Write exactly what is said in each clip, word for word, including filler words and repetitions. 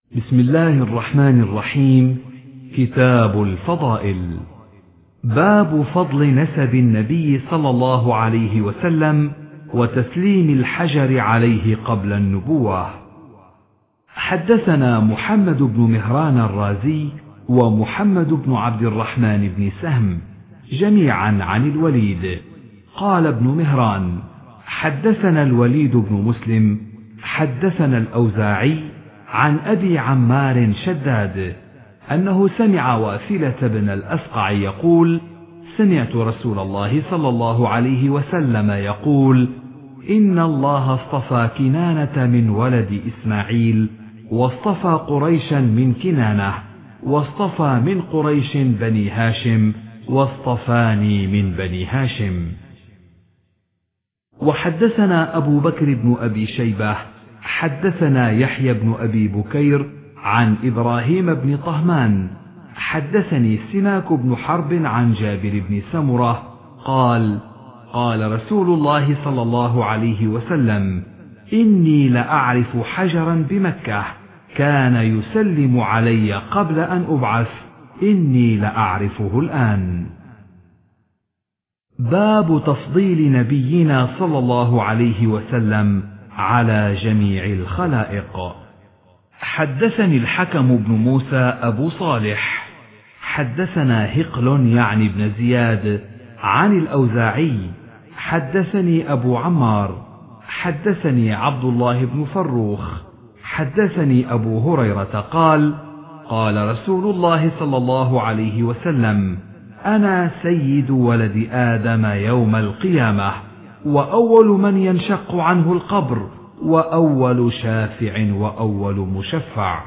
بسم الله الرحمن الرحيم. كتاب الفضائل. باب فضل نسب النبي صلى الله عليه وسلم وتسليم الحجر عليه قبل النبوة. حدثنا محمد بن مهران الرازي ومحمد بن عبد الرحمن بن سهم جميعا عن الوليد. قال ابن مهران: حدثنا الوليد بن مسلم حدثنا الأوزاعي عن أبي عمار شداد أنه سمع واثلة بن الأسقع يقول: سمعت رسول الله صلى الله عليه وسلم يقول: إن الله اصطفى كنانة من ولد إسماعيل، واصطفى قريشا من كنانة، واصطفى من قريش بني هاشم، واصطفاني من بني هاشم. وحدثنا أبو بكر بن أبي شيبة حدثنا يحيى بن أبي بكير عن إبراهيم بن طهمان حدثني سماك بن حرب عن جابر بن سمرة قال: قال رسول الله صلى الله عليه وسلم: إني لأعرف حجرا بمكة كان يسلم علي قبل أن أبعث، إني لأعرفه الآن. باب تفضيل نبينا صلى الله عليه وسلم على جميع الخلائق. حدثني الحكم بن موسى أبو صالح حدثنا هقل يعني بن زياد عن الأوزاعي حدثني أبو عمار حدثني عبد الله بن فروخ حدثني أبو هريرة قال: قال رسول الله صلى الله عليه وسلم: أنا سيد ولد آدم يوم القيامة، وأول من ينشق عنه القبر، وأول شافع وأول مشفع.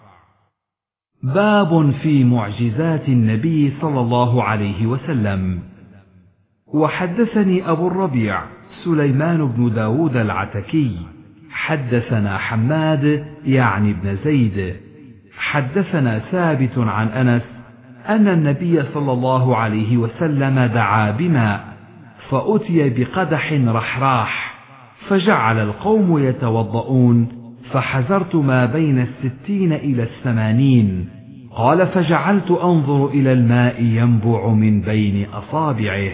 باب في معجزات النبي صلى الله عليه وسلم. وحدثني أبو الربيع سليمان بن داود العتكي حدثنا حماد يعني بن زيد حدثنا ثابت عن أنس أن النبي صلى الله عليه وسلم دعا بماء، فأتي بقدح رحراح، فجعل القوم يتوضؤون، فحزرت ما بين الستين إلى الثمانين. قال: فجعلت أنظر إلى الماء ينبع من بين أصابعه.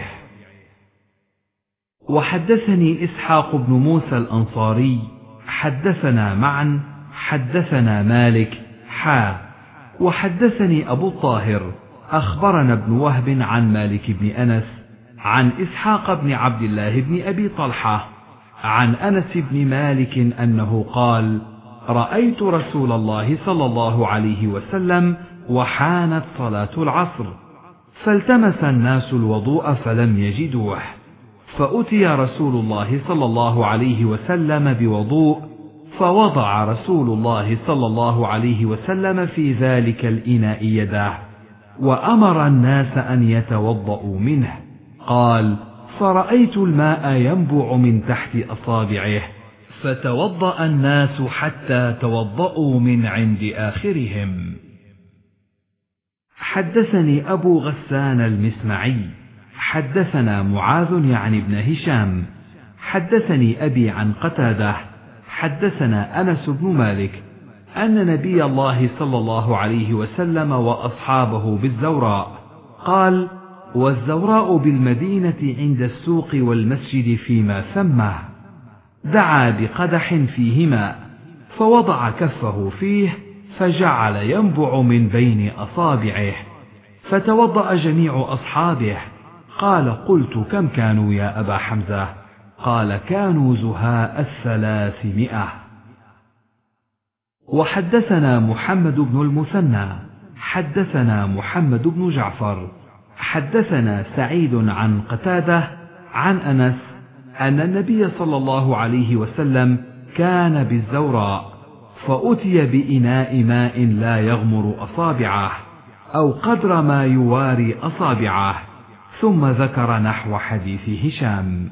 وحدثني إسحاق بن موسى الأنصاري حدثنا معا حدثنا مالك حا وحدثني أبو الطاهر أخبرنا ابن وهب عن مالك بن أنس عن إسحاق بن عبد الله بن أبي طلحة عن أنس بن مالك أنه قال: رأيت رسول الله صلى الله عليه وسلم وحانت صلاة العصر، فالتمس الناس الوضوء فلم يجدوه، فأتي رسول الله صلى الله عليه وسلم بوضوء، فوضع رسول الله صلى الله عليه وسلم في ذلك الإناء يده، وأمر الناس أن يتوضؤوا منه. قال: فرأيت الماء ينبع من تحت أصابعه، فتوضأ الناس حتى توضؤوا من عند آخرهم. حدثني أبو غسان المسمعي حدثنا معاذ يعني ابن هشام حدثني أبي عن قتادة حدثنا أنس بن مالك أن نبي الله صلى الله عليه وسلم وأصحابه بالزوراء. قال: والزوراء بالمدينة عند السوق والمسجد فيما سماه. دعا بقدح فيه ماء، فوضع كفه فيه، فجعل ينبع من بين أصابعه، فتوضأ جميع أصحابه. قال: قلت: كم كانوا يا أبا حمزة؟ قال: كانوا زهاء الثلاثمائة. وحدثنا محمد بن المثنى حدثنا محمد بن جعفر حدثنا سعيد عن قتادة عن أنس أن النبي صلى الله عليه وسلم كان بالزوراء، فأتي بإناء ماء لا يغمر أصابعه أو قدر ما يواري أصابعه، ثم ذكر نحو حديث هشام.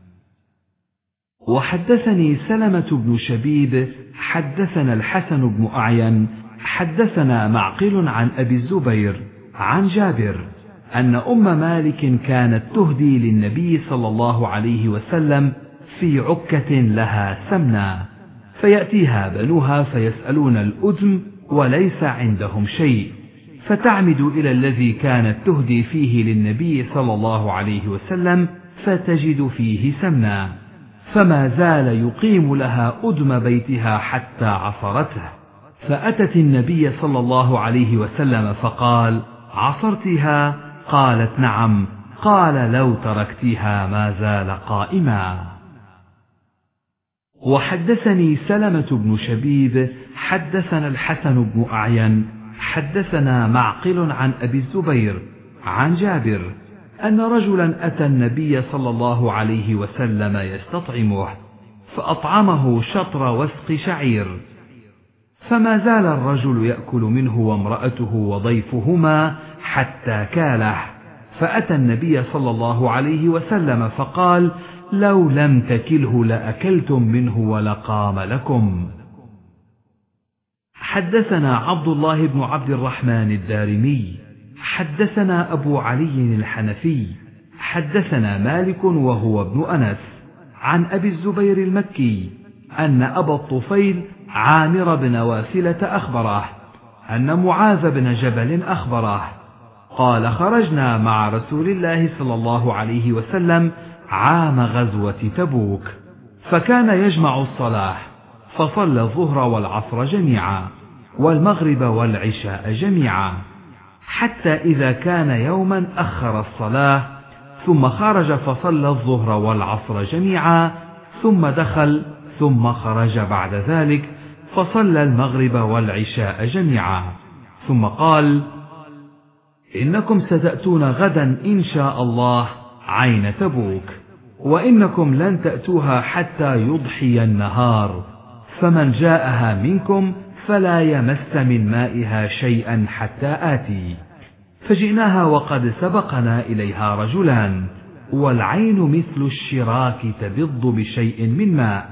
وحدثني سلمة بن شبيب حدثنا الحسن بن أعين حدثنا معقل عن أبي الزبير عن جابر أن أم مالك كانت تهدي للنبي صلى الله عليه وسلم في عكة لها سمنة، فيأتيها بنوها فيسألون الأدم وليس عندهم شيء، فتعمد إلى الذي كانت تهدي فيه للنبي صلى الله عليه وسلم فتجد فيه سمنا، فما زال يقيم لها أدم بيتها حتى عصرته، فأتت النبي صلى الله عليه وسلم فقال: عصرتها؟ قالت: نعم. قال: لو تركتها ما زال قائما. وحدثني سلمة بن شبيب حدثنا الحسن بن أعين حدثنا معقل عن أبي الزبير عن جابر أن رجلا أتى النبي صلى الله عليه وسلم يستطعمه، فأطعمه شطر وسق شعير، فما زال الرجل يأكل منه وامرأته وضيفهما حتى كاله، فأتى النبي صلى الله عليه وسلم فقال: لو لم تكله لأكلتم منه ولقام لكم. حدثنا عبد الله بن عبد الرحمن الدارمي حدثنا أبو علي الحنفي حدثنا مالك وهو ابن أنس عن أبي الزبير المكي أن أبا الطفيل عامر بن واسلة أخبره أن معاذ بن جبل أخبره قال: خرجنا مع رسول الله صلى الله عليه وسلم عام غزوة تبوك، فكان يجمع الصلاة، فصلى الظهر والعصر جميعا والمغرب والعشاء جميعا، حتى إذا كان يوما أخر الصلاة، ثم خرج فصلى الظهر والعصر جميعا، ثم دخل، ثم خرج بعد ذلك فصلى المغرب والعشاء جميعا، ثم قال: إنكم ستأتون غدا إن شاء الله عين تبوك، وإنكم لن تأتوها حتى يضحي النهار، فمن جاءها منكم فلا يمس من مائها شيئا حتى آتي. فجئناها وقد سبقنا إليها رجلان، والعين مثل الشراك تبض بشيء من ماء.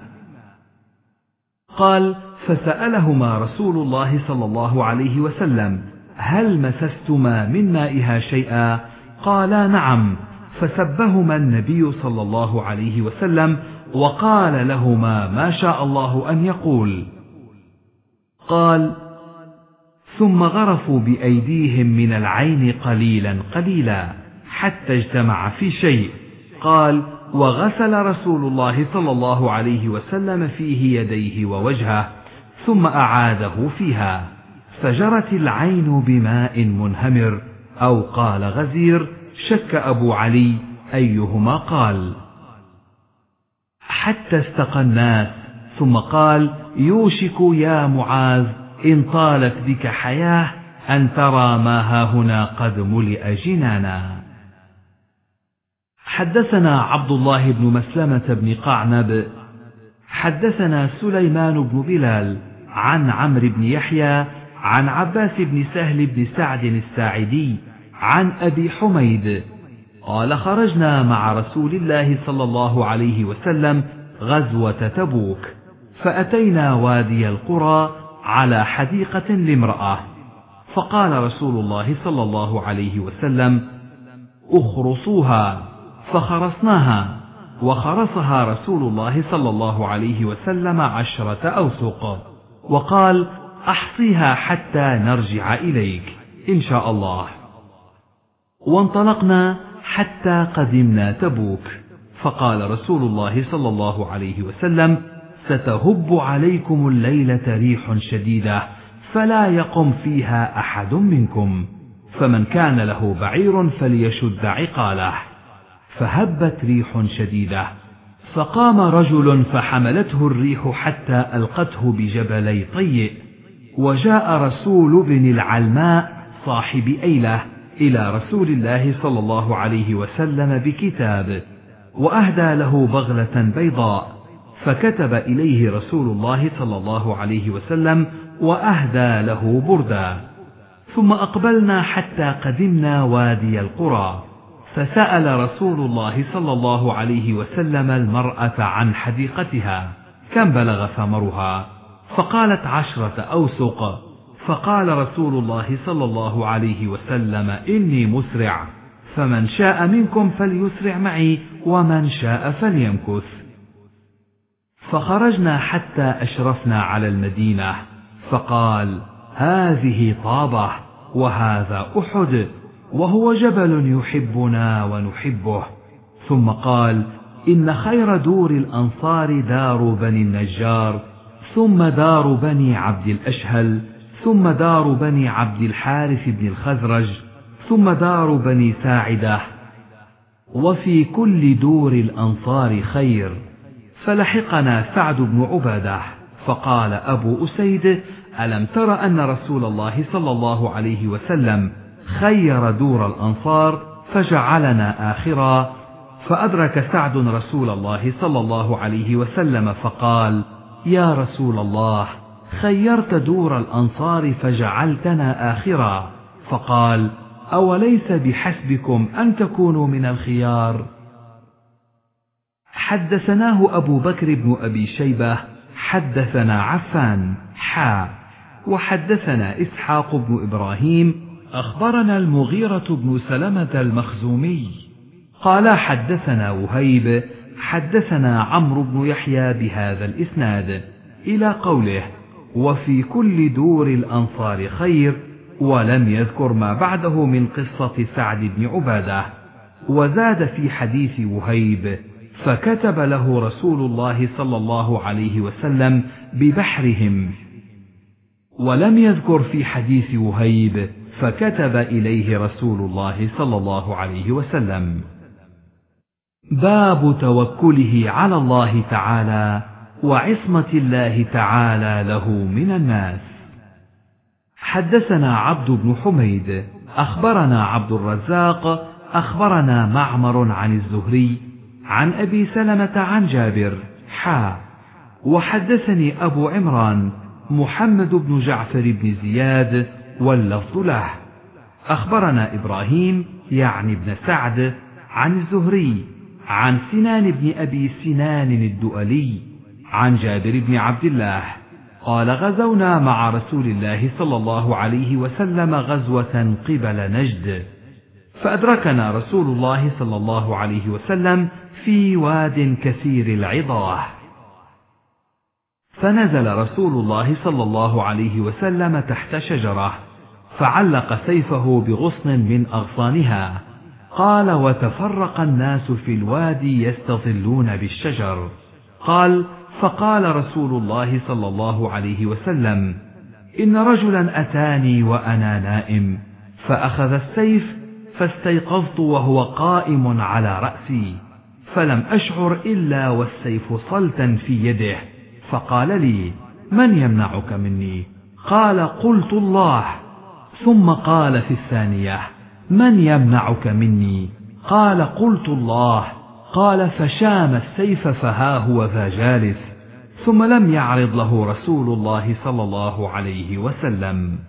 قال: فسألهما رسول الله صلى الله عليه وسلم: هل مسستما من مائها شيئا؟ قالا: نعم. فسبهما النبي صلى الله عليه وسلم وقال لهما ما شاء الله أن يقول. قال: ثم غرفوا بأيديهم من العين قليلا قليلا حتى اجتمع في شيء. قال: وغسل رسول الله صلى الله عليه وسلم فيه يديه ووجهه، ثم أعاده فيها، فجرت العين بماء منهمر، أو قال غزير، شك أبو علي أيهما قال، حتى استقى الناس، ثم قال: يوشك يا معاذ إن طالت بك حياة أن ترى ما هاهنا قد ملئ جنانا. حدثنا عبد الله بن مسلمة بن قعنب حدثنا سليمان بن بلال عن عمرو بن يحيى عن عباس بن سهل بن سعد الساعدي عن أبي حميد قال: خرجنا مع رسول الله صلى الله عليه وسلم غزوة تبوك، فأتينا وادي القرى على حديقة لامرأة، فقال رسول الله صلى الله عليه وسلم: اخرصوها، فخرصناها، وخرصها رسول الله صلى الله عليه وسلم عشرة أوسق، وقال: أحصيها حتى نرجع إليك إن شاء الله. وانطلقنا حتى قدمنا تبوك، فقال رسول الله صلى الله عليه وسلم: ستهب عليكم الليلة ريح شديدة فلا يقم فيها أحد منكم، فمن كان له بعير فليشد عقاله. فهبت ريح شديدة، فقام رجل فحملته الريح حتى ألقته بجبلي طيء، وجاء رسول بن العلماء صاحب أيلة إلى رسول الله صلى الله عليه وسلم بكتاب، وأهدى له بغلة بيضاء، فكتب إليه رسول الله صلى الله عليه وسلم وأهدى له بردا. ثم أقبلنا حتى قدمنا وادي القرى، فسأل رسول الله صلى الله عليه وسلم المرأة عن حديقتها كم بلغ ثمرها، فقالت: عشرة أوسق. فقال رسول الله صلى الله عليه وسلم: إني مسرع، فمن شاء منكم فليسرع معي، ومن شاء فليمكث. فخرجنا حتى أشرفنا على المدينة، فقال: هذه طابة وهذا أحد، وهو جبل يحبنا ونحبه. ثم قال: إن خير دور الأنصار دار بني النجار، ثم دار بني عبد الأشهل، ثم دار بني عبد الحارث بن الخزرج، ثم دار بني ساعدة، وفي كل دور الأنصار خير. فلحقنا سعد بن عبادة فقال أبو أسيد: ألم تر أن رسول الله صلى الله عليه وسلم خير دور الأنصار فجعلنا آخرا؟ فأدرك سعد رسول الله صلى الله عليه وسلم فقال: يا رسول الله، خيرت دور الأنصار فجعلتنا آخرا. فقال: أوليس بحسبكم أن تكونوا من الخيار؟ حدثناه أبو بكر بن أبي شيبة حدثنا عفان حا وحدثنا إسحاق بن إبراهيم أخبرنا المغيرة بن سلمة المخزومي قال حدثنا وهيب حدثنا عمرو بن يحيى بهذا الإسناد إلى قوله: وفي كل دور الأنصار خير، ولم يذكر ما بعده من قصة سعد بن عبادة. وزاد في حديث وهيب: فكتب له رسول الله صلى الله عليه وسلم ببحرهم. ولم يذكر في حديث وهيب: فكتب إليه رسول الله صلى الله عليه وسلم. باب توكله على الله تعالى وعصمة الله تعالى له من الناس. حدثنا عبد بن حميد أخبرنا عبد الرزاق أخبرنا معمر عن الزهري عن أبي سلمة عن جابر حا وحدثني أبو عمران محمد بن جعفر بن زياد واللفظ له. أخبرنا إبراهيم يعني بن سعد عن الزهري عن سنان بن أبي سنان الدؤلي عن جابر بن عبد الله قال: غزونا مع رسول الله صلى الله عليه وسلم غزوة قبل نجد، فأدركنا رسول الله صلى الله عليه وسلم في واد كثير العضاه، فنزل رسول الله صلى الله عليه وسلم تحت شجرة فعلق سيفه بغصن من أغصانها. قال: وتفرق الناس في الوادي يستظلون بالشجر. قال: فقال رسول الله صلى الله عليه وسلم: إن رجلا أتاني وأنا نائم فأخذ السيف فاستيقظت وهو قائم على رأسي، فلم أشعر إلا والسيف صلتا في يده، فقال لي: من يمنعك مني؟ قال: قلت الله. ثم قال في الثانية: من يمنعك مني؟ قال: قلت الله. قال: فشام السيف فها هو ذا جالس، ثم لم يعرض له رسول الله صلى الله عليه وسلم.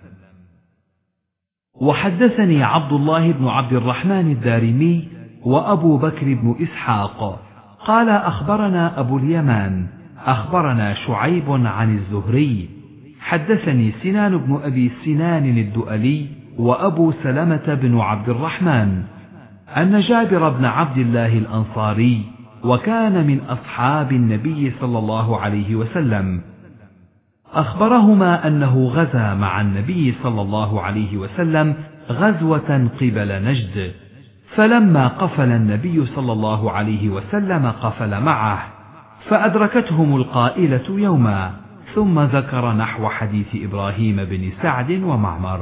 وحدثني عبد الله بن عبد الرحمن الدارمي وأبو بكر بن إسحاق قال: أخبرنا أبو اليمان أخبرنا شعيب عن الزهري حدثني سنان بن أبي سنان الدؤلي وأبو سلمة بن عبد الرحمن أن جابر بن عبد الله الأنصاري وكان من أصحاب النبي صلى الله عليه وسلم أخبرهما أنه غزا مع النبي صلى الله عليه وسلم غزوة قبل نجد، فلما قفل النبي صلى الله عليه وسلم قفل معه، فأدركتهم القائلة يوما، ثم ذكر نحو حديث إبراهيم بن سعد ومعمر.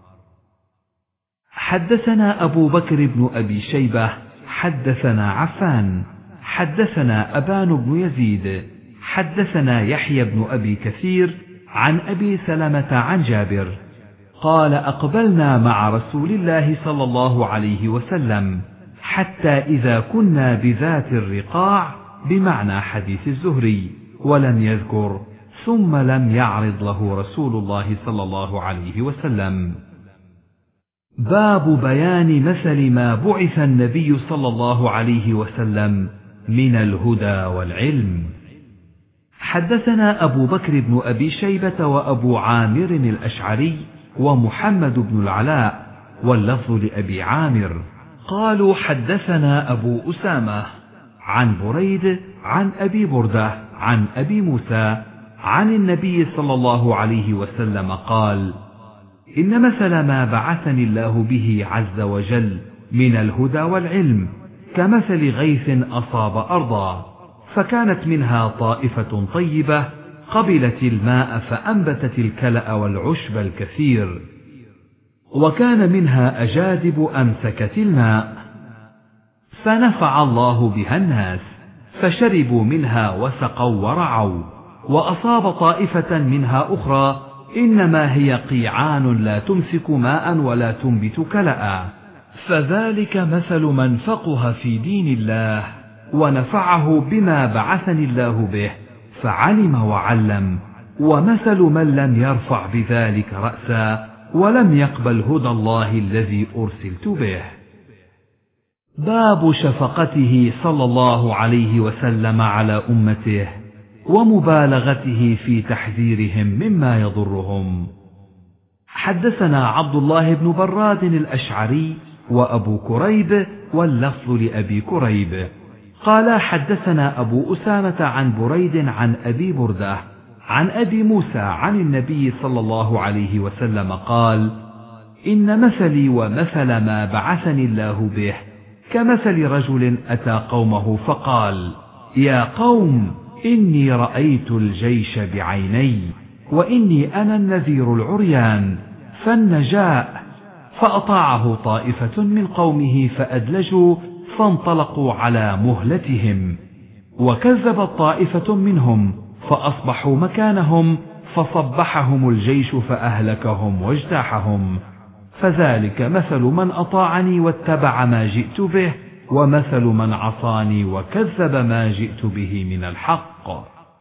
حدثنا أبو بكر بن أبي شيبة حدثنا عفان حدثنا أبان بن يزيد حدثنا يحيى بن أبي كثير عن أبي سلمة عن جابر قال: أقبلنا مع رسول الله صلى الله عليه وسلم حتى إذا كنا بذات الرقاع، بمعنى حديث الزهري، ولم يذكر، ثم لم يعرض له رسول الله صلى الله عليه وسلم. باب بيان مثل ما بعث النبي صلى الله عليه وسلم من الهدى والعلم. حدثنا أبو بكر بن أبي شيبة وأبو عامر الأشعري ومحمد بن العلاء واللفظ لأبي عامر قالوا: حدثنا أبو أسامة عن بريد عن أبي بردة عن أبي موسى عن النبي صلى الله عليه وسلم قال: إن مثل ما بعثني الله به عز وجل من الهدى والعلم كمثل غيث أصاب أرضا، فكانت منها طائفة طيبة قبلت الماء فأنبتت الكلأ والعشب الكثير، وكان منها أجادب أمسكت الماء فنفع الله بها الناس فشربوا منها وسقوا ورعوا. وأصاب طائفة منها أخرى إنما هي قيعان لا تمسك ماء ولا تنبت كلأ، فذلك مثل من فقه في دين الله ونفعه بما بعثني الله به فعلم وعلم، ومثل من لم يرفع بذلك رأسا ولم يقبل هدى الله الذي أرسلت به. باب شفقته صلى الله عليه وسلم على أمته ومبالغته في تحذيرهم مما يضرهم. حدثنا عبد الله بن براد الأشعري وأبو كريب واللفظ لأبي كريب قال حدثنا أبو أسامة عن بريد عن أبي بردة عن أبي موسى عن النبي صلى الله عليه وسلم قال: إن مثلي ومثل ما بعثني الله به كمثل رجل أتى قومه فقال: يا قوم إني رأيت الجيش بعيني وإني أنا النذير العريان فالنجاء، فأطاعه طائفة من قومه فأدلجوا فانطلقوا على مهلتهم، وكذبت طائفة منهم فأصبحوا مكانهم فصبحهم الجيش فأهلكهم واجتاحهم. فذلك مثل من أطاعني واتبع ما جئت به، ومثل من عصاني وكذب ما جئت به من الحق.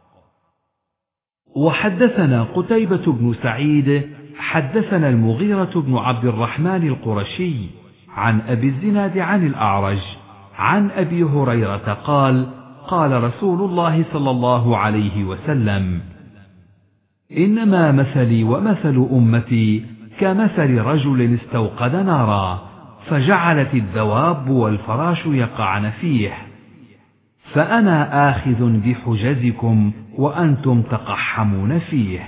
وحدثنا قتيبة بن سعيد حدثنا المغيرة بن عبد الرحمن القرشي عن أبي الزناد عن الأعرج عن أبي هريرة قال: قال رسول الله صلى الله عليه وسلم: إنما مثلي ومثل أمتي كمثل رجل استوقد نارا فجعلت الدواب والفراش يقعن فيه، فأنا آخذ بحجزكم وأنتم تقحمون فيه.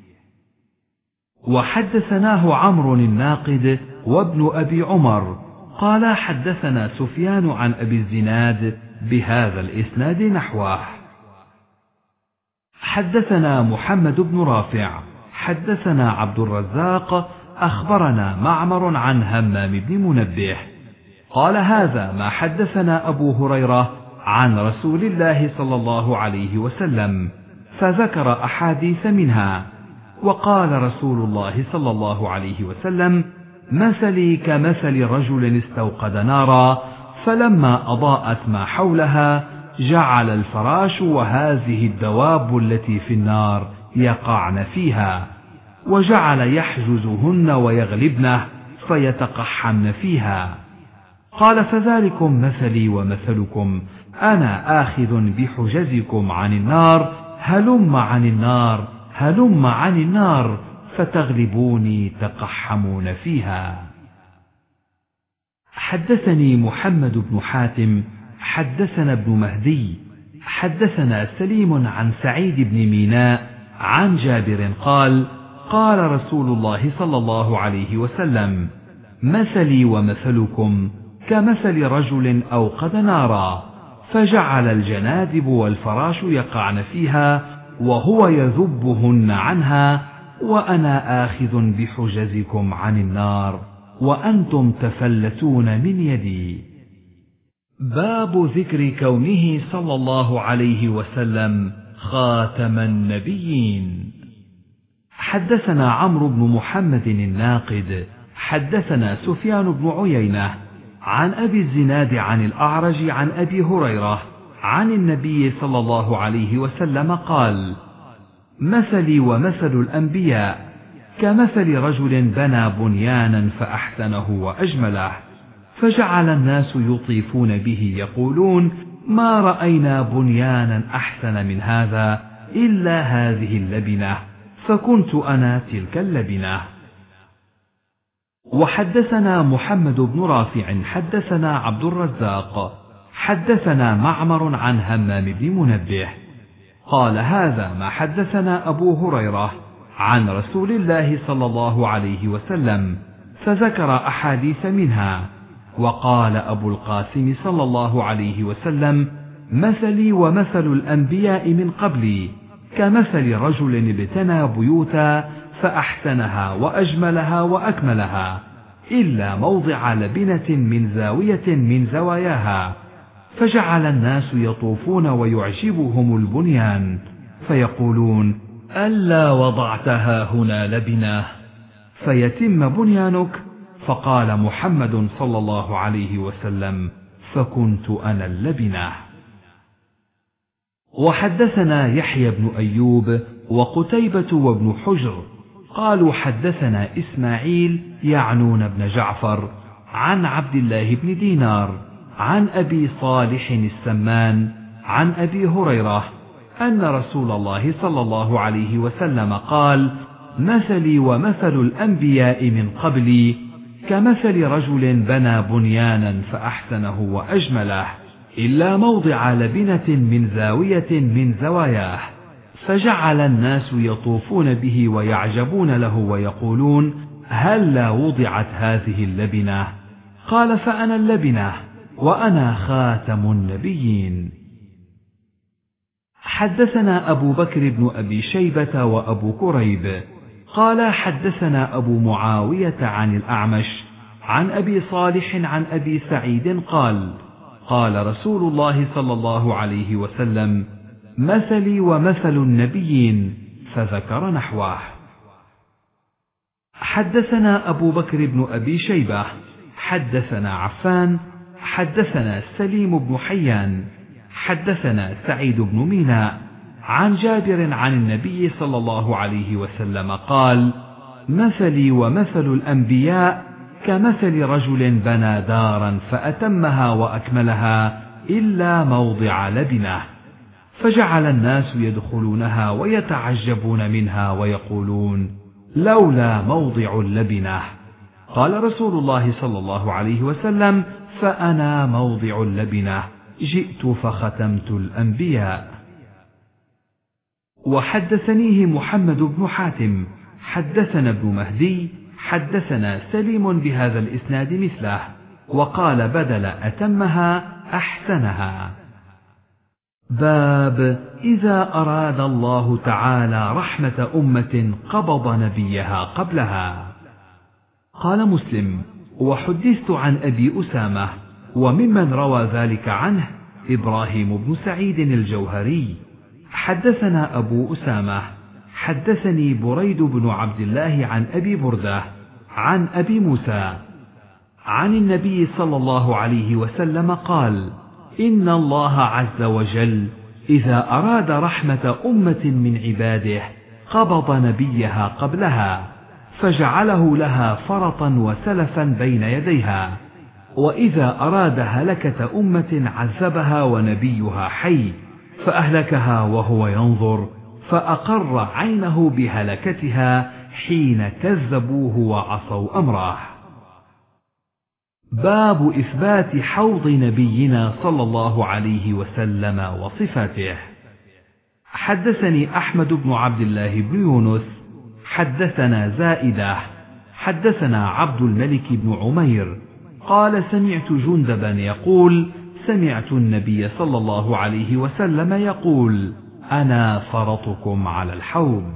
وحدثناه عمرو الناقد وابن أبي عمر قال حدثنا سفيان عن أبي الزناد بهذا الإسناد نحوه. حدثنا محمد بن رافع حدثنا عبد الرزاق أخبرنا معمر عن همام بن منبه قال: هذا ما حدثنا أبو هريرة عن رسول الله صلى الله عليه وسلم، فذكر أحاديث منها. وقال رسول الله صلى الله عليه وسلم: مثلي كمثل رجل استوقد نارا فلما أضاءت ما حولها جعل الفراش وهذه الدواب التي في النار يقعن فيها، وجعل يحجزهن ويغلبنه فيتقحمن فيها. قال: فذلكم مثلي ومثلكم، أنا آخذ بحجزكم عن النار، هلم عن النار هلم عن النار فتغلبوني تقحمون فيها. حدثني محمد بن حاتم حدثنا ابن مهدي حدثنا سليم عن سعيد بن ميناء عن جابر قال: قال رسول الله صلى الله عليه وسلم: مثلي ومثلكم كمثل رجل أوقد نارا فجعل الجنادب والفراش يقعن فيها وهو يذبهن عنها، وأنا آخذ بحجزكم عن النار وأنتم تفلتون من يدي. باب ذكر كونه صلى الله عليه وسلم خاتم النبيين. حدثنا عمرو بن محمد الناقد حدثنا سفيان بن عيينة عن أبي الزناد عن الأعرج عن أبي هريرة عن النبي صلى الله عليه وسلم قال: مثلي ومثل الأنبياء كمثل رجل بنى بنيانا فأحسنه وأجمله، فجعل الناس يطيفون به يقولون: ما رأينا بنيانا أحسن من هذا إلا هذه اللبنة، فكنت أنا تلك اللبنة. وحدثنا محمد بن رافع حدثنا عبد الرزاق حدثنا معمر عن همام بن منبه قال: هذا ما حدثنا أبو هريرة عن رسول الله صلى الله عليه وسلم، فذكر أحاديث منها. وقال أبو القاسم صلى الله عليه وسلم: مثلي ومثل الأنبياء من قبلي كمثل رجل ابتنى بيوتا فأحسنها وأجملها وأكملها، إلا موضع لبنة من زاوية من زواياها، فجعل الناس يطوفون ويعجبهم البنيان، فيقولون: ألا وضعتها هنا لبنة؟ فيتم بنيانك. فقال محمد صلى الله عليه وسلم: فكنت أنا اللبنة. وحدثنا يحيى بن أيوب وقتيبة وابن حجر قالوا حدثنا إسماعيل يعنون بن جعفر عن عبد الله بن دينار عن أبي صالح السمان عن أبي هريرة أن رسول الله صلى الله عليه وسلم قال: مثلي ومثل الأنبياء من قبلي كمثل رجل بنى بنيانا فأحسنه وأجمله، إلا موضع لبنة من زاوية من زواياه، فجعل الناس يطوفون به ويعجبون له ويقولون: هلا وضعت هذه اللبنة؟ قال: فأنا اللبنة وأنا خاتم النبيين. حدثنا أبو بكر بن أبي شيبة وأبو كريب قال حدثنا أبو معاوية عن الأعمش عن أبي صالح عن أبي سعيد قال: قال رسول الله صلى الله عليه وسلم: مثلي ومثل النبيين، فذكر نحوه. حدثنا أبو بكر بن أبي شيبة حدثنا عفان حدثنا سليم بن حيان حدثنا سعيد بن ميناء عن جابر عن النبي صلى الله عليه وسلم قال: مثلي ومثل الأنبياء كمثل رجل بنى دارا فأتمها وأكملها إلا موضع لبنة، فجعل الناس يدخلونها ويتعجبون منها ويقولون: لولا موضع اللبنة. قال رسول الله صلى الله عليه وسلم: فأنا موضع اللبنة، جئت فختمت الأنبياء. وحدثنيه محمد بن حاتم حدثنا ابن مهدي حدثنا سليم بهذا الإسناد مثله، وقال بدل أتمها أحسنها. باب إذا أراد الله تعالى رحمة أمة قبض نبيها قبلها. قال مسلم: وحدثت عن أبي أسامة، وممن روى ذلك عنه إبراهيم بن سعيد الجوهري. حدثنا أبو أسامة حدثني بريد بن عبد الله عن أبي بردة عن أبي موسى عن النبي صلى الله عليه وسلم قال: إن الله عز وجل إذا أراد رحمة أمة من عباده قبض نبيها قبلها، فجعله لها فرطا وسلفا بين يديها، وإذا أراد هلكة أمة عذبها ونبيها حي، فأهلكها وهو ينظر، فأقر عينه بهلكتها حين كذبوه وعصوا أمره. باب إثبات حوض نبينا صلى الله عليه وسلم وصفاته. حدثني أحمد بن عبد الله بن يونس حدثنا زائدة حدثنا عبد الملك بن عمير قال: سمعت جندبا يقول: سمعت النبي صلى الله عليه وسلم يقول: أنا فرطكم على الحوض.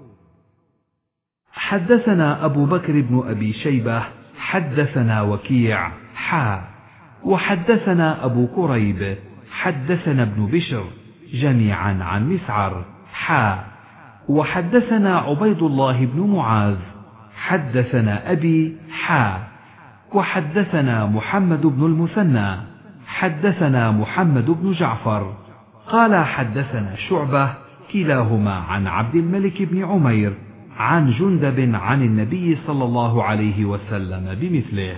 حدثنا أبو بكر بن أبي شيبة حدثنا وكيع حا وحدثنا أبو كريب حدثنا ابن بشر جميعا عن مسعر حا وحدثنا عبيد الله بن معاذ حدثنا أبي حا وحدثنا محمد بن المثنى حدثنا محمد بن جعفر قال حدثنا شعبة كلاهما عن عبد الملك بن عمير عن جندب عن النبي صلى الله عليه وسلم بمثله.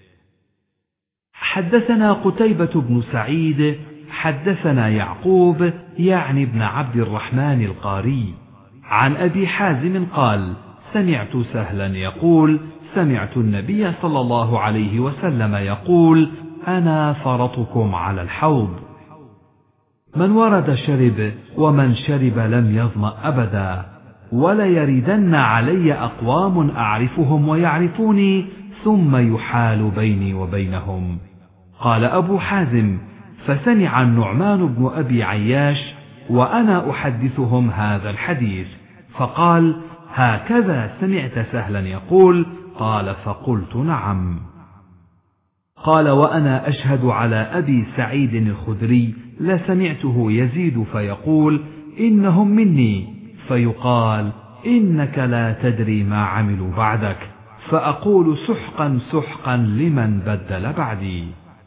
حدثنا قتيبة بن سعيد حدثنا يعقوب يعني ابن عبد الرحمن القاري عن أبي حازم قال: سمعت سهلا يقول: سمعت النبي صلى الله عليه وسلم يقول: أنا فرطكم على الحوض. من ورد شرب، ومن شرب لم يظمأ أبدا. وليردن علي أقوام أعرفهم ويعرفوني ثم يحال بيني وبينهم. قال أبو حازم: فسمع النعمان بن أبي عياش وأنا أحدثهم هذا الحديث، فقال: هكذا سمعت سهلا يقول؟ قال: فقلت: نعم. قال: وأنا أشهد على أبي سعيد الخدري لسمعته يزيد فيقول: إنهم مني، فيقال: إنك لا تدري ما عملوا بعدك، فأقول: سحقا سحقا لمن بدل بعدي.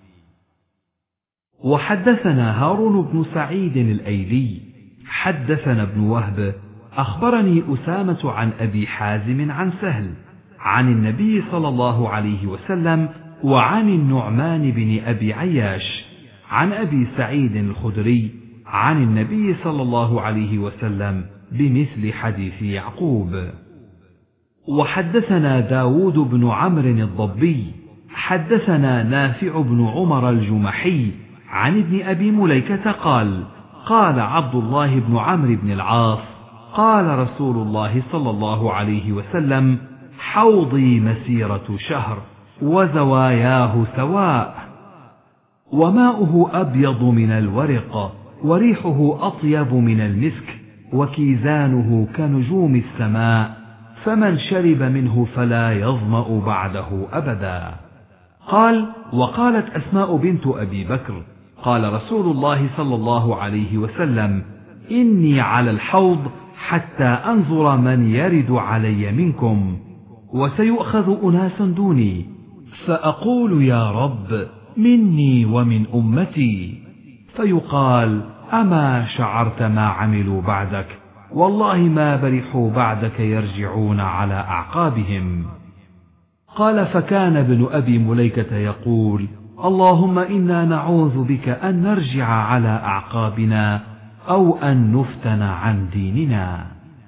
وحدثنا هارون بن سعيد الأيلي حدثنا ابن وهب أخبرني أسامة عن أبي حازم عن سهل عن النبي صلى الله عليه وسلم وعن النعمان بن أبي عياش عن أبي سعيد الخدري عن النبي صلى الله عليه وسلم بمثل حديث يعقوب. وحدثنا داود بن عمرو الضبي حدثنا نافع بن عمر الجمحي عن ابن أبي مليكة قال: قال عبد الله بن عمرو بن العاص: قال رسول الله صلى الله عليه وسلم: حوضي مسيرة شهر وزواياه سواء، وماؤه أبيض من الورق، وريحه أطيب من المسك، وكيزانه كنجوم السماء، فمن شرب منه فلا يظمأ بعده أبدا. قال: وقالت أسماء بنت أبي بكر: قال رسول الله صلى الله عليه وسلم: إني على الحوض حتى أنظر من يرد علي منكم، وسيؤخذ أناس دوني، فأقول: يا رب، مني ومن أمتي، فيقال: أما شعرت ما عملوا بعدك؟ والله ما برحوا بعدك يرجعون على أعقابهم. قال: فكان ابن أبي مليكة يقول: اللهم إنا نعوذ بك أن نرجع على أعقابنا أو أن نفتن عن ديننا.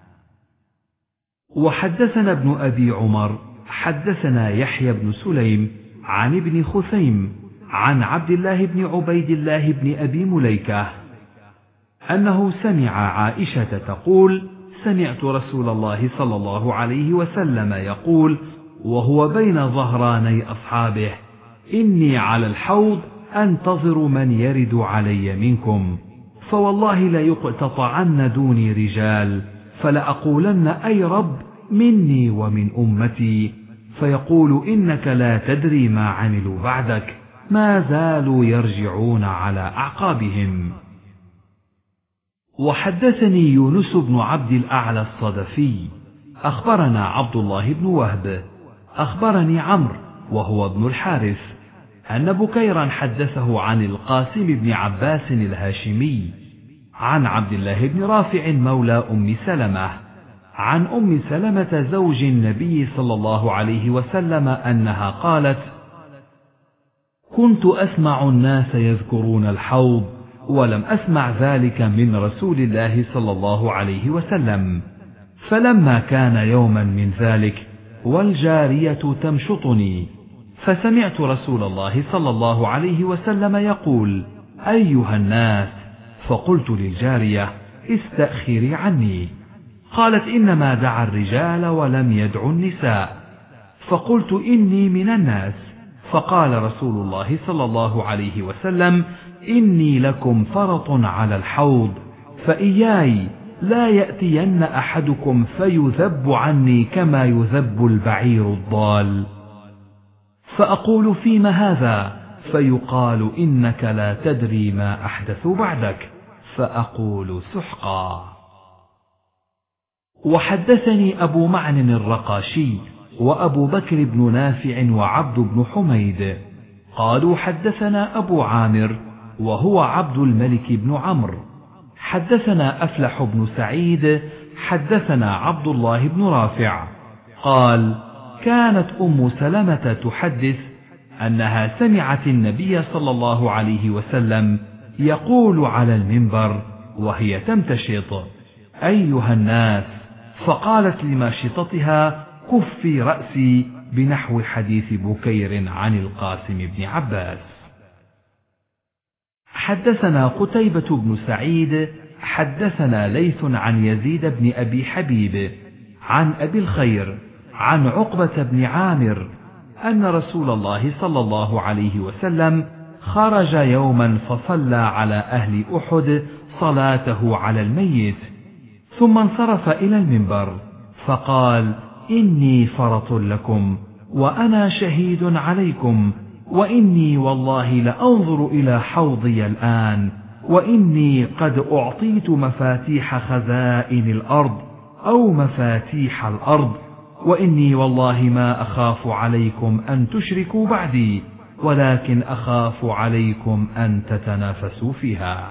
وحدثنا ابن أبي عمر حدثنا يحيى بن سليم عن ابن خثيم عن عبد الله بن عبيد الله بن أبي مليكة أنه سمع عائشة تقول: سمعت رسول الله صلى الله عليه وسلم يقول وهو بين ظهراني أصحابه: إني على الحوض أنتظر من يرد علي منكم، فوالله ليقتطعن دوني رجال، فلأقولن: أي رب، مني ومن أمتي، فيقول: إنك لا تدري ما عملوا بعدك، ما زالوا يرجعون على أعقابهم. وحدثني يونس بن عبد الأعلى الصدفي أخبرنا عبد الله بن وهب أخبرني عمرو وهو ابن الحارث أن بكيرا حدثه عن القاسم بن عباس الهاشمي عن عبد الله بن رافع مولى أم سلمة عن أم سلمة زوج النبي صلى الله عليه وسلم أنها قالت: كنت أسمع الناس يذكرون الحوض ولم أسمع ذلك من رسول الله صلى الله عليه وسلم، فلما كان يوما من ذلك والجارية تمشطني، فسمعت رسول الله صلى الله عليه وسلم يقول: أيها الناس، فقلت للجارية: استأخري عني. قالت: إنما دعا الرجال ولم يدع النساء. فقلت: إني من الناس. فقال رسول الله صلى الله عليه وسلم: إني لكم فرط على الحوض، فإياي لا يأتين أحدكم فيذب عني كما يذب البعير الضال، فأقول: فيم هذا؟ فيقال: إنك لا تدري ما أحدث بعدك، فأقول: سحقا. وحدثني أبو معن الرقاشي وأبو بكر بن نافع وعبد بن حميد قالوا: حدثنا أبو عامر وهو عبد الملك بن عمرو حدثنا أفلح بن سعيد حدثنا عبد الله بن رافع قال: كانت أم سلمة تحدث أنها سمعت النبي صلى الله عليه وسلم يقول على المنبر وهي تمتشط: أيها الناس، فقالت لماشطتها: كفي رأسي، بنحو حديث بكير عن القاسم بن عباس. حدثنا قتيبة بن سعيد حدثنا ليث عن يزيد بن أبي حبيب عن أبي الخير عن عقبة بن عامر أن رسول الله صلى الله عليه وسلم خرج يوما فصلى على أهل أحد صلاته على الميت، ثم انصرف إلى المنبر فقال: إني فرط لكم وأنا شهيد عليكم، وإني والله لأنظر إلى حوضي الآن، وإني قد أعطيت مفاتيح خزائن الأرض أو مفاتيح الأرض، وإني والله ما أخاف عليكم أن تشركوا بعدي، ولكن أخاف عليكم أن تتنافسوا فيها.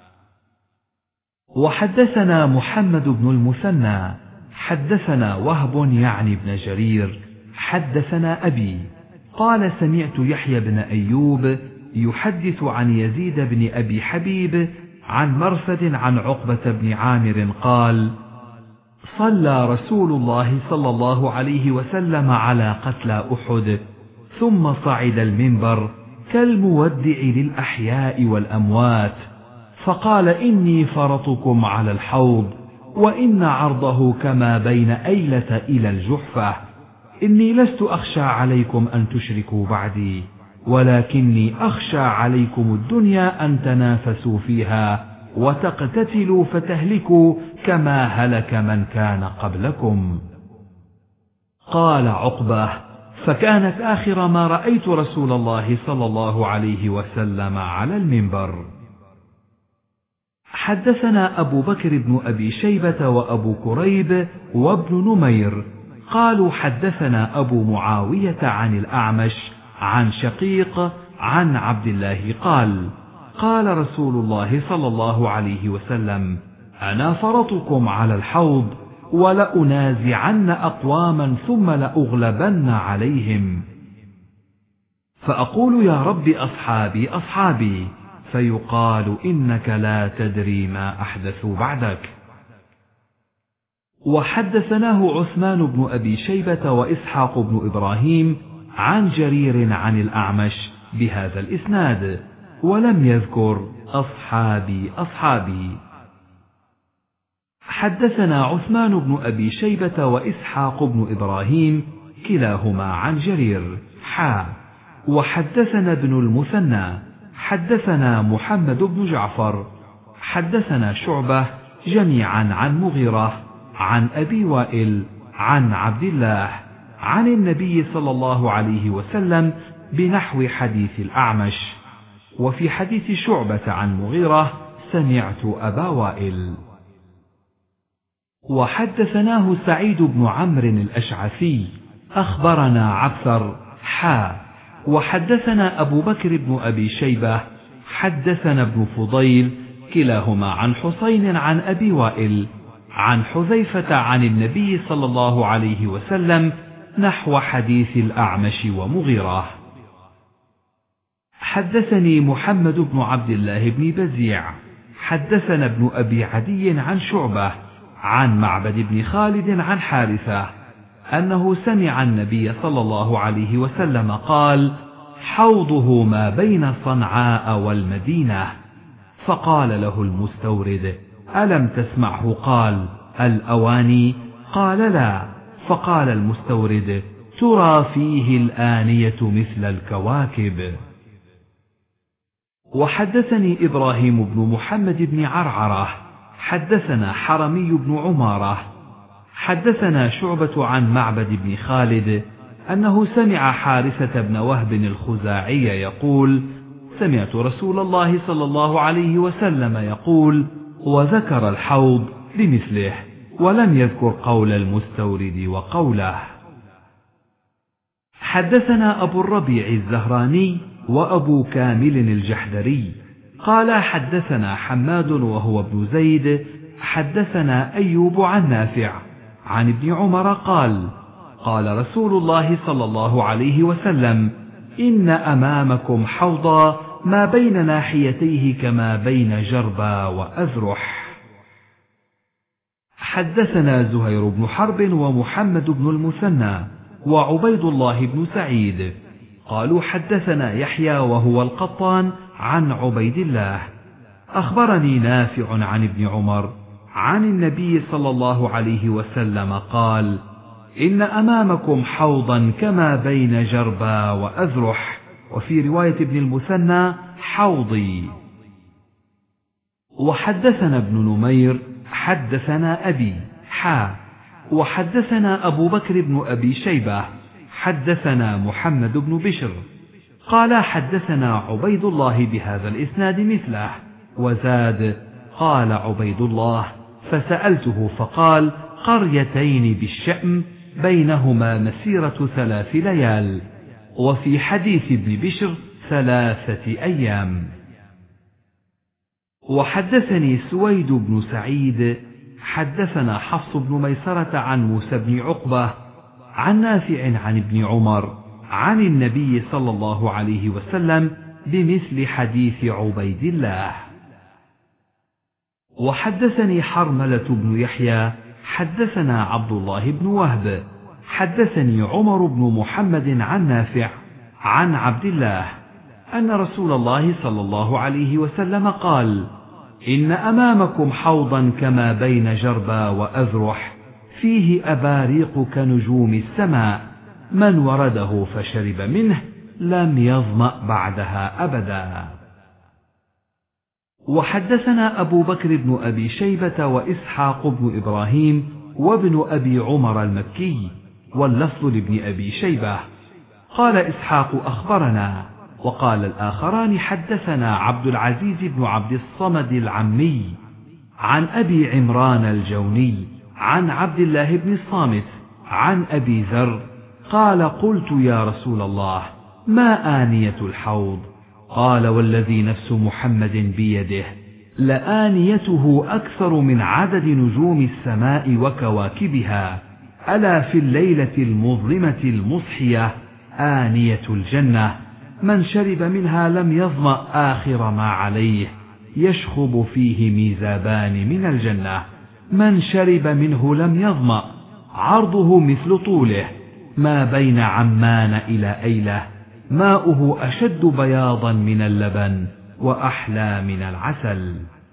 وحدثنا محمد بن المثنى حدثنا وهب يعني بن جرير حدثنا أبي قال: سمعت يحيى بن أيوب يحدث عن يزيد بن أبي حبيب عن مرثد عن عقبة بن عامر قال: صلى رسول الله صلى الله عليه وسلم على قتلى أحد، ثم صعد المنبر كالمودع للأحياء والأموات، فقال: إني فرطكم على الحوض، وإن عرضه كما بين أيلة إلى الجحفة، إني لست أخشى عليكم أن تشركوا بعدي، ولكني أخشى عليكم الدنيا أن تنافسوا فيها وتقتتلوا فتهلكوا كما هلك من كان قبلكم. قال عقبة: فكانت آخر ما رأيت رسول الله صلى الله عليه وسلم على المنبر. حدثنا أبو بكر بن أبي شيبة وأبو كريب وابن نمير قالوا: حدثنا أبو معاوية عن الأعمش عن شقيق عن عبد الله قال: قال رسول الله صلى الله عليه وسلم: أنا فرطكم على الحوض، ولأنازعن أقواما ثم لأغلبن عليهم، فأقول: يا رب أصحابي أصحابي، فيقال: إنك لا تدري ما أحدثوا بعدك. وحدثناه عثمان بن أبي شيبة وإسحاق بن إبراهيم عن جرير عن الأعمش بهذا الإسناد، ولم يذكر أصحابي أصحابي. حدثنا عثمان بن أبي شيبة وإسحاق بن إبراهيم كلاهما عن جرير حا. وحدثنا ابن المثنى حدثنا محمد بن جعفر حدثنا شعبة جميعا عن مغيرة عن أبي وائل عن عبد الله عن النبي صلى الله عليه وسلم بنحو حديث الأعمش. وفي حديث شعبة عن مغيرة سمعت أبا وائل. وحدثناه سعيد بن عمرو الأشعثي أخبرنا عبثر حا. وحدثنا أبو بكر بن أبي شيبة حدثنا ابن فضيل كلاهما عن حسين عن أبي وائل عن حذيفة عن النبي صلى الله عليه وسلم نحو حديث الأعمش ومغيرة. حدثني محمد بن عبد الله بن بزيع حدثنا ابن أبي عدي عن شعبة عن معبد بن خالد عن حارثة أنه سمع النبي صلى الله عليه وسلم قال: حوضه ما بين صنعاء والمدينة. فقال له المستورد: ألم تسمعه قال الأواني؟ قال: لا. فقال المستورد: ترى فيه الآنية مثل الكواكب. وحدثني إبراهيم بن محمد بن عرعرة حدثنا حرمي بن عمارة حدثنا شعبة عن معبد بن خالد أنه سمع حارثة بن وهب الخزاعي يقول: سمعت رسول الله صلى الله عليه وسلم يقول، وذكر الحوض بمثله، ولم يذكر قول المستورد وقوله. حدثنا أبو الربيع الزهراني وأبو كامل الجحدري قال: حدثنا حماد وهو ابن زيد حدثنا أيوب عن نافع عن ابن عمر قال: قال رسول الله صلى الله عليه وسلم: إن أمامكم حوضا ما بين ناحيتيه كما بين جربا وأذرح. حدثنا زهير بن حرب ومحمد بن المثنى وعبيد الله بن سعيد قالوا: حدثنا يحيى وهو القطان عن عبيد الله أخبرني نافع عن ابن عمر عن النبي صلى الله عليه وسلم قال: إن أمامكم حوضا كما بين جربا وأذرح، وفي رواية ابن المثنى حوضي. وحدثنا ابن نمير حدثنا أبي حا وحدثنا أبو بكر بن أبي شيبة حدثنا محمد بن بشر قال حدثنا عبيد الله بهذا الإسناد مثله، وزاد: قال عبيد الله فسألته فقال: قريتين بالشأم بينهما مسيرة ثلاث ليال. وفي حديث ابن بشر ثلاثة أيام. وحدثني سويد بن سعيد حدثنا حفص بن ميسرة عن موسى بن عقبة عن نافع عن ابن عمر عن النبي صلى الله عليه وسلم بمثل حديث عبيد الله. وحدثني حرملة بن يحيى حدثنا عبد الله بن وهب حدثني عمر بن محمد عن نافع عن عبد الله أن رسول الله صلى الله عليه وسلم قال: إن أمامكم حوضا كما بين جربا وأذرح فيه أباريق كنجوم السماء، من ورده فشرب منه لم يظمأ بعدها أبدا. وحدثنا أبو بكر بن أبي شيبة وإسحاق بن إبراهيم وابن أبي عمر المكي، واللفظ لابن أبي شيبة. قال إسحاق: أخبرنا. وقال الآخران: حدثنا عبد العزيز بن عبد الصمد العمي عن أبي عمران الجوني عن عبد الله بن الصامت عن أبي ذر قال: قلت يا رسول الله، ما آنية الحوض؟ قال: والذي نفس محمد بيده لآنيته أكثر من عدد نجوم السماء وكواكبها، ألا في الليلة المظلمة المصحية آنية الجنة، من شرب منها لم يظمأ آخر ما عليه، يشخب فيه ميزابان من الجنة، من شرب منه لم يظمأ، عرضه مثل طوله، ما بين عمان إلى أيلة، ماؤه أشد بياضا من اللبن وأحلى من العسل.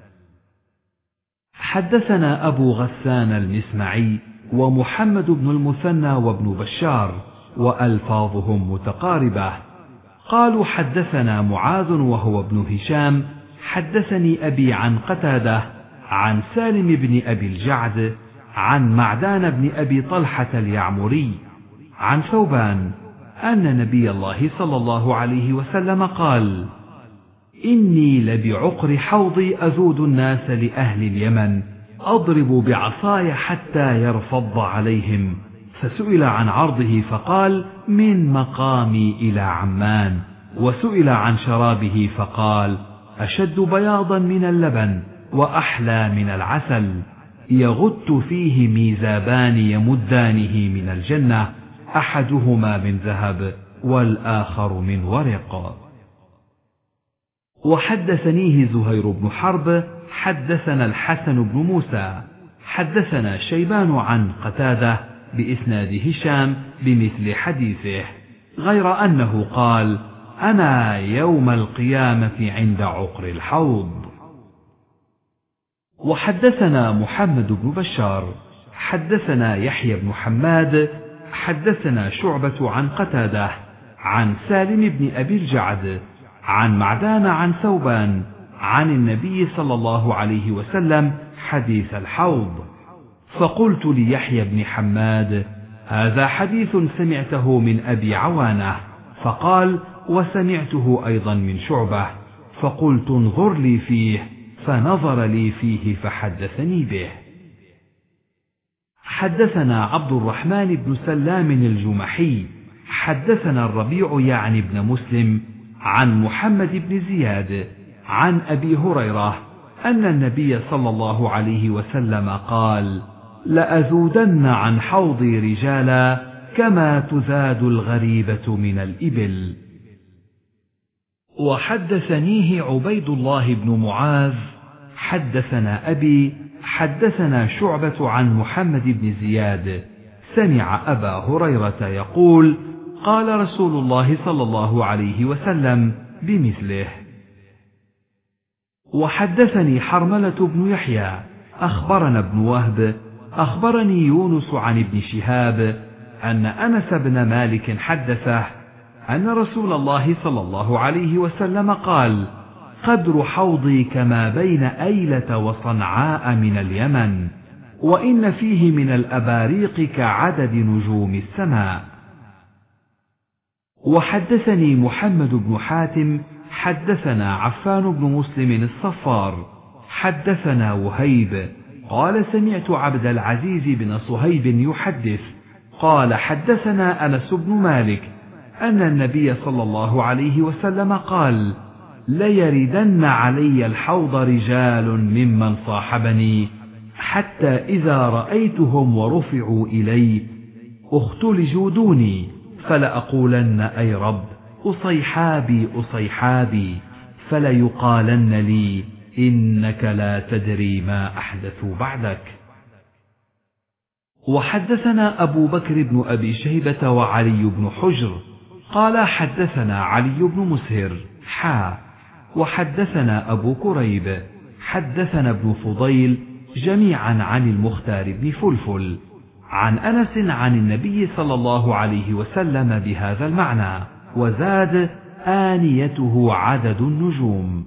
حدثنا أبو غسان المسمعي ومحمد بن المثنى وابن بشار، وألفاظهم متقاربة. قالوا: حدثنا معاذ وهو ابن هشام حدثني أبي عن قتادة عن سالم بن أبي الجعد عن معدان بن أبي طلحة اليعمري عن ثوبان أن نبي الله صلى الله عليه وسلم قال: إني لبعقر حوضي أذود الناس لأهل اليمن، أضرب بعصاي حتى يرفض عليهم. فسئل عن عرضه فقال: من مقامي إلى عمان. وسئل عن شرابه فقال: أشد بياضا من اللبن وأحلى من العسل، يغت فيه ميزابان يمدانه من الجنة، أحدهما من ذهب والآخر من ورق. وحدثنيه زهير بن حرب حدثنا الحسن بن موسى حدثنا شيبان عن قتادة بإسناد هشام بمثل حديثه، غير أنه قال: أنا يوم القيامة عند عقر الحوض. وحدثنا محمد بن بشار حدثنا يحيى بن حماد حدثنا شعبة عن قتادة عن سالم بن أبي الجعد عن معدان عن ثوبان عن النبي صلى الله عليه وسلم حديث الحوض. فقلت ليحيى بن حماد: هذا حديث سمعته من أبي عوانة. فقال: وسمعته أيضا من شعبة. فقلت: انظر لي فيه. فنظر لي فيه فحدثني به. حدثنا عبد الرحمن بن سلام الجمحي حدثنا الربيع يعني ابن مسلم عن محمد بن زياد عن أبي هريرة أن النبي صلى الله عليه وسلم قال: لأذودن عن حوضي رجالا كما تذاد الغريبة من الإبل. وحدثنيه عبيد الله بن معاذ حدثنا أبي حدثنا شعبة عن محمد بن زياد سمع أبا هريرة يقول: قال رسول الله صلى الله عليه وسلم بمثله. وحدثني حرملة بن يحيى أخبرنا ابن وهب أخبرني يونس عن ابن شهاب أن أنس بن مالك حدثه أن رسول الله صلى الله عليه وسلم قال: قدر حوضي كما بين أيلة وصنعاء من اليمن، وإن فيه من الأباريق كعدد نجوم السماء. وحدثني محمد بن حاتم حدثنا عفان بن مسلم الصفار حدثنا وهيب قال: سمعت عبد العزيز بن صهيب يحدث قال: حدثنا أنس بن مالك أن النبي صلى الله عليه وسلم قال: ليردن علي الحوض رجال ممن صاحبني، حتى إذا رأيتهم ورفعوا إلي اختلجوا دوني، فلأقولن: أي رب، أصيحابي أصيحابي، فليقالن لي: إنك لا تدري ما أحدثوا بعدك. وحدثنا أبو بكر بن أبي شيبة وعلي بن حجر قال: حدثنا علي بن مسهر حا وحدثنا أبو كريب حدثنا ابن فضيل جميعا عن المختار بن فلفل عن أنس عن النبي صلى الله عليه وسلم بهذا المعنى، وزاد: آنيته عدد النجوم.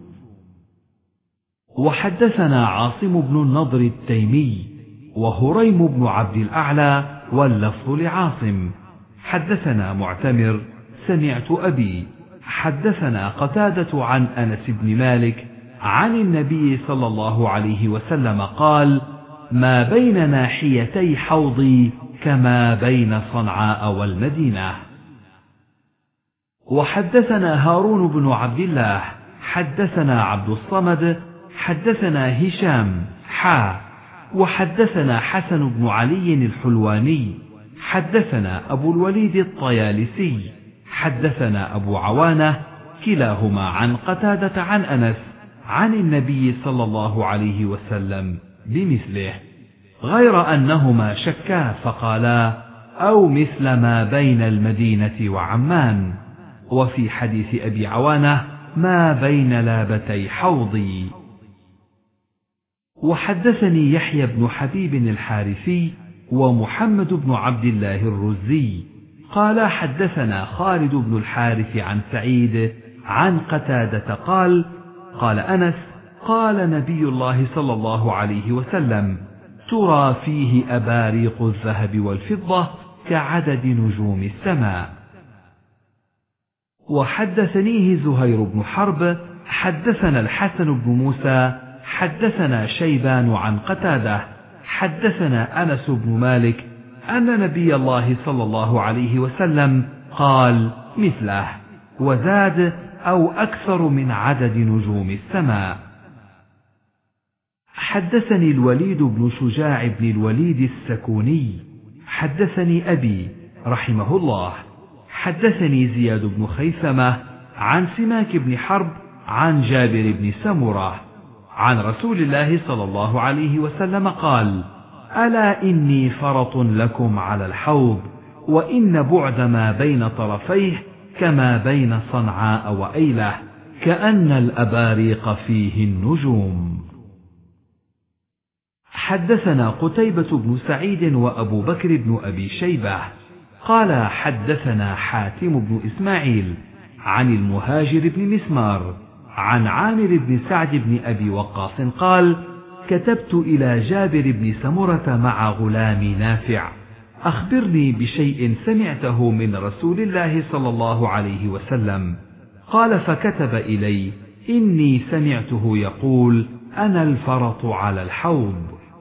وحدثنا عاصم بن النضر التيمي وهريم بن عبد الأعلى واللفظ لعاصم حدثنا معتمر سمعت أبي حدثنا قتادة عن أنس بن مالك عن النبي صلى الله عليه وسلم قال: ما بين ناحيتي حوضي كما بين صنعاء والمدينة. وحدثنا هارون بن عبد الله حدثنا عبد الصمد حدثنا هشام حا وحدثنا حسن بن علي الحلواني حدثنا أبو الوليد الطيالسي حدثنا أبو عوانة كلاهما عن قتادة عن أنس عن النبي صلى الله عليه وسلم بمثله، غير أنهما شكا فقالا: أو مثل ما بين المدينة وعمان. وفي حديث أبي عوانة: ما بين لابتي حوضي. وحدثني يحيى بن حبيب الحارثي ومحمد بن عبد الله الرزي قال: حدثنا خالد بن الحارث عن سعيد عن قتادة قال: قال أنس: قال نبي الله صلى الله عليه وسلم: ترى فيه أباريق الذهب والفضة كعدد نجوم السماء. وحدثنيه زهير بن حرب حدثنا الحسن بن موسى حدثنا شيبان عن قتادة حدثنا أنس بن مالك أن نبي الله صلى الله عليه وسلم قال مثله، وزاد: أو أكثر من عدد نجوم السماء. حدثني الوليد بن شجاع بن الوليد السكوني حدثني أبي رحمه الله حدثني زياد بن خيثمة عن سماك بن حرب عن جابر بن سمرة عن رسول الله صلى الله عليه وسلم قال: ألا إني فرط لكم على الحوض، وإن بعد ما بين طرفيه كما بين صنعاء وأيلة، كأن الأباريق فيه النجوم. حدثنا قتيبة بن سعيد وأبو بكر بن أبي شيبة قال: حدثنا حاتم بن إسماعيل عن المهاجر بن مسمار عن عامر بن سعد بن أبي وقاص قال: كتبت إلى جابر بن سمرة مع غلامي نافع: أخبرني بشيء سمعته من رسول الله صلى الله عليه وسلم. قال: فكتب إلي: إني سمعته يقول: أنا الفرط على الحوض.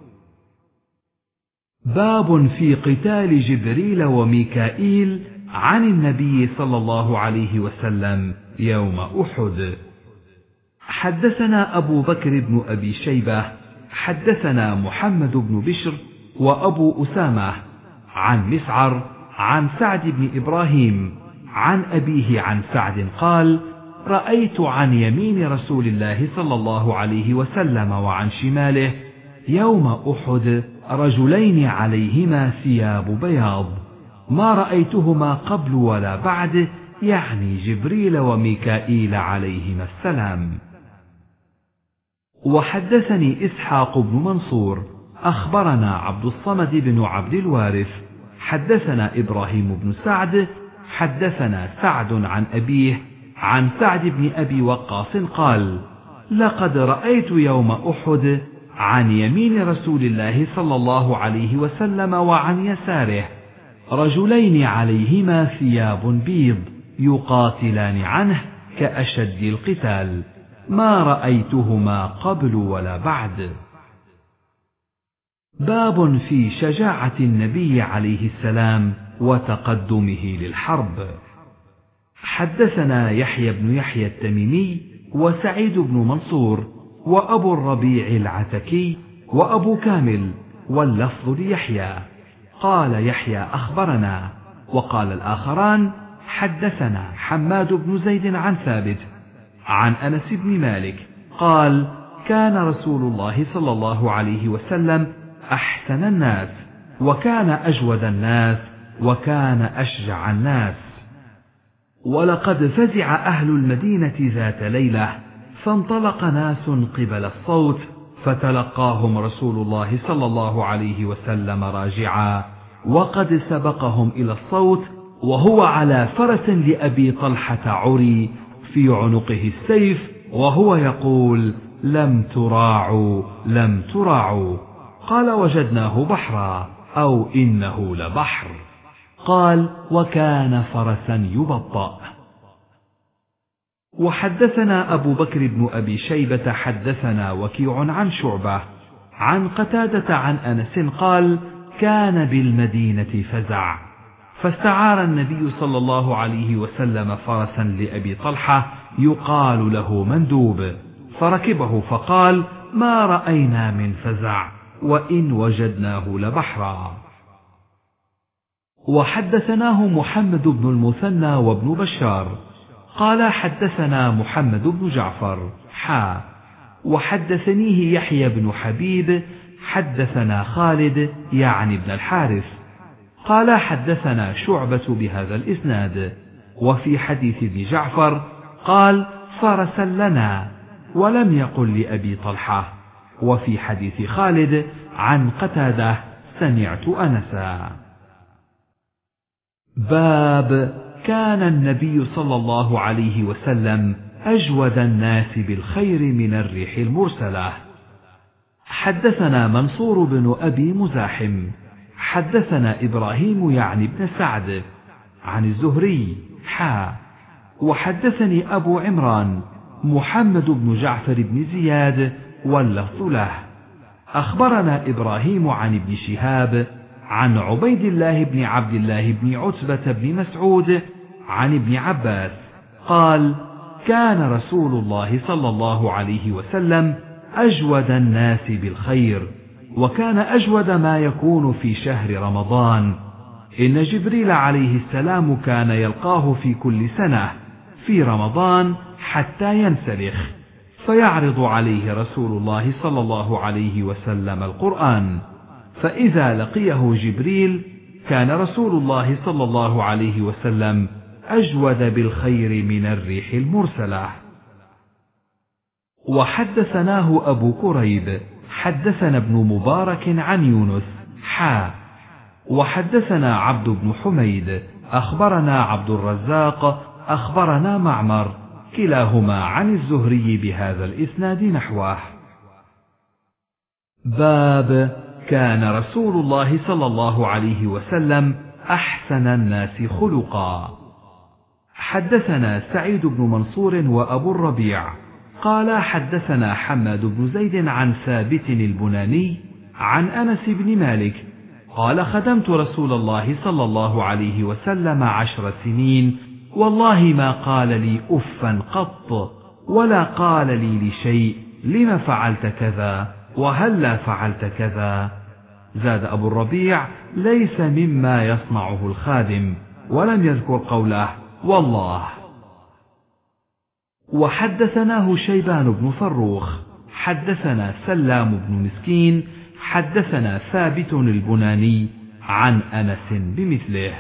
باب في قتال جبريل وميكائيل عن النبي صلى الله عليه وسلم يوم أحد. حدثنا أبو بكر بن أبي شيبة حدثنا محمد بن بشر وأبو أسامة عن مسعر عن سعد بن إبراهيم عن أبيه عن سعد قال: رأيت عن يمين رسول الله صلى الله عليه وسلم وعن شماله يوم أحد رجلين عليهما ثياب بياض، ما رأيتهما قبل ولا بعد، يعني جبريل وميكائيل عليهما السلام. وحدثني إسحاق بن منصور أخبرنا عبد الصمد بن عبد الوارث حدثنا إبراهيم بن سعد حدثنا سعد عن أبيه عن سعد بن أبي وقاص قال: لقد رأيت يوم أحد عن يمين رسول الله صلى الله عليه وسلم وعن يساره رجلين عليهما ثياب بيض يقاتلان عنه كأشد القتال، ما رأيتهما قبل ولا بعد. باب في شجاعة النبي عليه السلام وتقدمه للحرب. حدثنا يحيى بن يحيى التميمي وسعيد بن منصور وأبو الربيع العتكي وأبو كامل، واللفظ ليحيى. قال يحيى أخبرنا، وقال الآخران حدثنا حماد بن زيد عن ثابت عن أنس بن مالك قال: كان رسول الله صلى الله عليه وسلم أحسن الناس، وكان أجود الناس، وكان أشجع الناس. ولقد فزع أهل المدينة ذات ليلة، فانطلق ناس قبل الصوت، فتلقاهم رسول الله صلى الله عليه وسلم راجعا، وقد سبقهم إلى الصوت وهو على فرس لأبي طلحة عري، في عنقه السيف، وهو يقول: لم تراعوا لم تراعوا. قال: وجدناه بحرا، أو إنه لبحر. قال: وكان فرسا يبطأ. وحدثنا أبو بكر بن أبي شيبة حدثنا وكيع عن شعبة عن قتادة عن أنس قال: كان بالمدينة فزع، فاستعار النبي صلى الله عليه وسلم فرسا لأبي طلحة يقال له مندوب، فركبه فقال: ما رأينا من فزع، وإن وجدناه لبحرا. وحدثناه محمد بن المثنى وابن بشار قال: حدثنا محمد بن جعفر حا وحدثنيه يحيى بن حبيب حدثنا خالد يعني ابن الحارث قال: حدثنا شعبة بهذا الإسناد. وفي حديث ابن جعفر قال: فرسا لنا، ولم يقل لأبي طلحة. وفي حديث خالد عن قتادة: سمعت أنسا. باب كان النبي صلى الله عليه وسلم أجود الناس بالخير من الريح المرسلة. حدثنا منصور بن أبي مزاحم حدثنا إبراهيم يعني بن سعد عن الزهري حا وحدثني أبو عمران محمد بن جعفر بن زياد واللفظ له. أخبرنا إبراهيم عن ابن شهاب عن عبيد الله بن عبد الله بن عتبة بن مسعود عن ابن عباس قال: كان رسول الله صلى الله عليه وسلم أجود الناس بالخير، وكان أجود ما يكون في شهر رمضان. إن جبريل عليه السلام كان يلقاه في كل سنة في رمضان حتى ينسلخ، فيعرض عليه رسول الله صلى الله عليه وسلم القرآن، فإذا لقيه جبريل كان رسول الله صلى الله عليه وسلم أجود بالخير من الريح المرسلة. وحدثناه أبو كريب حدثنا ابن مبارك عن يونس حا وحدثنا عبد بن حميد أخبرنا عبد الرزاق أخبرنا معمر كلاهما عن الزهري بهذا الإسناد نحوه. باب كان رسول الله صلى الله عليه وسلم أحسن الناس خلقا. حدثنا سعيد بن منصور وأبو الربيع قال: حدثنا حماد بن زيد عن ثابت البناني عن أنس بن مالك قال: خدمت رسول الله صلى الله عليه وسلم عشر سنين، والله ما قال لي أفا قط، ولا قال لي لشيء لم فعلت كذا وهلا فعلت كذا. زاد أبو الربيع: ليس مما يصنعه الخادم، ولم يذكر قوله والله. وحدثناه شيبان بن فروخ حدثنا سلام بن مسكين حدثنا ثابت البناني عن أنس بمثله.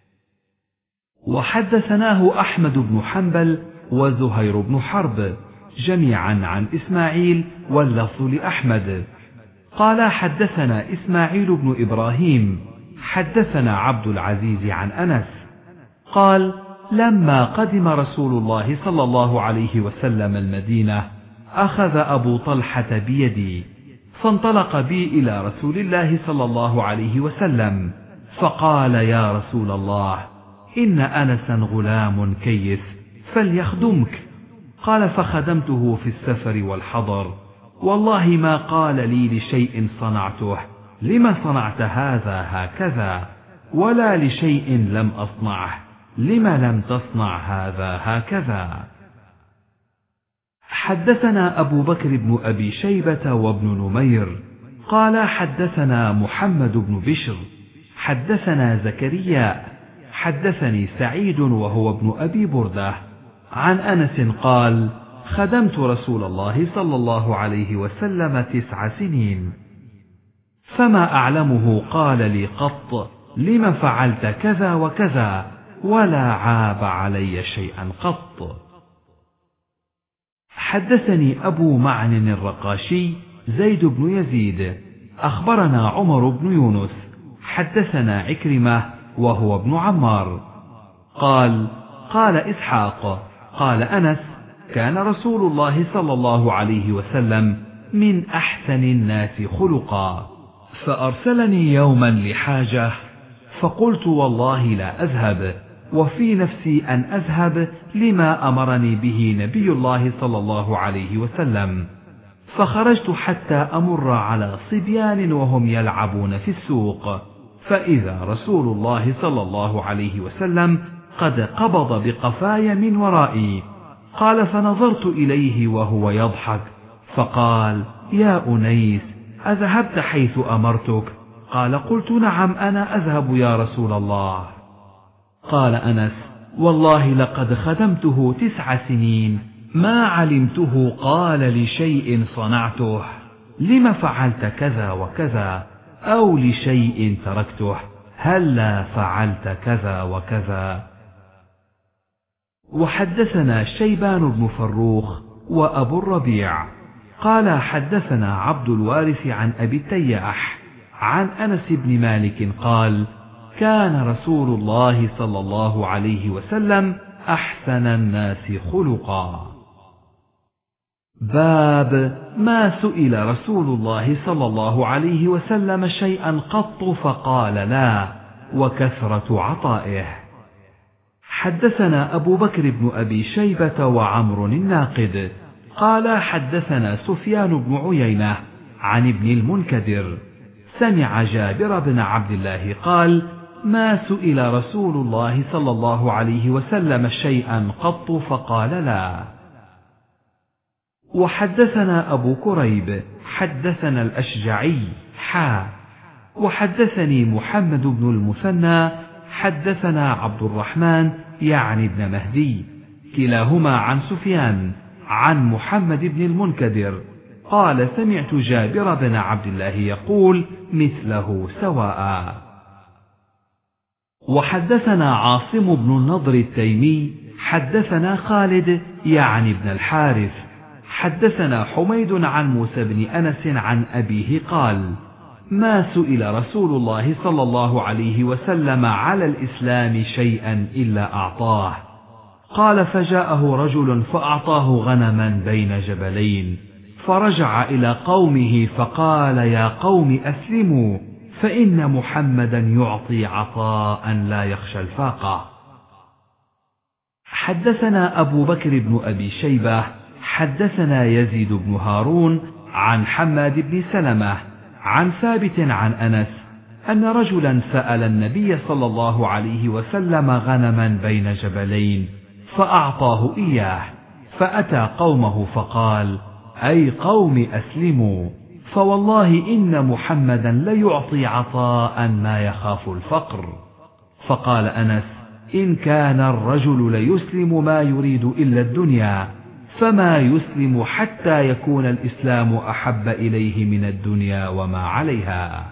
وحدثناه أحمد بن حنبل وزهير بن حرب جميعا عن إسماعيل واللفظ لأحمد. قال حدثنا إسماعيل بن إبراهيم حدثنا عبد العزيز عن أنس قال لما قدم رسول الله صلى الله عليه وسلم المدينة أخذ أبو طلحة بيدي فانطلق بي إلى رسول الله صلى الله عليه وسلم فقال يا رسول الله إن أنسا غلام كيس فليخدمك. قال فخدمته في السفر والحضر والله ما قال لي لشيء صنعته لم صنعت هذا هكذا ولا لشيء لم أصنعه لم لم تصنع هذا هكذا. حدثنا أبو بكر بن أبي شيبة وابن نمير قال حدثنا محمد بن بشر حدثنا زكريا حدثني سعيد وهو ابن أبي بردة عن أنس قال خدمت رسول الله صلى الله عليه وسلم تسع سنين فما أعلمه قال لي قط لم فعلت كذا وكذا ولا عاب علي شيئا قط. حدثني أبو معن الرقاشي زيد بن يزيد أخبرنا عمر بن يونس حدثنا عكرمة وهو ابن عمار قال قال إسحاق قال أنس كان رسول الله صلى الله عليه وسلم من أحسن الناس خلقا فأرسلني يوما لحاجة فقلت والله لا أذهب وفي نفسي أن أذهب لما أمرني به نبي الله صلى الله عليه وسلم فخرجت حتى أمر على صبيان وهم يلعبون في السوق فإذا رسول الله صلى الله عليه وسلم قد قبض بقفاي من ورائي. قال فنظرت إليه وهو يضحك فقال يا أنيس أذهبت حيث أمرتك؟ قال قلت نعم أنا أذهب يا رسول الله. قال أنس والله لقد خدمته تسع سنين ما علمته قال لشيء صنعته لم فعلت كذا وكذا أو لشيء تركته هلا فعلت كذا وكذا. وحدثنا شيبان بن فروخ وأبو الربيع قال حدثنا عبد الوارث عن أبي التياح عن أنس بن مالك قال كان رسول الله صلى الله عليه وسلم أحسن الناس خلقا. باب ما سئل رسول الله صلى الله عليه وسلم شيئا قط فقال لا وكثرة عطائه. حدثنا أبو بكر بن أبي شيبة وعمر الناقد قال حدثنا سفيان بن عيينة عن ابن المنكدر سمع جابر بن عبد الله قال ما سئل رسول الله صلى الله عليه وسلم شيئا قط فقال لا. وحدثنا أبو كريب حدثنا الأشجعي حا وحدثني محمد بن المثنى حدثنا عبد الرحمن يعني ابن مهدي كلاهما عن سفيان عن محمد بن المنكدر قال سمعت جابر بن عبد الله يقول مثله سواء. وحدثنا عاصم بن النضر التيمي حدثنا خالد يعني ابن الحارث حدثنا حميد عن موسى بن أنس عن أبيه قال ما سئل رسول الله صلى الله عليه وسلم على الإسلام شيئا إلا أعطاه. قال فجاءه رجل فأعطاه غنما بين جبلين فرجع إلى قومه فقال يا قوم أسلموا فإن محمدا يعطي عطاء لا يخشى الفاقة. حدثنا أبو بكر بن أبي شيبة حدثنا يزيد بن هارون عن حماد بن سلمة عن ثابت عن أنس أن رجلا سأل النبي صلى الله عليه وسلم غنما بين جبلين فأعطاه إياه فأتى قومه فقال أي قوم أسلموا فوالله إن محمدا ليعطي عطاء ما يخاف الفقر. فقال أنس إن كان الرجل ليسلم ما يريد إلا الدنيا فما يسلم حتى يكون الإسلام أحب إليه من الدنيا وما عليها.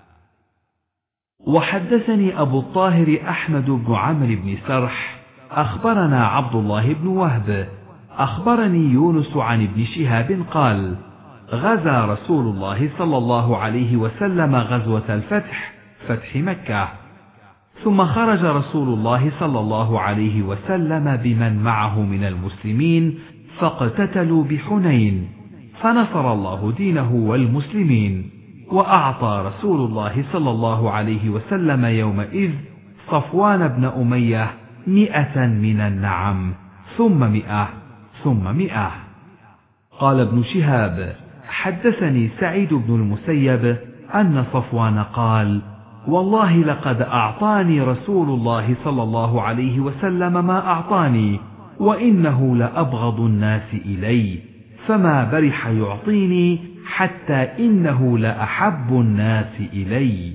وحدثني أبو الطاهر أحمد بن عمرو بن سرح أخبرنا عبد الله بن وهب أخبرني يونس عن ابن شهاب قال: غزا رسول الله صلى الله عليه وسلم غزوة الفتح، فتح مكة، ثم خرج رسول الله صلى الله عليه وسلم بمن معه من المسلمين فاقتتلوا بحنين، فنصر الله دينه والمسلمين، وأعطى رسول الله صلى الله عليه وسلم يومئذ صفوان بن أمية مئة من النعم، ثم مئة، ثم مئة. قال ابن شهاب: حدثني سعيد بن المسيب أن صفوان قال: والله لقد أعطاني رسول الله صلى الله عليه وسلم ما أعطاني، وإنه لأبغض الناس إلي، فما برح يعطيني حتى إنه لأحب الناس إلي.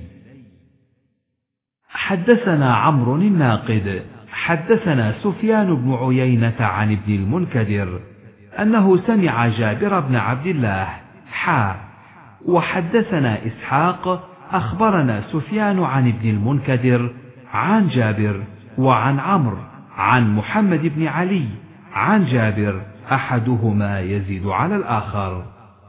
حدثنا عمرو الناقد حدثنا سفيان بن عيينة عن ابن المنكدر أنه سمع جابر بن عبد الله حا وحدثنا إسحاق أخبرنا سفيان عن ابن المنكدر عن جابر وعن عمرو عن محمد بن علي عن جابر، أحدهما يزيد على الآخر.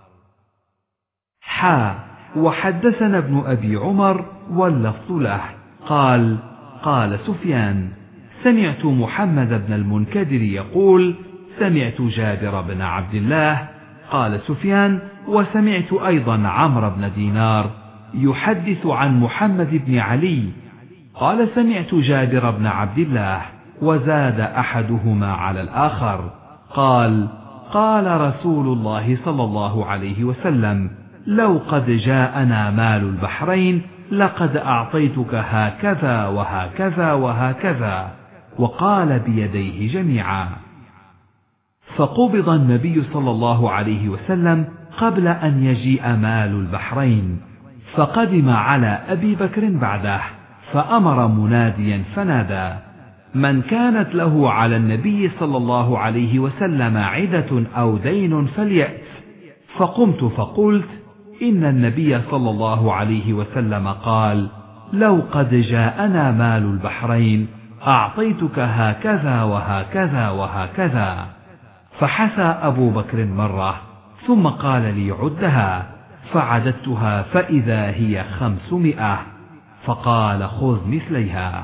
حا وحدثنا ابن أبي عمر واللفظ له قال: قال سفيان: سمعت محمد بن المنكدر يقول: سمعت جابر بن عبد الله. قال سفيان: وسمعت أيضا عمرو بن دينار يحدث عن محمد بن علي قال: سمعت جابر بن عبد الله، وزاد أحدهما على الآخر قال: قال رسول الله صلى الله عليه وسلم: لو قد جاءنا مال البحرين لقد أعطيتك هكذا وهكذا وهكذا، وقال بيديه جميعا. فقبض النبي صلى الله عليه وسلم قبل أن يجيء مال البحرين، فقدم على أبي بكر بعده، فأمر مناديا فنادى: من كانت له على النبي صلى الله عليه وسلم عدة أو دين فليأت. فقمت فقلت: إن النبي صلى الله عليه وسلم قال: لو قد جاءنا مال البحرين أعطيتك هكذا وهكذا وهكذا. فحثى أبو بكر مرة ثم قال لي: عدها، فعددتها فإذا هي خمسمائة، فقال: خذ مثليها.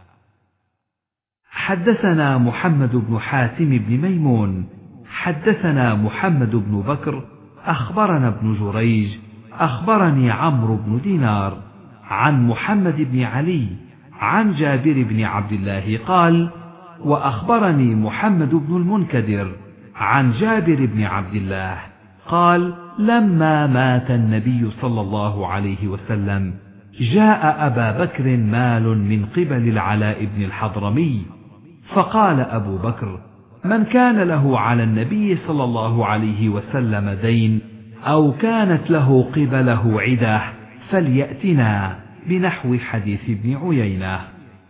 حدثنا محمد بن حاتم بن ميمون حدثنا محمد بن بكر أخبرنا ابن جريج أخبرني عمرو بن دينار عن محمد بن علي عن جابر بن عبد الله قال: وأخبرني محمد بن المنكدر عن جابر بن عبد الله قال: لما مات النبي صلى الله عليه وسلم جاء أبا بكر مال من قبل العلاء بن الحضرمي، فقال أبو بكر: من كان له على النبي صلى الله عليه وسلم دين أو كانت له قبله عدة فليأتنا، بنحو حديث ابن عيينة.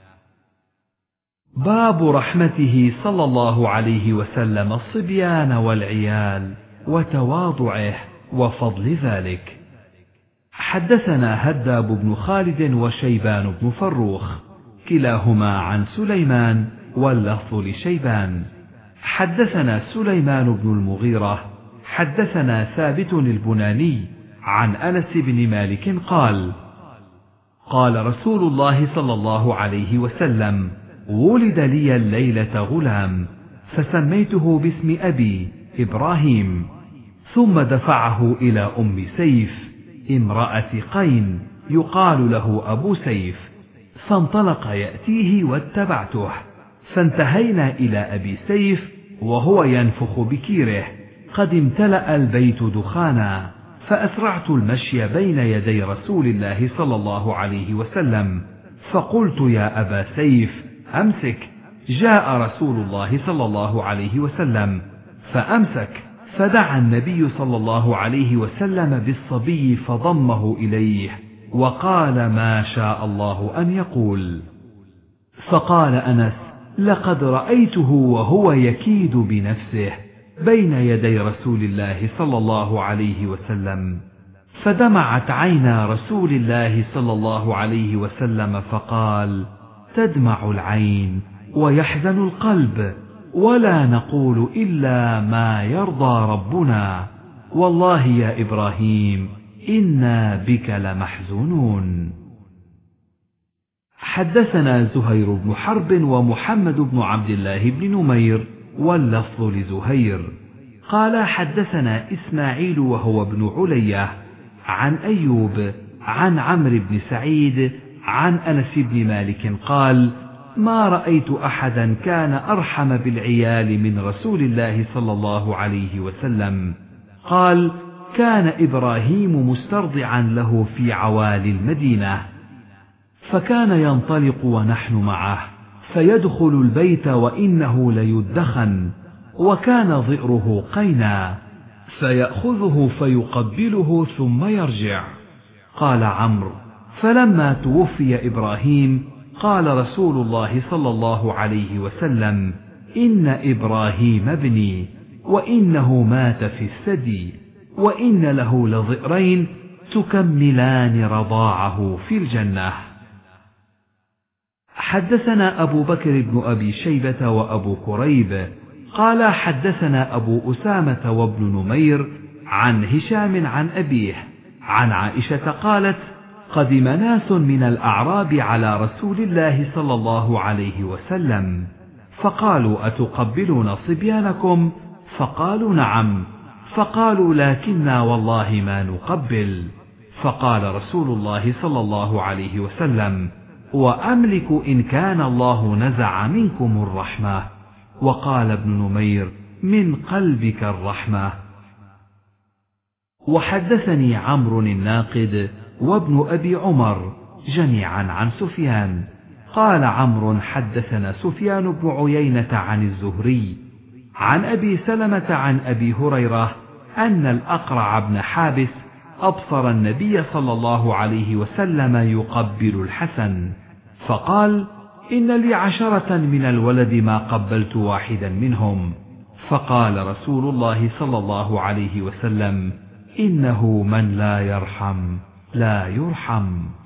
باب رحمته صلى الله عليه وسلم الصبيان والعيال وتواضعه وفضل ذلك. حدثنا هداب بن خالد وشيبان بن فروخ كلاهما عن سليمان واللفظ لشيبان. حدثنا سليمان بن المغيرة حدثنا ثابت البناني عن أنس بن مالك قال: قال رسول الله صلى الله عليه وسلم: ولد لي الليلة غلام، فسميته باسم أبي إبراهيم، ثم دفعه إلى أم سيف امرأة قين يقال له أبو سيف، فانطلق يأتيه واتبعته، فانتهينا إلى أبي سيف وهو ينفخ بكيره، قد امتلأ البيت دخانا، فأسرعت المشي بين يدي رسول الله صلى الله عليه وسلم، فقلت: يا أبا سيف أمسك، جاء رسول الله صلى الله عليه وسلم، فأمسك، فدعا النبي صلى الله عليه وسلم بالصبي فضمه إليه وقال: ما شاء الله أن يقول. فقال أنس: لقد رأيته وهو يكيد بنفسه بين يدي رسول الله صلى الله عليه وسلم، فدمعت عينا رسول الله صلى الله عليه وسلم، فقال: تدمع العين ويحزن القلب، ولا نقول إلا ما يرضى ربنا، والله يا إبراهيم إنا بك لمحزونون. حدثنا زهير بن حرب ومحمد بن عبد الله بن نمير واللفظ لزهير قال حدثنا إسماعيل وهو ابن علية عن أيوب عن عمرو بن سعيد عن أنس بن مالك قال: ما رأيت أحدا كان أرحم بالعيال من رسول الله صلى الله عليه وسلم. قال: كان إبراهيم مسترضعا له في عوالي المدينة، فكان ينطلق ونحن معه فيدخل البيت وإنه ليدخن، وكان ظئره قينا، فيأخذه فيقبله ثم يرجع. قال عمرو: فلما توفي إبراهيم قال رسول الله صلى الله عليه وسلم: إن إبراهيم ابني، وإنه مات في الثدي، وإن له لظئرين تكملان رضاعه في الجنة. حدثنا أبو بكر بن أبي شيبة وأبو كريب قال حدثنا أبو أسامة وابن نمير عن هشام عن أبيه عن عائشة قالت: قدم ناس من الأعراب على رسول الله صلى الله عليه وسلم، فقالوا: أتقبلون صبيانكم؟ فقالوا: نعم. فقالوا: لكننا والله ما نقبل. فقال رسول الله صلى الله عليه وسلم: وأملك إن كان الله نزع منكم الرحمة. وقال ابن نمير: من قلبك الرحمة. وحدثني عمرو الناقد وابن أبي عمر جميعا عن سفيان قال عمرو: حدثنا سفيان بن عيينة عن الزهري عن أبي سلمة عن أبي هريرة أن الأقرع بن حابس أبصر النبي صلى الله عليه وسلم يقبل الحسن، فقال: إن لي عشرة من الولد ما قبلت واحدا منهم. فقال رسول الله صلى الله عليه وسلم: إنه من لا يرحم لا يرحم.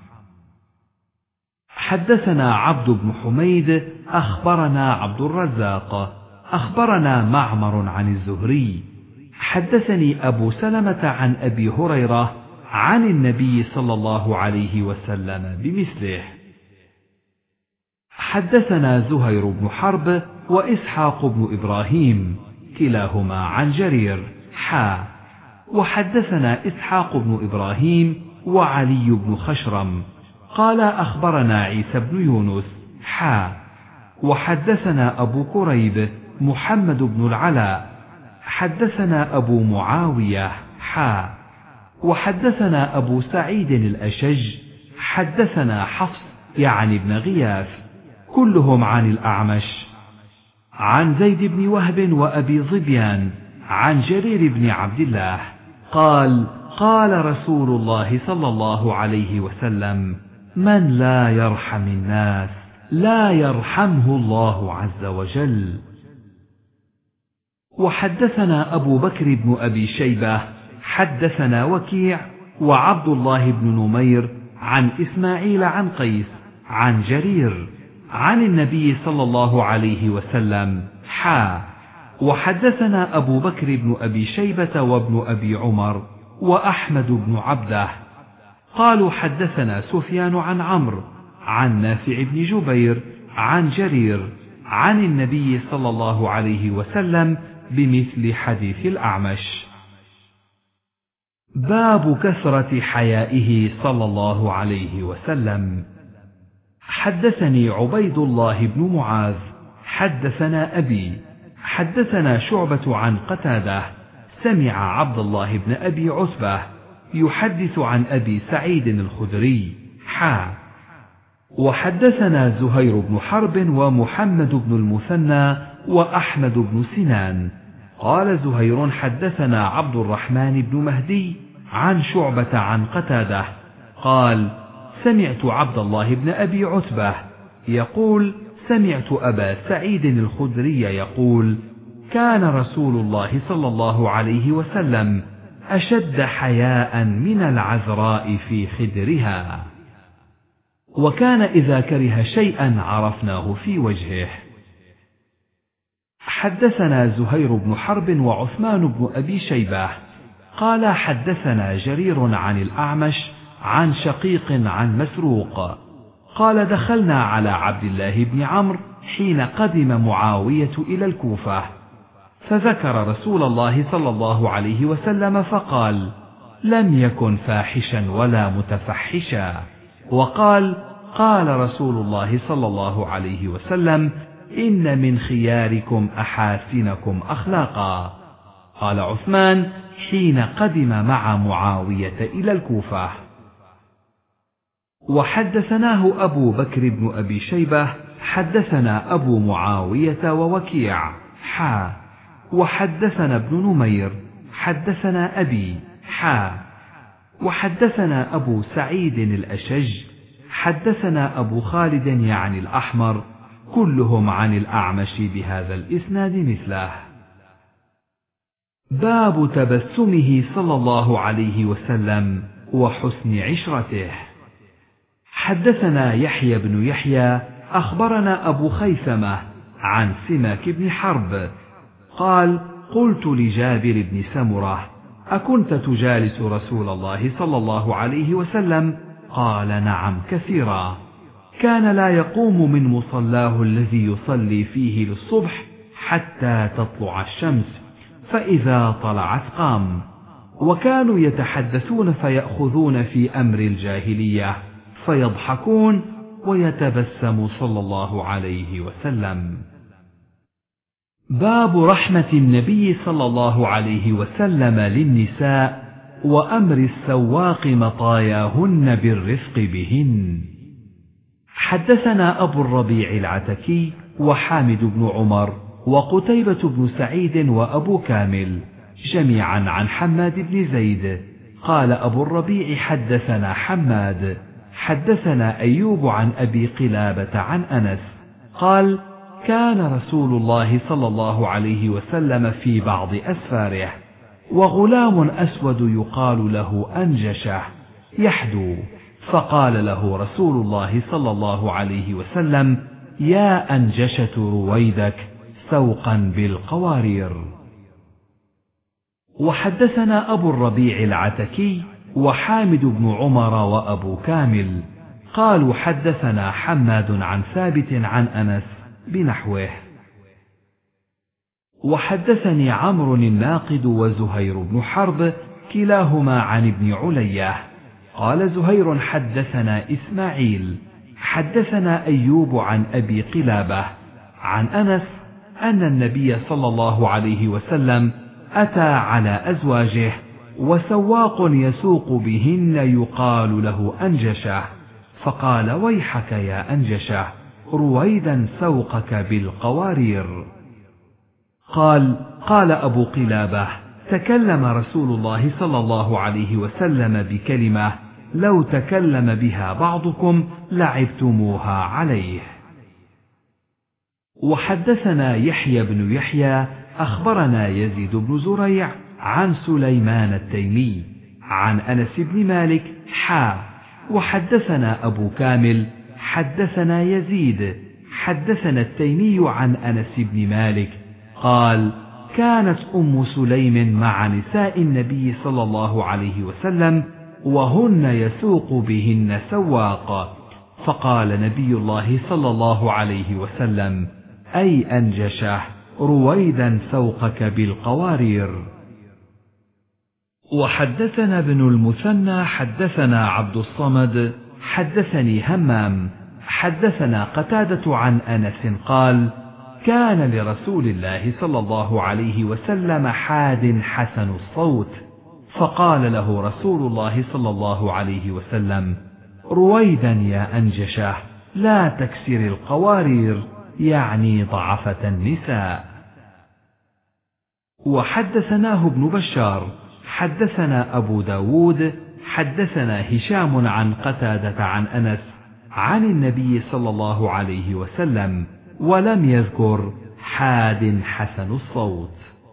حدثنا عبد بن حميد أخبرنا عبد الرزاق أخبرنا معمر عن الزهري حدثني أبو سلمة عن أبي هريرة عن النبي صلى الله عليه وسلم بمثله. حدثنا زهير بن حرب وإسحاق بن إبراهيم كلاهما عن جرير حا وحدثنا إسحاق بن إبراهيم وعلي بن خشرم قال أخبرنا عيسى بن يونس حا وحدثنا أبو كريب محمد بن العلاء حدثنا أبو معاوية حا وحدثنا أبو سعيد الأشج حدثنا حفص يعني ابن غياث كلهم عن الأعمش عن زيد بن وهب وأبي ظبيان عن جرير بن عبد الله قال: قال رسول الله صلى الله عليه وسلم: من لا يرحم الناس لا يرحمه الله عز وجل. وحدثنا أبو بكر بن أبي شيبة حدثنا وكيع وعبد الله بن نمير عن إسماعيل عن قيس عن جرير عن النبي صلى الله عليه وسلم حا وحدثنا أبو بكر بن أبي شيبة وابن أبي عمر وأحمد بن عبده قالوا حدثنا سفيان عن عمرو عن نافع بن جبير عن جرير عن النبي صلى الله عليه وسلم بمثل حديث الأعمش. باب كثرة حيائه صلى الله عليه وسلم. حدثني عبيد الله بن معاذ حدثنا أبي حدثنا شعبة عن قتادة سمع عبد الله بن أبي عتبة يحدث عن أبي سعيد الخدري حا وحدثنا زهير بن حرب ومحمد بن المثنى وأحمد بن سنان قال زهير حدثنا عبد الرحمن بن مهدي عن شعبة عن قتادة قال: سمعت عبد الله بن أبي عتبة يقول: سمعت أبا سعيد الخدري يقول: كان رسول الله صلى الله عليه وسلم أشد حياء من العذراء في خدرها، وكان إذا كره شيئا عرفناه في وجهه. حدثنا زهير بن حرب وعثمان بن أبي شيبة قال حدثنا جرير عن الأعمش عن شقيق عن مسروق قال دخلنا على عبد الله بن عمرو حين قدم معاوية إلى الكوفة، فذكر رسول الله صلى الله عليه وسلم فقال: لم يكن فاحشا ولا متفحشا، وقال: قال رسول الله صلى الله عليه وسلم: إن من خياركم أحاسنكم أخلاقا. قال عثمان حين قدم مع معاوية إلى الكوفة. وحدثناه أبو بكر بن أبي شيبة حدثنا أبو معاوية ووكيع حا وحدثنا ابن نمير حدثنا أبي حا وحدثنا أبو سعيد الأشج حدثنا أبو خالد يعني الأحمر كلهم عن الأعمش بهذا الإسناد مثله. باب تبسمه صلى الله عليه وسلم وحسن عشرته. حدثنا يحيى بن يحيى أخبرنا أبو خيثمة عن سماك بن حرب قال: قلت لجابر بن سمرة: أكنت تجالس رسول الله صلى الله عليه وسلم؟ قال: نعم كثيرا، كان لا يقوم من مصلاه الذي يصلي فيه للصبح حتى تطلع الشمس، فإذا طلعت قام، وكانوا يتحدثون فيأخذون في أمر الجاهلية فيضحكون ويتبسم صلى الله عليه وسلم. باب رحمة النبي صلى الله عليه وسلم للنساء وأمر السواق مطاياهن بالرفق بهن. حدثنا أبو الربيع العتكي وحامد بن عمر وقتيبة بن سعيد وأبو كامل جميعا عن حماد بن زيد قال أبو الربيع: حدثنا حماد حدثنا أيوب عن أبي قلابة عن أنس قال: كان رسول الله صلى الله عليه وسلم في بعض أسفاره وغلام أسود يقال له أنجشة يحدو، فقال له رسول الله صلى الله عليه وسلم: يا أنجشة رويدك سوقا بالقوارير. وحدثنا أبو الربيع العتكي وحامد بن عمر وأبو كامل قالوا حدثنا حماد عن ثابت عن أنس بنحوه. وحدثني عمرو الناقد وزهير بن حرب كلاهما عن ابن علية قال زهير: حدثنا إسماعيل حدثنا أيوب عن أبي قلابة عن أنس أن النبي صلى الله عليه وسلم أتى على أزواجه وسواق يسوق بهن يقال له أنجشة، فقال: ويحك يا أنجشة، رويدا سوقك بالقوارير. قال: قال أبو قلابة: تكلم رسول الله صلى الله عليه وسلم بكلمة لو تكلم بها بعضكم لعبتموها عليه. وحدثنا يحيى بن يحيى أخبرنا يزيد بن زريع عن سليمان التيمي عن أنس بن مالك حا وحدثنا أبو كامل حدثنا يزيد حدثنا التيمي عن أنس بن مالك قال: كانت أم سليم مع نساء النبي صلى الله عليه وسلم وهن يسوق بهن سواق، فقال نبي الله صلى الله عليه وسلم: أي أنجشة، رويدا سوقك بالقوارير. وحدثنا ابن المثنى حدثنا عبد الصمد حدثني همام حدثنا قتادة عن أنس قال: كان لرسول الله صلى الله عليه وسلم حاد حسن الصوت، فقال له رسول الله صلى الله عليه وسلم: رويدا يا أنجشة، لا تكسر القوارير، يعني ضعفة النساء. وحدثناه ابن بشار حدثنا أبو داود حدثنا هشام عن قتادة عن أنس عن النبي صلى الله عليه وسلم، ولم يذكر حاد حسن الصوت.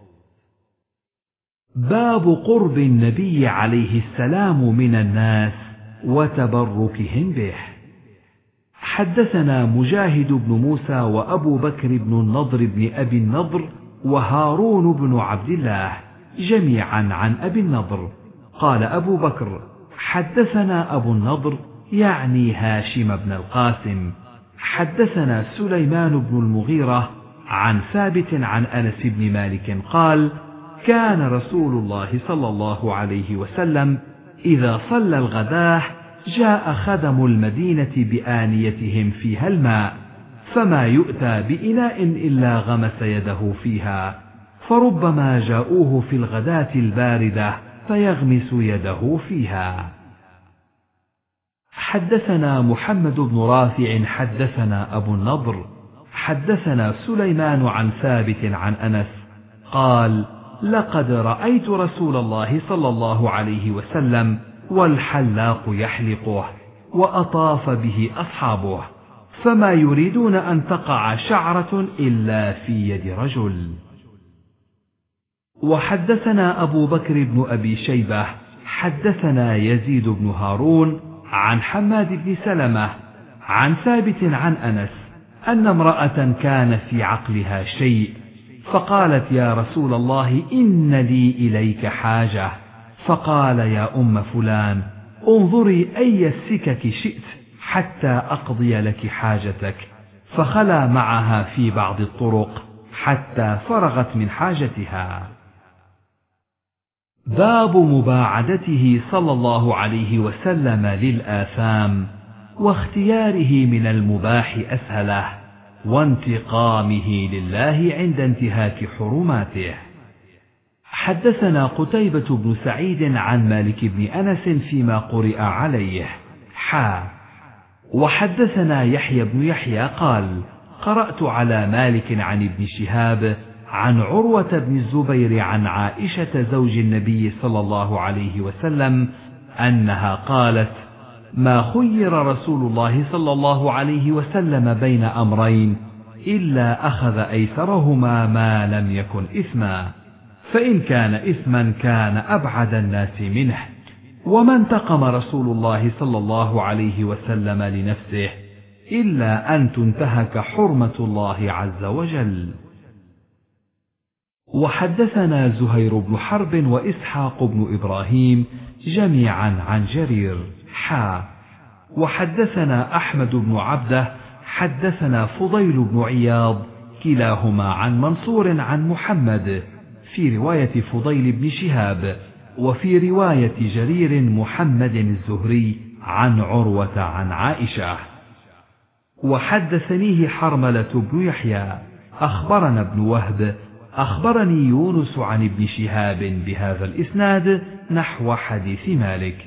باب قرب النبي عليه السلام من الناس وتبركهم به. حدثنا مجاهد بن موسى وأبو بكر بن النضر بن أبي النضر وهارون بن عبد الله جميعا عن أبي النضر. قال أبو بكر: حدثنا أبو النضر يعني هاشم بن القاسم. حدثنا سليمان بن المغيرة عن ثابت عن أنس بن مالك قال: كان رسول الله صلى الله عليه وسلم إذا صلى الغداة جاء خدم المدينة بآنيتهم فيها الماء، فما يؤتى بإناء إلا غمس يده فيها، فربما جاءوه في الغداة الباردة فيغمس يده فيها. حدثنا محمد بن رافع حدثنا أبو النضر حدثنا سليمان عن ثابت عن أنس قال: لقد رأيت رسول الله صلى الله عليه وسلم والحلاق يحلقه وأطاف به أصحابه، فما يريدون أن تقع شعرة إلا في يد رجل. وحدثنا أبو بكر بن أبي شيبة حدثنا يزيد بن هارون عن حماد بن سلمة عن ثابت عن أنس أن امرأة كان في عقلها شيء، فقالت: يا رسول الله إن لي إليك حاجة. فقال: يا أم فلان انظري أي السكك شئت حتى أقضي لك حاجتك، فخلا معها في بعض الطرق حتى فرغت من حاجتها. باب مباعدته صلى الله عليه وسلم للآثام، واختياره من المباح أسهله، وانتقامه لله عند انتهاك حرماته. حدثنا قتيبة بن سعيد عن مالك بن أنس فيما قرئ عليه حا وحدثنا يحيى بن يحيى قال: قرأت على مالك عن ابن شهاب عن عروة بن الزبير عن عائشة زوج النبي صلى الله عليه وسلم أنها قالت: ما خير رسول الله صلى الله عليه وسلم بين أمرين إلا أخذ أيسرهما ما لم يكن إثما، فإن كان إثما كان أبعد الناس منه، وما انتقم رسول الله صلى الله عليه وسلم لنفسه إلا أن تنتهك حرمة الله عز وجل. وحدثنا زهير بن حرب وإسحاق بن إبراهيم جميعا عن جرير حا وحدثنا أحمد بن عبده حدثنا فضيل بن عياض كلاهما عن منصور عن محمد في رواية فضيل بن شهاب، وفي رواية جرير محمد الزهري عن عروة عن عائشة. وحدثنيه حرملة بن يحيى أخبرنا ابن وهب أخبرني يونس عن ابن شهاب بهذا الإسناد نحو حديث مالك.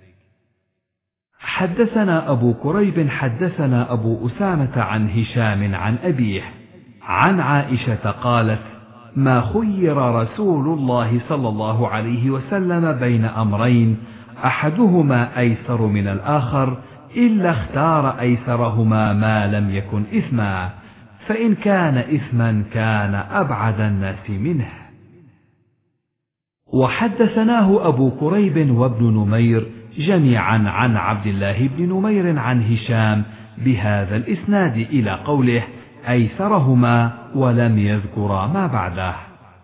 حدثنا أبو كريب حدثنا أبو أسامة عن هشام عن أبيه عن عائشة قالت: ما خير رسول الله صلى الله عليه وسلم بين أمرين أحدهما أيسر من الآخر إلا اختار أيسرهما ما لم يكن إثما، فإن كان إثما كان أبعد الناس منه. وحدثناه أبو كريب وابن نمير جميعا عن عبد الله بن نمير عن هشام بهذا الإسناد إلى قوله: أيسرهما، ولم يذكر ما بعده.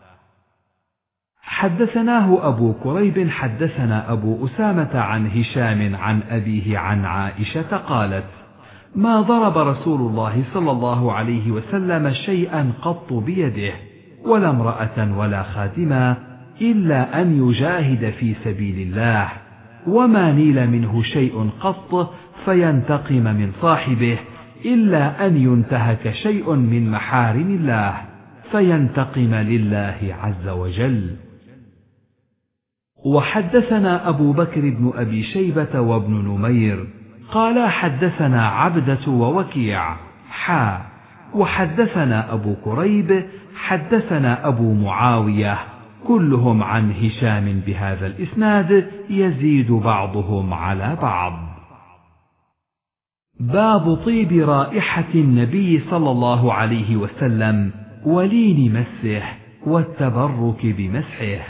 حدثناه أبو كريب حدثنا أبو أسامة عن هشام عن أبيه عن عائشة قالت: ما ضرب رسول الله صلى الله عليه وسلم شيئا قط بيده ولا امرأة ولا خادما إلا أن يجاهد في سبيل الله، وما نيل منه شيء قط فينتقم من صاحبه إلا أن ينتهك شيء من محارم الله فينتقم لله عز وجل. وحدثنا أبو بكر بن أبي شيبة وابن نمير قالا حدثنا عبدة ووكيع حا وحدثنا أبو كريب حدثنا أبو معاوية كلهم عن هشام بهذا الإسناد يزيد بعضهم على بعض. باب طيب رائحة النبي صلى الله عليه وسلم ولين مسه والتبرك بمسحه.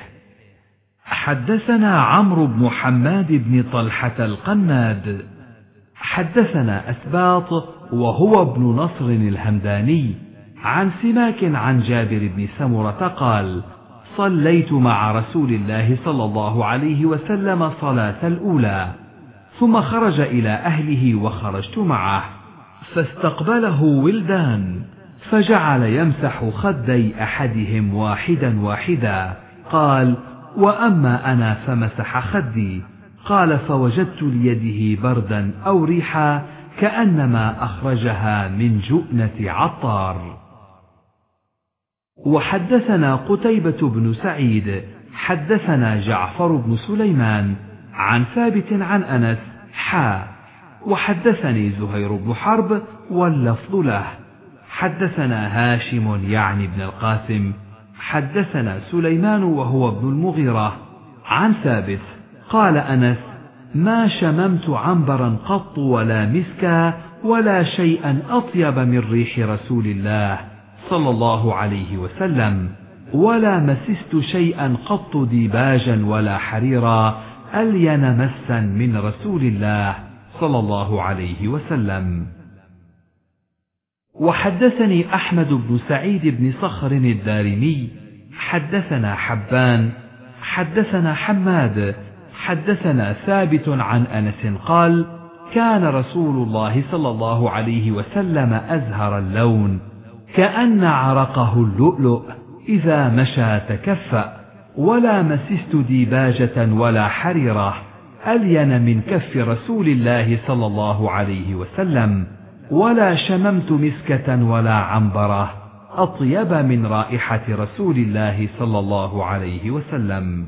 حدثنا عمرو بن حماد بن طلحة القناد حدثنا أسباط وهو ابن نصر الهمداني عن سماك عن جابر بن سمرة قال: صليت مع رسول الله صلى الله عليه وسلم صلاة الأولى، ثم خرج إلى أهله وخرجت معه، فاستقبله ولدان، فجعل يمسح خدي أحدهم واحدا واحدا. قال: وأما أنا فمسح خدي. قال: فوجدت ليده بردا أو ريحا كأنما أخرجها من جؤنة عطار. وحدثنا قتيبة بن سعيد حدثنا جعفر بن سليمان عن ثابت عن أنس حا وحدثني زهير بن حرب واللفظ له. حدثنا هاشم يعني ابن القاسم حدثنا سليمان وهو ابن المغيرة عن ثابت قال أنس: ما شممت عنبرا قط ولا مسكا ولا شيئا أطيب من ريح رسول الله صلى الله عليه وسلم، ولا مسست شيئا قط ديباجا ولا حريرا ألين مسا من رسول الله صلى الله عليه وسلم. وحدثني أحمد بن سعيد بن صخر الدارمي حدثنا حبان حدثنا حماد حدثنا ثابت عن أنس قال: كان رسول الله صلى الله عليه وسلم أزهر اللون كأن عرقه اللؤلؤ، إذا مشى تكفأ، ولا مسست ديباجة ولا حريرة ألين من كف رسول الله صلى الله عليه وسلم، ولا شممت مسكة ولا عنبرة أطيب من رائحة رسول الله صلى الله عليه وسلم.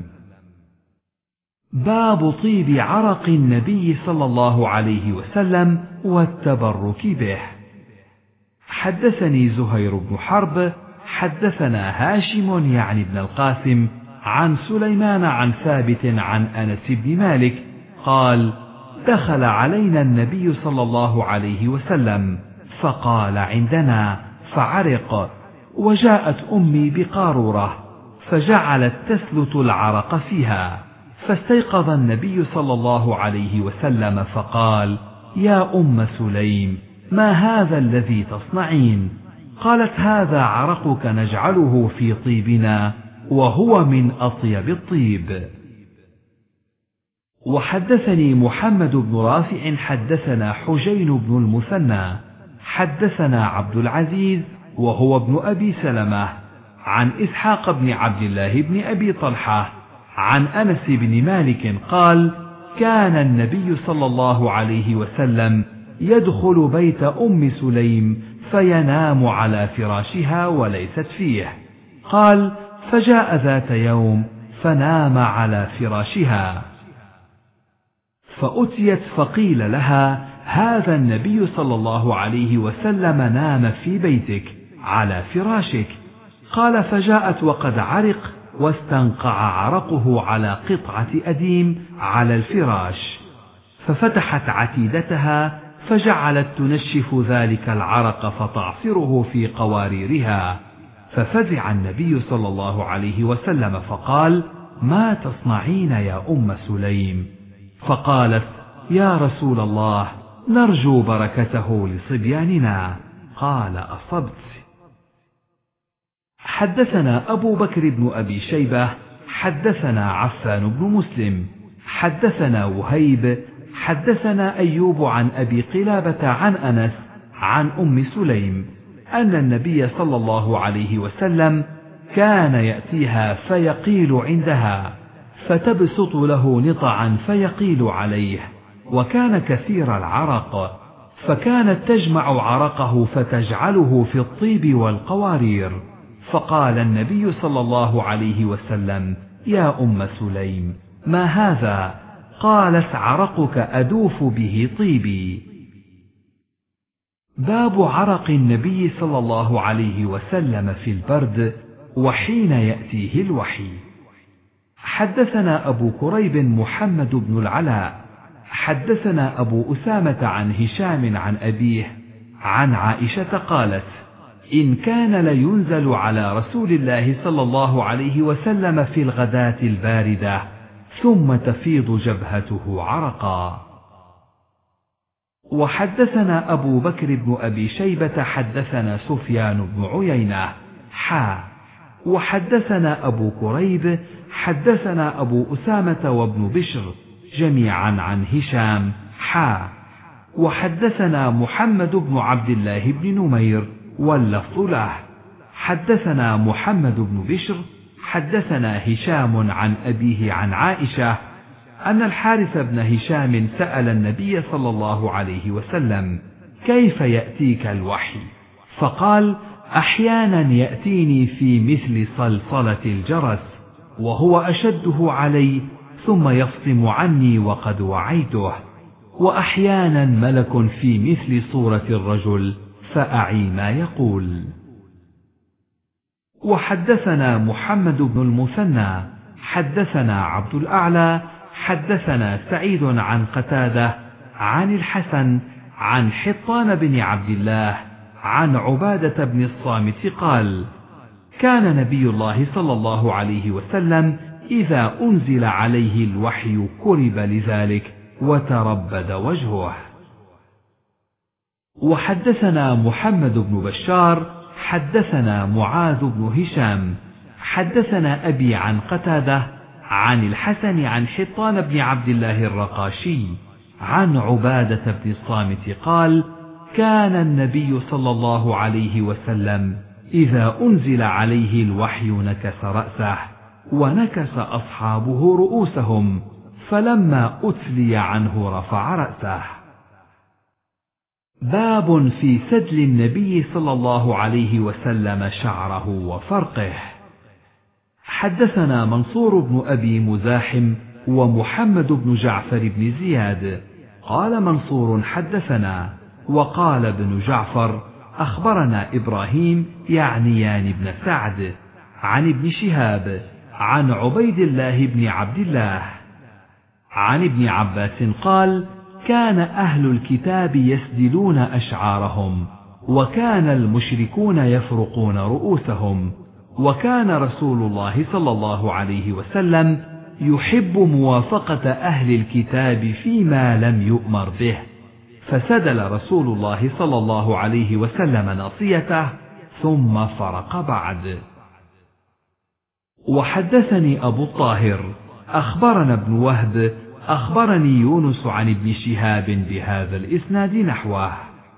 باب طيب عرق النبي صلى الله عليه وسلم والتبرك به. حدثني زهير بن حرب حدثنا هاشم يعني ابن القاسم عن سليمان عن ثابت عن أنس بن مالك قال: دخل علينا النبي صلى الله عليه وسلم فقال عندنا فعرق، وجاءت أمي بقارورة فجعلت تسلت العرق فيها، فاستيقظ النبي صلى الله عليه وسلم فقال: يا أم سليم، ما هذا الذي تصنعين؟ قالت: هذا عرقك نجعله في طيبنا، وهو من أطيب الطيب. وحدثني محمد بن رافع حدثنا حجين بن المثنى حدثنا عبد العزيز وهو ابن أبي سلمة عن إسحاق بن عبد الله بن أبي طلحة عن أنس بن مالك قال: كان النبي صلى الله عليه وسلم يدخل بيت أم سليم فينام على فراشها وليست فيه. قال: فجاء ذات يوم فنام على فراشها، فأتيت فقيل لها: هذا النبي صلى الله عليه وسلم نام في بيتك على فراشك. قال: فجاءت وقد عرق واستنقع عرقه على قطعة أديم على الفراش، ففتحت عتيدتها فجعلت تنشف ذلك العرق فتعصره في قواريرها، ففزع النبي صلى الله عليه وسلم فقال: ما تصنعين يا أم سليم؟ فقالت: يا رسول الله، نرجو بركته لصبياننا. قال: أصبت. حدثنا أبو بكر بن أبي شيبة حدثنا عفان بن مسلم حدثنا وهيب حدثنا أيوب عن أبي قلابة عن أنس عن أم سليم أن النبي صلى الله عليه وسلم كان يأتيها فيقيل عندها، فتبسط له نطعا فيقيل عليه، وكان كثير العرق، فكانت تجمع عرقه فتجعله في الطيب والقوارير. فقال النبي صلى الله عليه وسلم: يا أم سليم، ما هذا؟ قالت: عرقك أدوف به طيبي. باب عرق النبي صلى الله عليه وسلم في البرد وحين يأتيه الوحي. حدثنا أبو كريب محمد بن العلاء حدثنا أبو أسامة عن هشام عن أبيه عن عائشة قالت: إن كان لينزل على رسول الله صلى الله عليه وسلم في الغداة الباردة ثم تفيض جبهته عرقا. وحدثنا أبو بكر بن أبي شيبة حدثنا سفيان بن عيينة حا وحدثنا أبو كريب حدثنا أبو أسامة وابن بشر جميعا عن هشام حا وحدثنا محمد بن عبد الله بن نمير واللفظ له حدثنا محمد بن بشر حدثنا هشام عن أبيه عن عائشة أن الحارث بن هشام سأل النبي صلى الله عليه وسلم كيف يأتيك الوحي؟ فقال أحيانا يأتيني في مثل صلصلة الجرس وهو أشده علي ثم يفصم عني وقد وعيته، وأحيانا ملك في مثل صورة الرجل فأعي ما يقول. وحدثنا محمد بن المثنى حدثنا عبد الأعلى حدثنا سعيد عن قتادة عن الحسن عن حطان بن عبد الله عن عبادة بن الصامت قال كان نبي الله صلى الله عليه وسلم إذا أنزل عليه الوحي كرب لذلك وتربد وجهه. وحدثنا محمد بن بشار حدثنا معاذ بن هشام حدثنا أبي عن قتادة عن الحسن عن حطان بن عبد الله الرقاشي عن عبادة بن الصامت قال كان النبي صلى الله عليه وسلم إذا أنزل عليه الوحي نكس رأسه ونكس أصحابه رؤوسهم، فلما أتلي عنه رفع رأسه. باب في سدل النبي صلى الله عليه وسلم شعره وفرقه. حدثنا منصور بن أبي مزاحم ومحمد بن جعفر بن زياد قال منصور حدثنا، وقال ابن جعفر أخبرنا إبراهيم يعنيان بن سعد عن ابن شهاب عن عبيد الله بن عبد الله عن ابن عباس قال كان أهل الكتاب يسدلون أشعارهم، وكان المشركون يفرقون رؤوسهم، وكان رسول الله صلى الله عليه وسلم يحب موافقة أهل الكتاب فيما لم يؤمر به، فسدل رسول الله صلى الله عليه وسلم ناصيته ثم فرق بعد. وحدثني أبو الطاهر أخبرنا ابن وهب أخبرني يونس عن ابن شهاب بهذا الإسناد نحوه.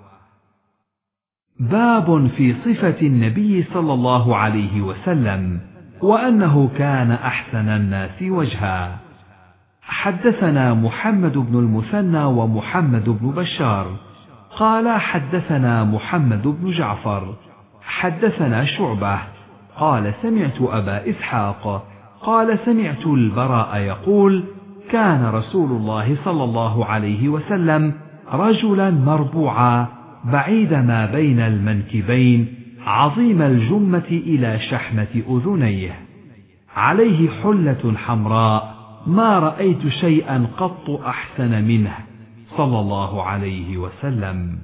باب في صفة النبي صلى الله عليه وسلم وأنه كان أحسن الناس وجها. حدثنا محمد بن المثنى ومحمد بن بشار قال حدثنا محمد بن جعفر حدثنا شعبة قال سمعت أبا إسحاق قال سمعت البراء يقول كان رسول الله صلى الله عليه وسلم رجلا مربوعا بعيد ما بين المنكبين عظيم الجمة إلى شحمة أذنيه، عليه حلة حمراء ما رأيت شيئا قط أحسن منه صلى الله عليه وسلم.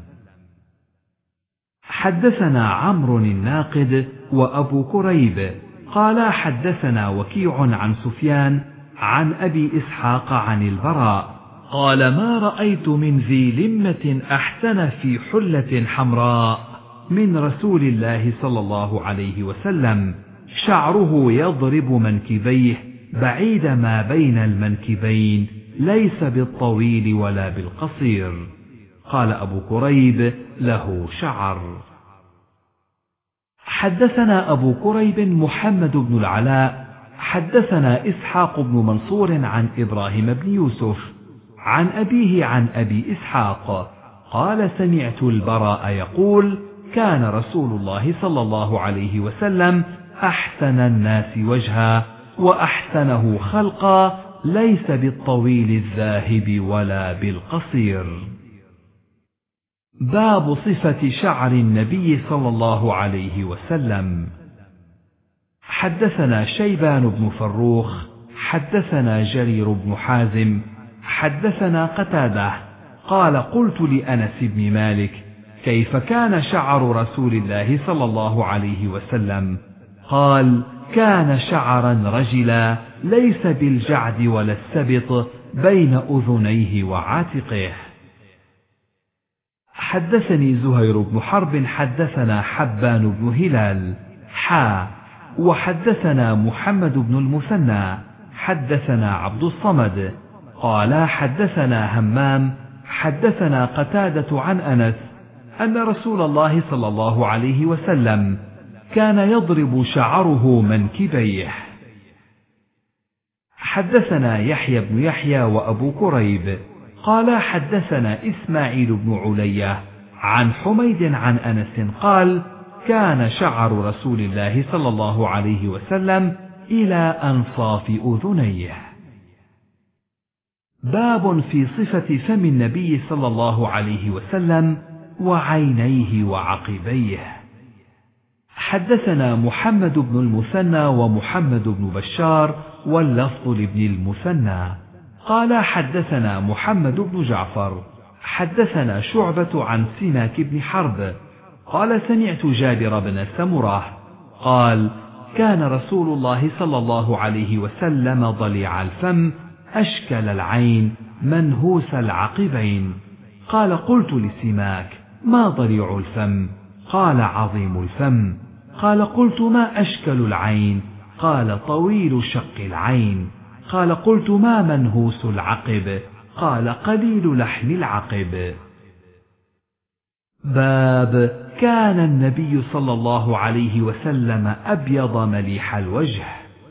حدثنا عمرو الناقد وأبو كريب قال حدثنا وكيع عن سفيان عن أبي إسحاق عن البراء قال ما رأيت من ذي لمة أحسن في حلة حمراء من رسول الله صلى الله عليه وسلم، شعره يضرب منكبيه بعيد ما بين المنكبين ليس بالطويل ولا بالقصير. قال أبو كريب له شعر. حدثنا أبو كريب محمد بن العلاء حدثنا إسحاق بن منصور عن إبراهيم بن يوسف عن أبيه عن أبي إسحاق قال سمعت البراء يقول كان رسول الله صلى الله عليه وسلم أحسن الناس وجها وأحسنه خلقا ليس بالطويل الذاهب ولا بالقصير. باب صفة شعر النبي صلى الله عليه وسلم. حدثنا شيبان بن فروخ حدثنا جرير بن حازم حدثنا قتادة قال قلت لأنس بن مالك كيف كان شعر رسول الله صلى الله عليه وسلم؟ قال كان شعرا رجلا ليس بالجعد ولا السبط بين أذنيه وعاتقه. حدثني زهير بن حرب حدثنا حبان بن هلال حا وحدثنا محمد بن المثنى حدثنا عبد الصمد قال حدثنا همام حدثنا قتادة عن أنس أن رسول الله صلى الله عليه وسلم كان يضرب شعره منكبيه. حدثنا يحيى بن يحيى وأبو كريب قال حدثنا إسماعيل بن علية عن حميد عن أنس قال كان شعر رسول الله صلى الله عليه وسلم إلى أنصاف أذنيه. باب في صفة فم النبي صلى الله عليه وسلم وعينيه وعقبيه. حدثنا محمد بن المثنى ومحمد بن بشار واللفظ لابن المثنى قال حدثنا محمد بن جعفر حدثنا شعبة عن سماك بن حرب قال سمعت جابر بن سمرة قال كان رسول الله صلى الله عليه وسلم ضليع الفم أشكل العين منهوس العقبين. قال قلت لسماك ما ضليع الفم؟ قال عظيم الفم. قال قلت ما أشكل العين؟ قال طويل شق العين. قال قلت ما منهوس العقب؟ قال قليل لحم العقب. باب كان النبي صلى الله عليه وسلم أبيض مليح الوجه.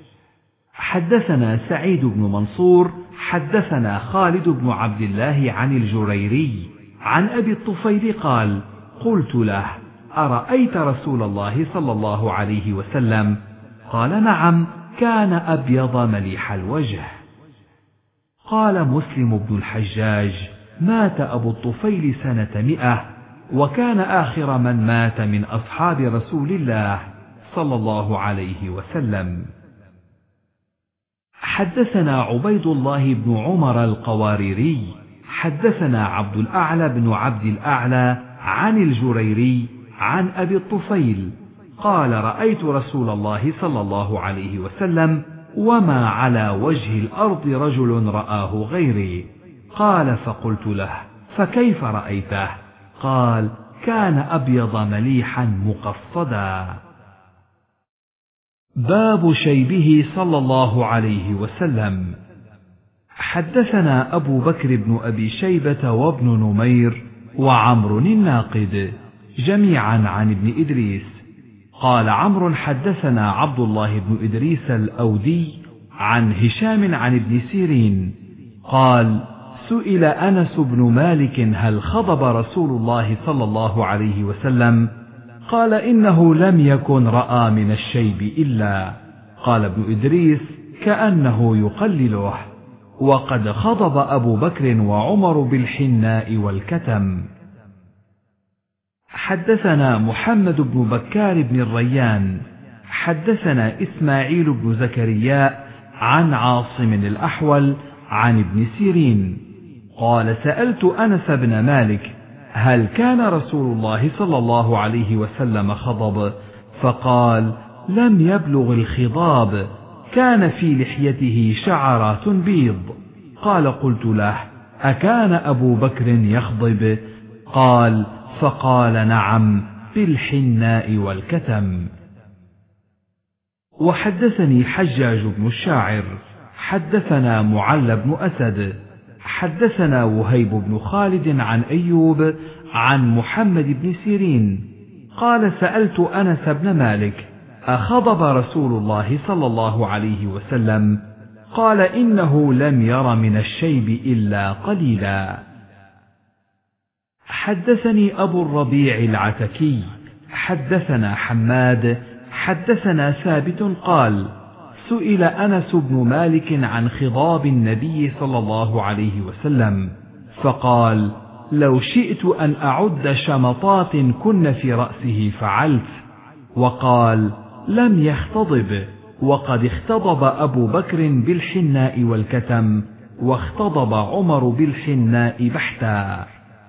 حدثنا سعيد بن منصور حدثنا خالد بن عبد الله عن الجريري عن أبي الطفيل قال قلت له أرأيت رسول الله صلى الله عليه وسلم؟ قال نعم كان أبيض مليح الوجه. قال مسلم بن الحجاج مات أبو الطفيل سنة مئة وكان آخر من مات من أصحاب رسول الله صلى الله عليه وسلم. حدثنا عبيد الله بن عمر القواريري حدثنا عبد الأعلى بن عبد الأعلى عن الجريري عن أبي الطفيل قال رأيت رسول الله صلى الله عليه وسلم وما على وجه الأرض رجل رآه غيري. قال فقلت له فكيف رأيته؟ قال كان أبيض مليحا مقصدا. باب شيبه صلى الله عليه وسلم. حدثنا أبو بكر بن أبي شيبة وابن نمير وعمر الناقد جميعا عن ابن إدريس قال عمرو حدثنا عبد الله بن إدريس الأودي عن هشام عن ابن سيرين قال سئل أنس بن مالك هل خضب رسول الله صلى الله عليه وسلم؟ قال إنه لم يكن رأى من الشيب إلا. قال ابن إدريس كأنه يقلله وقد خضب أبو بكر وعمر بالحناء والكتم. حدثنا محمد بن بكار بن الريان حدثنا إسماعيل بن زكريا عن عاصم الأحول عن ابن سيرين قال سألت أنس بن مالك هل كان رسول الله صلى الله عليه وسلم خضب؟ فقال لم يبلغ الخضاب كان في لحيته شعرات بيض. قال قلت له أكان أبو بكر يخضب؟ قال فقال نعم بالحناء والكتم. وحدثني حجاج بن الشاعر حدثنا معل بن أسد حدثنا وهيب بن خالد عن أيوب عن محمد بن سيرين قال سألت أنس بن مالك أخضب رسول الله صلى الله عليه وسلم؟ قال إنه لم ير من الشيب إلا قليلا. حدثني أبو الربيع العتكي حدثنا حماد حدثنا ثابت قال سئل أنس بن مالك عن خضاب النبي صلى الله عليه وسلم فقال لو شئت أن أعد شمطات كن في رأسه فعلت. وقال لم يختضب وقد اختضب أبو بكر بالحناء والكتم واختضب عمر بالحناء بحتا.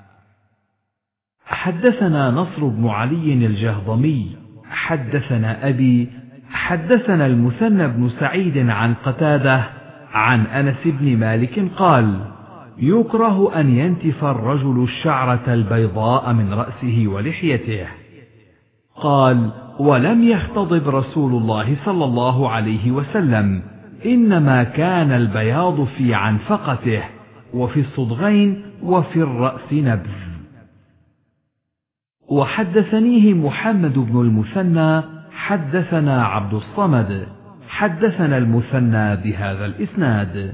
حدثنا نصر بن علي الجهضمي حدثنا أبي حدثنا المثنى بن سعيد عن قتادة عن أنس بن مالك قال يكره أن ينتف الرجل الشعرة البيضاء من رأسه ولحيته. قال: ولم يختضب رسول الله صلى الله عليه وسلم، إنما كان البياض في عنفقته وفي الصدغين وفي الرأس نبذ. وحدثنيه محمد بن المثنى حدثنا عبد الصمد حدثنا المثنى بهذا الإسناد.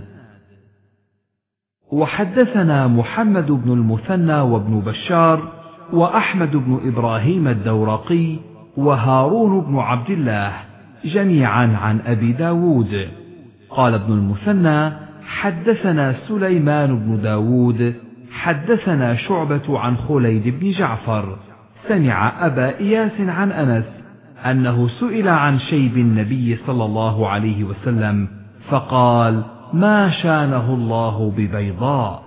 وحدثنا محمد بن المثنى وابن بشار وأحمد بن إبراهيم الدورقي وهارون بن عبد الله جميعا عن أبي داود. قال ابن المثنى: حدثنا سليمان بن داود حدثنا شعبة عن خليد بن جعفر سمع أبا إياس عن أنس أنه سئل عن شيب النبي صلى الله عليه وسلم فقال: ما شانه الله ببيضاء.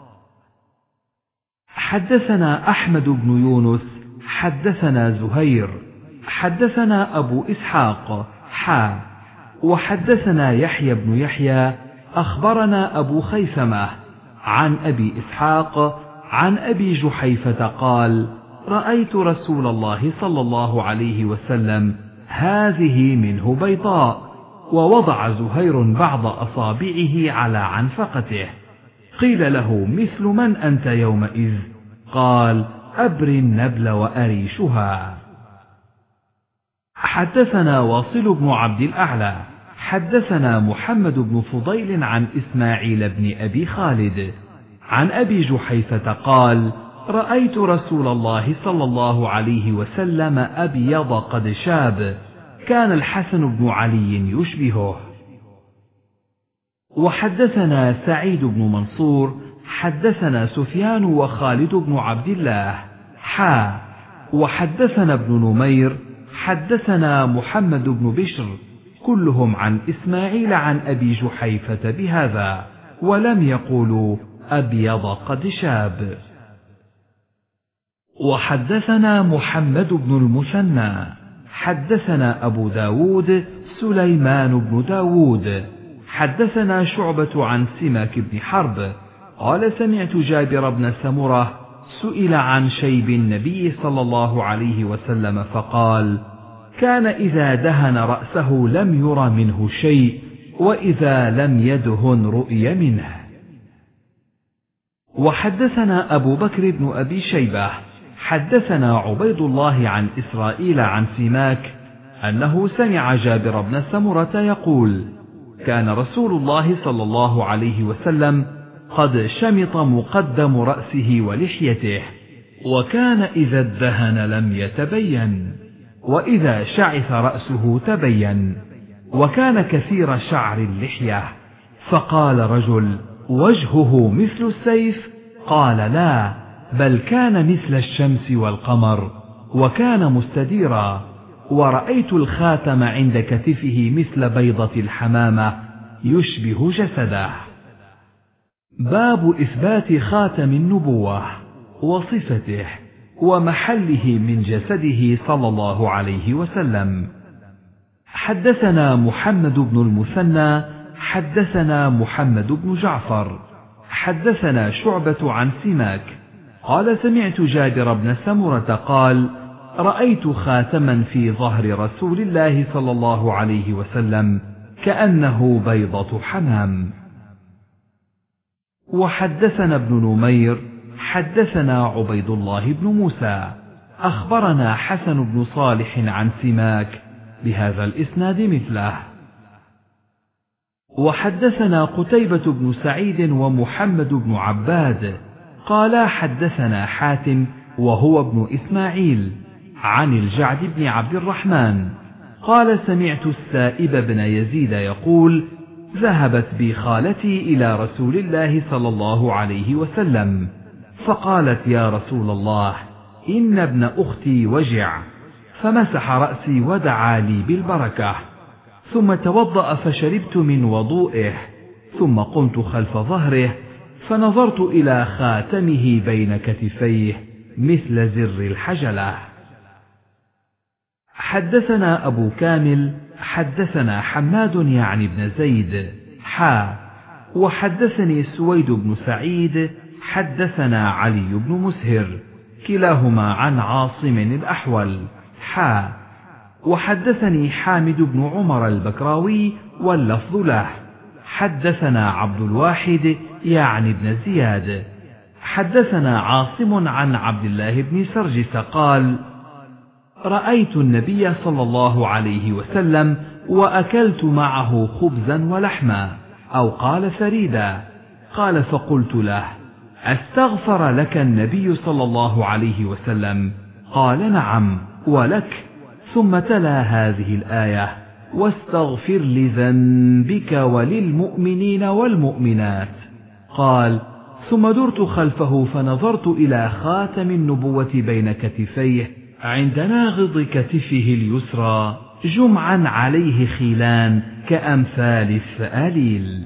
حدثنا أحمد بن يونس حدثنا زهير حدثنا أبو إسحاق حا وحدثنا يحيى بن يحيى أخبرنا أبو خيثمة عن أبي إسحاق عن أبي جحيفة قال: رأيت رسول الله صلى الله عليه وسلم هذه منه بيضاء. ووضع زهير بعض أصابعه على عنفقته. قيل له: مثل من أنت يومئذ؟ قال: أبري النبل وأريشها. حدثنا واصل بن عبد الأعلى حدثنا محمد بن فضيل عن إسماعيل بن أبي خالد عن أبي جحيفة قال: رأيت رسول الله صلى الله عليه وسلم أبيض قد شاب، كان الحسن بن علي يشبهه. وحدثنا سعيد بن منصور حدثنا سفيان وخالد بن عبد الله حا وحدثنا ابن نمير حدثنا محمد بن بشر كلهم عن إسماعيل عن أبي جحيفة بهذا، ولم يقولوا أبيض قد شاب. وحدثنا محمد بن المثنى حدثنا أبو داود سليمان بن داود حدثنا شعبة عن سماك بن حرب قال: سمعت جابر بن سمرة سئل عن شيب النبي صلى الله عليه وسلم فقال: كان إذا دهن رأسه لم ير منه شيء، وإذا لم يدهن رؤي منه. وحدثنا أبو بكر بن أبي شيبة حدثنا عبيد الله عن إسرائيل عن سماك أنه سمع جابر بن سمرة يقول: كان رسول الله صلى الله عليه وسلم قد شمط مقدم رأسه ولحيته، وكان إذا ادهن لم يتبين، وإذا شعث رأسه تبين، وكان كثير شعر اللحية. فقال رجل: وجهه مثل السيف؟ قال: لا، بل كان مثل الشمس والقمر، وكان مستديرا، ورأيت الخاتم عند كتفه مثل بيضة الحمامة يشبه جسده. باب إثبات خاتم النبوة وصفته ومحله من جسده صلى الله عليه وسلم. حدثنا محمد بن المثنى حدثنا محمد بن جعفر حدثنا شعبة عن سماك قال: سمعت جابر بن سمرة قال: رأيت خاتما في ظهر رسول الله صلى الله عليه وسلم كأنه بيضة حمام. وحدثنا ابن نمير حدثنا عبيد الله بن موسى أخبرنا حسن بن صالح عن سماك بهذا الإسناد مثله. وحدثنا قتيبة بن سعيد ومحمد بن عباد قالا: حدثنا حاتم وهو ابن إسماعيل عن الجعد بن عبد الرحمن قال: سمعت السائب بن يزيد يقول: ذهبت بي خالتي إلى رسول الله صلى الله عليه وسلم فقالت: يا رسول الله، إن ابن أختي وجع، فمسح رأسي ودعا لي بالبركة، ثم توضأ فشربت من وضوئه، ثم قمت خلف ظهره فنظرت إلى خاتمه بين كتفيه مثل زر الحجلة. حدثنا أبو كامل حدثنا حماد يعني بن زيد حا وحدثني سويد بن سعيد حدثنا علي بن مسهر كلاهما عن عاصم الأحول حا وحدثني حامد بن عمر البكراوي واللفظ له حدثنا عبد الواحد يعني بن زياد حدثنا عاصم عن عبد الله بن سرجس قال: رأيت النبي صلى الله عليه وسلم وأكلت معه خبزا ولحما، أو قال ثريدا. قال: فقلت له: أستغفر لك النبي صلى الله عليه وسلم؟ قال: نعم ولك. ثم تلا هذه الآية: واستغفر لذنبك وللمؤمنين والمؤمنات. قال: ثم درت خلفه فنظرت إلى خاتم النبوة بين كتفيه عند ناغض كتفه اليسرى جمعا عليه خيلان كأمثال الثآليل.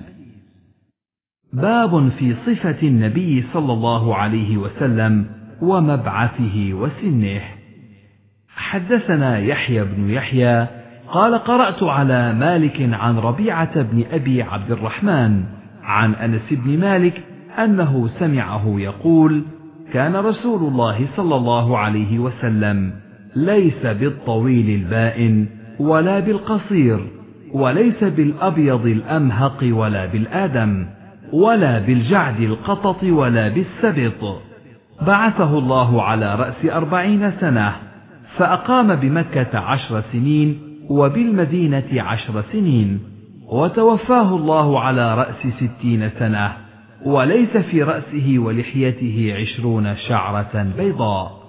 باب في صفة النبي صلى الله عليه وسلم ومبعثه وسنه. حدثنا يحيى بن يحيى قال: قرأت على مالك عن ربيعة بن أبي عبد الرحمن عن أنس بن مالك أنه سمعه يقول: كان رسول الله صلى الله عليه وسلم ليس بالطويل البائن ولا بالقصير، وليس بالأبيض الأمهق ولا بالآدم، ولا بالجعد القطط ولا بالسبط. بعثه الله على رأس أربعين سنة، فأقام بمكة عشر سنين وبالمدينة عشر سنين، وتوفاه الله على رأس ستين سنة، وليس في رأسه ولحيته عشرون شعرة بيضاء.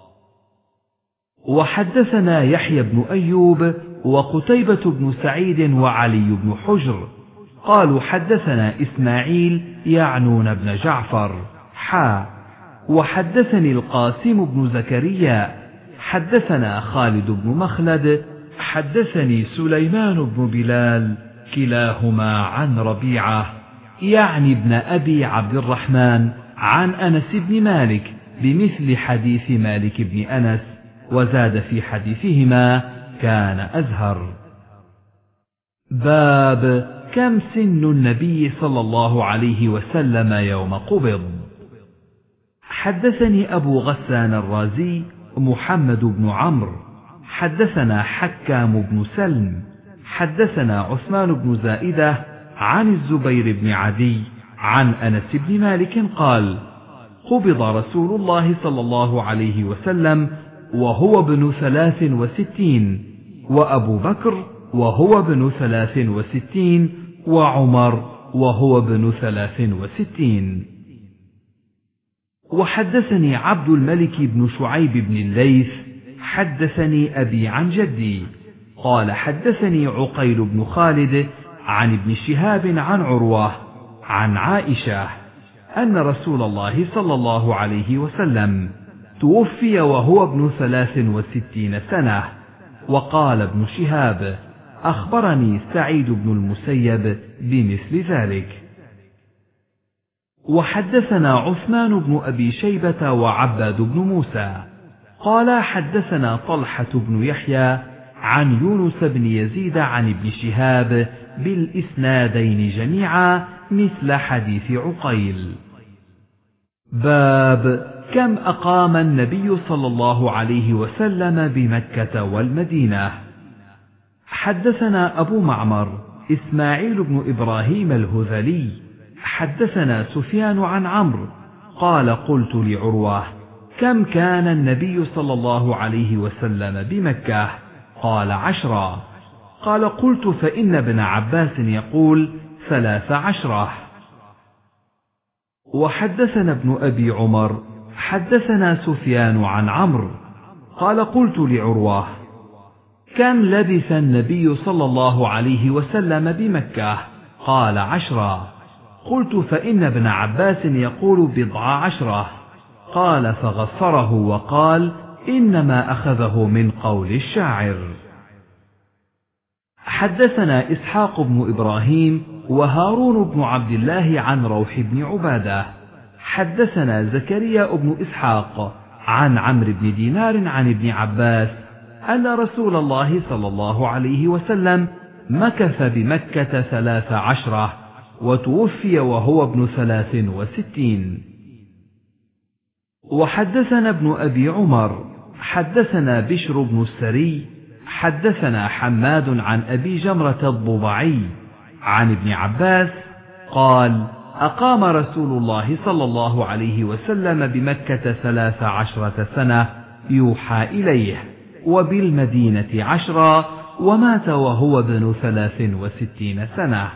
وحدثنا يحيى بن أيوب وقتيبة بن سعيد وعلي بن حجر قالوا: حدثنا إسماعيل يعنون بن جعفر حا وحدثني القاسم بن زكريا حدثنا خالد بن مخلد حدثني سليمان بن بلال كلاهما عن ربيعة يعني ابن أبي عبد الرحمن عن أنس بن مالك بمثل حديث مالك بن أنس، وزاد في حديثهما: كان أزهر. باب كم سن النبي صلى الله عليه وسلم يوم قبض. حدثني أبو غسان الرازي محمد بن عمرو حدثنا حكام بن سلم حدثنا عثمان بن زائدة عن الزبير بن عدي عن أنس بن مالك قال: قبض رسول الله صلى الله عليه وسلم وهو ابن ثلاث وستين، وأبو بكر وهو ابن ثلاث وستين، وعمر وهو ابن ثلاث وستين. وحدثني عبد الملك بن شعيب بن الليث حدثني أبي عن جدي قال: حدثني عقيل بن خالد عن ابن شهاب عن عروة عن عائشة أن رسول الله صلى الله عليه وسلم توفي وهو ابن ثلاث وستين سنة. وقال ابن شهاب: أخبرني سعيد بن المسيب بمثل ذلك. وحدثنا عثمان بن أبي شيبة وعباد بن موسى قال: حدثنا طلحة بن يحيى عن يونس بن يزيد عن ابن شهاب بالإسنادين جميعا مثل حديث عقيل. باب كم أقام النبي صلى الله عليه وسلم بمكة والمدينة. حدثنا أبو معمر إسماعيل بن إبراهيم الهذلي حدثنا سفيان عن عمرو قال: قلت لعروة: كم كان النبي صلى الله عليه وسلم بمكة؟ قال: عشرا. قال: قلت: فإن ابن عباس يقول ثلاث عشرة. وحدثنا ابن أبي عمر حدثنا سفيان عن عمرو قال: قلت لعروة: كم لبث النبي صلى الله عليه وسلم بمكة؟ قال: عشرا. قلت: فإن ابن عباس يقول بضع عشرة. قال: فغفره وقال: إنما أخذه من قول الشاعر. حدثنا إسحاق بن إبراهيم وهارون بن عبد الله عن روح بن عبادة حدثنا زكريا بن إسحاق عن عمرو بن دينار عن ابن عباس أن رسول الله صلى الله عليه وسلم مكث بمكة ثلاث عشرة، وتوفي وهو ابن ثلاث وستين. وحدثنا ابن أبي عمر حدثنا بشر بن السري حدثنا حماد عن أبي جمرة الضبعي عن ابن عباس قال: أقام رسول الله صلى الله عليه وسلم بمكة ثلاث عشرة سنة يوحى إليه، وبالمدينة عشرا، ومات وهو ابن ثلاث وستين سنة.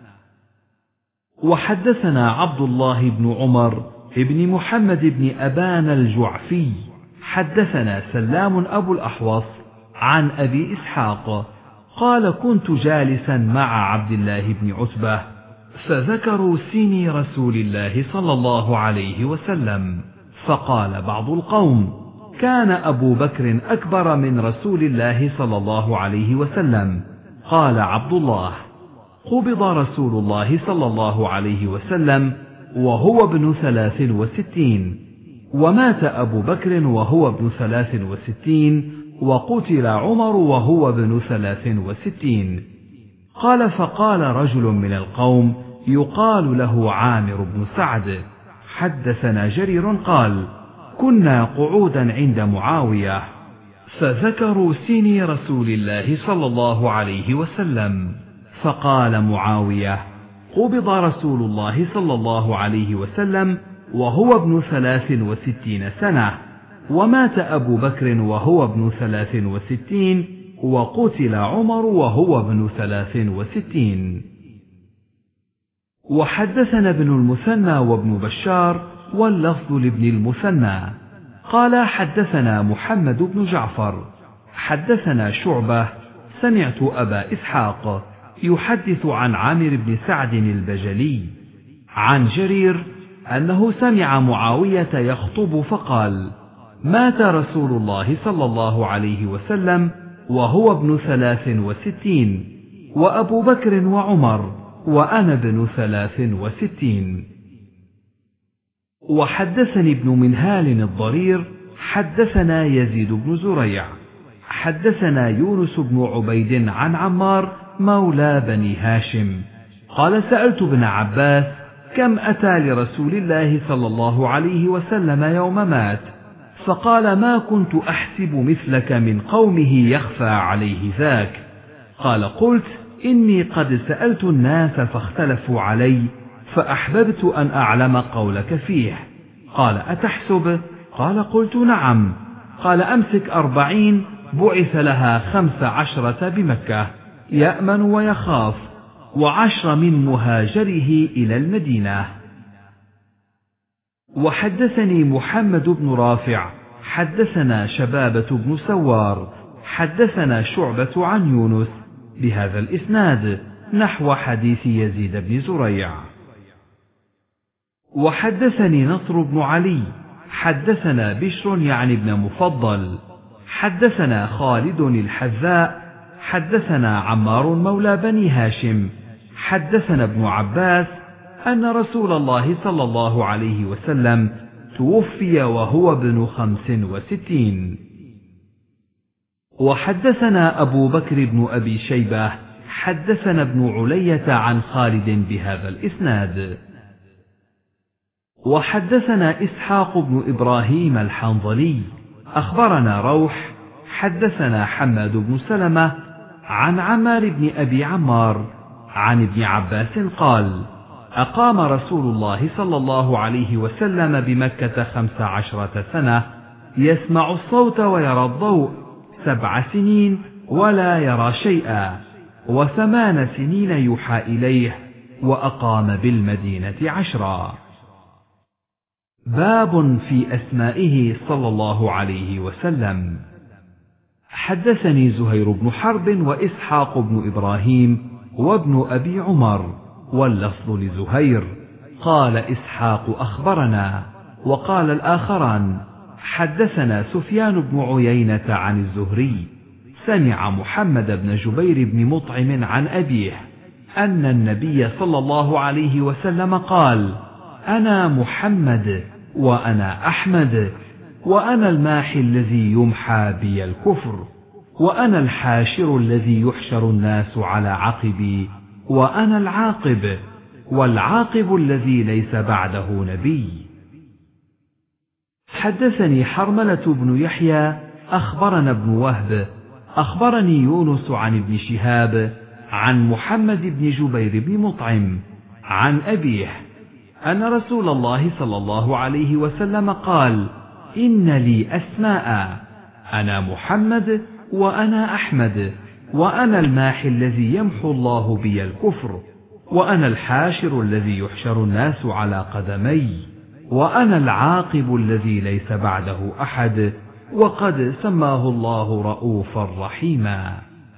وحدثنا عبد الله بن عمر ابن محمد بن أبان الجعفي حدثنا سلام أبو الأحوص عن أبي إسحاق قال: كنت جالسا مع عبد الله بن عتبة فذكروا سن رسول الله صلى الله عليه وسلم، فقال بعض القوم: كان أبو بكر أكبر من رسول الله صلى الله عليه وسلم. قال عبد الله: قبض رسول الله صلى الله عليه وسلم وهو ابن ثلاث وستين، ومات أبو بكر وهو ابن ثلاث وستين، وقتل عمر وهو ابن ثلاث وستين. قال: فقال رجل من القوم يقال له عامر بن سعد حدثنا جرير قال: كنا قعودا عند معاوية فذكروا سن رسول الله صلى الله عليه وسلم، فقال معاوية: قبض رسول الله صلى الله عليه وسلم وهو ابن ثلاث وستين سنة، ومات أبو بكر وهو ابن ثلاث وستين، وقتل عمر وهو ابن ثلاث وستين. وحدثنا ابن المثنى وابن بشار واللفظ لابن المثنى قال: حدثنا محمد بن جعفر حدثنا شعبة سمعت أبا إسحاق يحدث عن عامر بن سعد البجلي عن جرير أنه سمع معاوية يخطب فقال: مات رسول الله صلى الله عليه وسلم وهو ابن ثلاث وستين، وأبو بكر وعمر، وأنا ابن ثلاث وستين. وحدثني ابن منهال الضرير حدثنا يزيد بن زريع حدثنا يونس بن عبيد عن عمار مولى بني هاشم قال: سألت ابن عباس: كم أتى لرسول الله صلى الله عليه وسلم يوم مات؟ فقال: ما كنت أحسب مثلك من قومه يخفى عليه ذاك. قال: قلت: إني قد سألت الناس فاختلفوا علي، فأحببت أن أعلم قولك فيه. قال: أتحسب؟ قال: قلت: نعم. قال: أمسك أربعين بعث لها خمس عشرة بمكة يأمن ويخاف، وعشر من مهاجره إلى المدينة. وحدثني محمد بن رافع حدثنا شبابة بن سوار حدثنا شعبة عن يونس بهذا الإسناد نحو حديث يزيد بن زريع. وحدثني نصر بن علي حدثنا بشر يعني ابن مفضل حدثنا خالد الحذاء حدثنا عمار مولى بني هاشم حدثنا ابن عباس أن رسول الله صلى الله عليه وسلم توفي وهو ابن خمس وستين. وحدثنا أبو بكر بن أبي شيبة حدثنا ابن علية عن خالد بهذا الإسناد. وحدثنا إسحاق بن إبراهيم الحنظلي أخبرنا روح حدثنا حماد بن سلمة عن عمار بن أبي عمار عن ابن عباس قال: أقام رسول الله صلى الله عليه وسلم بمكة خمس عشرة سنة يسمع الصوت ويرى الضوء سبع سنين ولا يرى شيئا، وثمان سنين يوحى إليه، وأقام بالمدينة عشرا. باب في أسمائه صلى الله عليه وسلم. حدثني زهير بن حرب وإسحاق بن إبراهيم وابن أبي عمر واللفظ لزهير قال إسحاق أخبرنا، وقال الآخران حدثنا سفيان بن عيينة عن الزهري سمع محمد بن جبير بن مطعم عن أبيه أن النبي صلى الله عليه وسلم قال: أنا محمد وأنا أحمد، وأنا الماحي الذي يمحى بي الكفر، وأنا الحاشر الذي يحشر الناس على عقبي، وأنا العاقب، والعاقب الذي ليس بعده نبي. حدثني حرملة بن يحيى أخبرنا ابن وهب أخبرني يونس عن ابن شهاب عن محمد بن جبير بن مطعم عن أبيه أن رسول الله صلى الله عليه وسلم قال: إن لي أسماء، أنا محمد وأنا أحمد، وأنا الماحي الذي يمحو الله بي الكفر، وأنا الحاشر الذي يحشر الناس على قدمي، وأنا العاقب الذي ليس بعده أحد، وقد سماه الله رؤوفا رحيما.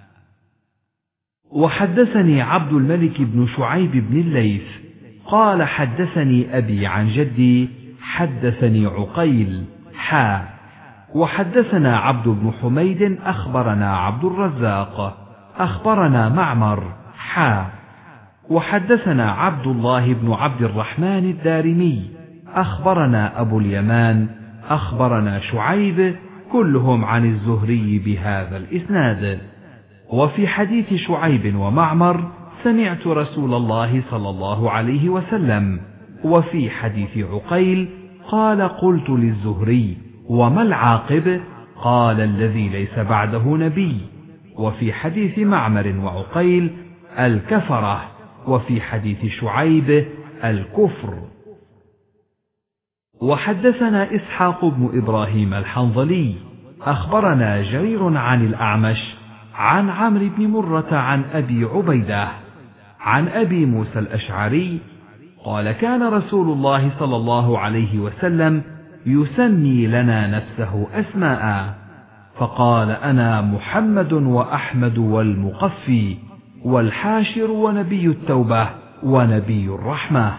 وحدثني عبد الملك بن شعيب بن الليث قال: حدثني أبي عن جدي حدثني عقيل حا وحدثنا عبد بن حميد أخبرنا عبد الرزاق أخبرنا معمر حا وحدثنا عبد الله بن عبد الرحمن الدارمي أخبرنا أبو اليمان أخبرنا شعيب كلهم عن الزهري بهذا الإسناد. وفي حديث شعيب ومعمر سمعت رسول الله صلى الله عليه وسلم، وفي حديث عقيل قال: قلت للزهري: وما العاقب؟ قال: الذي ليس بعده نبي. وفي حديث معمر وعقيل: الكفرة. وفي حديث شعيب: الكفر. وحدثنا إسحاق بن إبراهيم الحنظلي أخبرنا جرير عن الأعمش عن عمرو بن مرة عن أبي عبيدة عن أبي موسى الأشعري قال: كان رسول الله صلى الله عليه وسلم يسمي لنا نفسه أسماء، فقال: أنا محمد وأحمد والمقفي والحاشر ونبي التوبة ونبي الرحمة.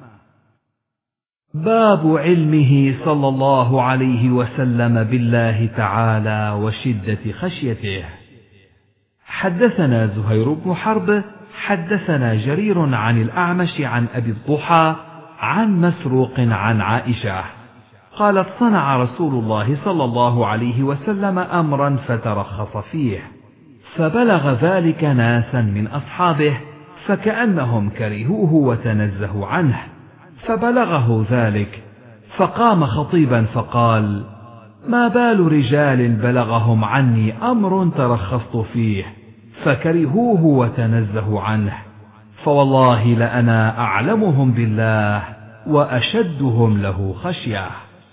باب علمه صلى الله عليه وسلم بالله تعالى وشدة خشيته. حدثنا زهير بن حرب حدثنا جرير عن الأعمش عن أبي الضحى عن مسروق عن عائشة قالت: صنع رسول الله صلى الله عليه وسلم أمرا فترخص فيه، فبلغ ذلك ناسا من أصحابه فكأنهم كرهوه وتنزهوا عنه، فبلغه ذلك فقام خطيبا فقال: ما بال رجال بلغهم عني أمر ترخصت فيه فكرهوه وتنزهوا عنه، فوالله لأنا أعلمهم بالله وأشدهم له خشية.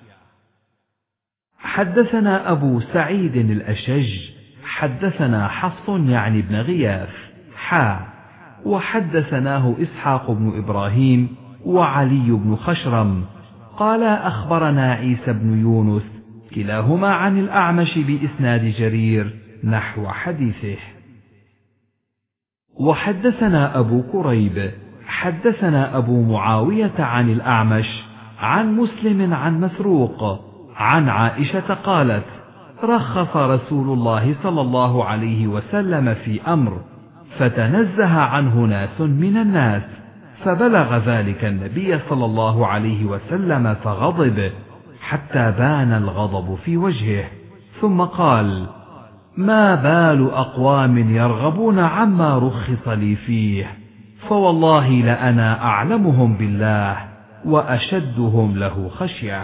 حدثنا أبو سعيد الأشج حدثنا حفص يعني بن غياث حا وحدثناه إسحاق بن إبراهيم وعلي بن خشرم قال: أخبرنا عيسى بن يونس كلاهما عن الأعمش بإسناد جرير نحو حديثه. وحدثنا أبو كريب حدثنا أبو معاوية عن الأعمش عن مسلم عن مسروق عن عائشة قالت: رخص رسول الله صلى الله عليه وسلم في أمر فتنزه عنه ناس من الناس، فبلغ ذلك النبي صلى الله عليه وسلم فغضب حتى بان الغضب في وجهه، ثم قال: ما بال أقوام يرغبون عما رخص لي فيه، فوالله لأنا أعلمهم بالله وأشدهم له خشية.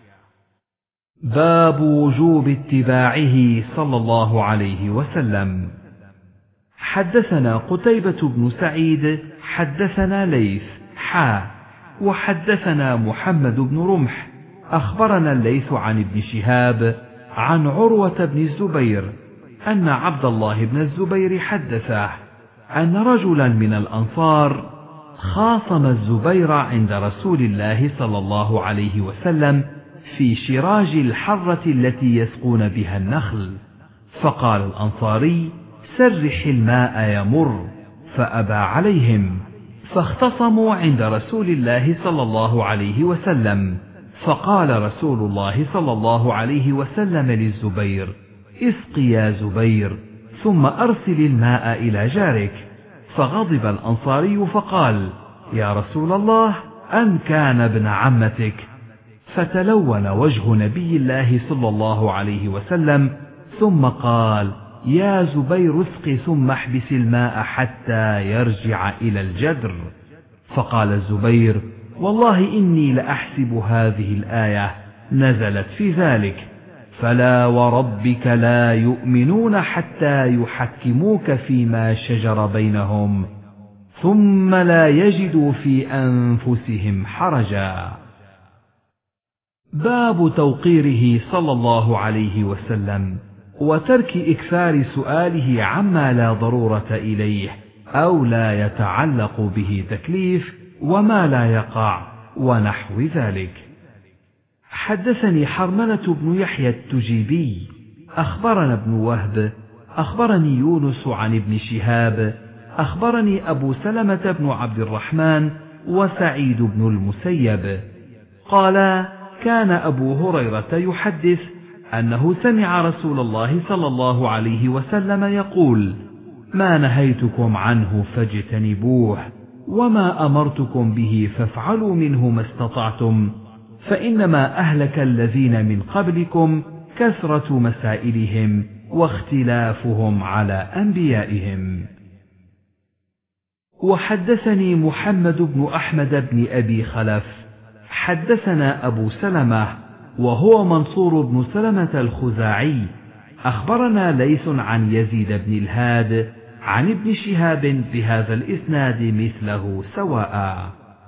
باب وجوب اتباعه صلى الله عليه وسلم. حدثنا قتيبة بن سعيد حدثنا ليث حا وحدثنا محمد بن رمح أخبرنا الليث عن ابن شهاب عن عروة بن الزبير أن عبد الله بن الزبير حدثه أن رجلا من الأنصار خاصم الزبير عند رسول الله صلى الله عليه وسلم في شراج الحرة التي يسقون بها النخل، فقال الأنصاري: سرح الماء يمر، فأبى عليهم، فاختصموا عند رسول الله صلى الله عليه وسلم، فقال رسول الله صلى الله عليه وسلم للزبير: اسق يا زبير ثم أرسل الماء إلى جارك. فغضب الأنصاري فقال: يا رسول الله، أن كان ابن عمتك. فتلون وجه نبي الله صلى الله عليه وسلم ثم قال: يا زبير اسق ثم احبس الماء حتى يرجع إلى الجدر. فقال الزبير: والله إني لأحسب هذه الآية نزلت في ذلك: فلا وربك لا يؤمنون حتى يحكموك فيما شجر بينهم ثم لا يجدوا في أنفسهم حرجا. باب توقيره صلى الله عليه وسلم وترك إكثار سؤاله عما لا ضرورة إليه أو لا يتعلق به تكليف وما لا يقع ونحو ذلك. حدثني حرملة بن يحيى التجيبي أخبرنا ابن وهب أخبرني يونس عن ابن شهاب أخبرني أبو سلمة بن عبد الرحمن وسعيد بن المسيب قالا: كان أبو هريرة يحدث أنه سمع رسول الله صلى الله عليه وسلم يقول: ما نهيتكم عنه فاجتنبوه وما أمرتكم به فافعلوا منه ما استطعتم، فإنما أهلك الذين من قبلكم كثرة مسائلهم واختلافهم على أنبيائهم. وحدثني محمد بن أحمد بن أبي خلف حدثنا أبو سلمة وهو منصور بن سلمة الخزاعي أخبرنا ليث عن يزيد بن الهاد عن ابن شهاب بهذا الإسناد مثله سواء.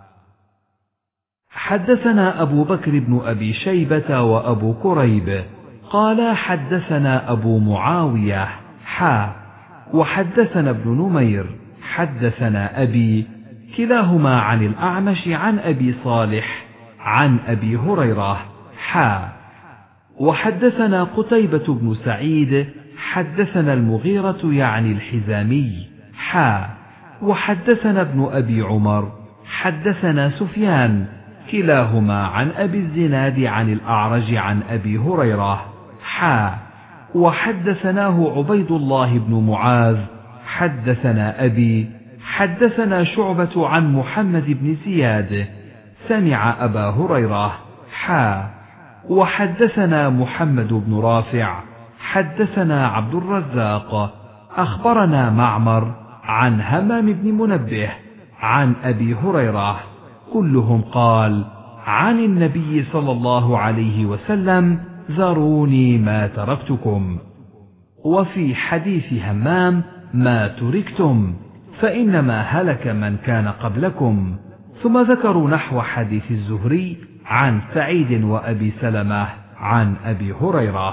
حدثنا أبو بكر بن أبي شيبة وأبو كريب قال حدثنا أبو معاوية حا وحدثنا ابن نمير حدثنا أبي كلاهما عن الأعمش عن أبي صالح عن أبي هريرة حا وحدثنا قتيبة بن سعيد حدثنا المغيرة يعني الحزامي حا وحدثنا ابن أبي عمر حدثنا سفيان كلاهما عن أبي الزناد عن الأعرج عن أبي هريرة حا وحدثناه عبيد الله بن معاذ حدثنا أبي حدثنا شعبة عن محمد بن زياد سمع أبا هريرة حا وحدثنا محمد بن رافع حدثنا عبد الرزاق أخبرنا معمر عن همام بن منبه عن أبي هريرة كلهم قال عن النبي صلى الله عليه وسلم: ذروني ما تركتكم. وفي حديث همام: ما تركتم فإنما هلك من كان قبلكم. ثم ذكروا نحو حديث الزهري عن سعيد وأبي سلمة عن أبي هريرة.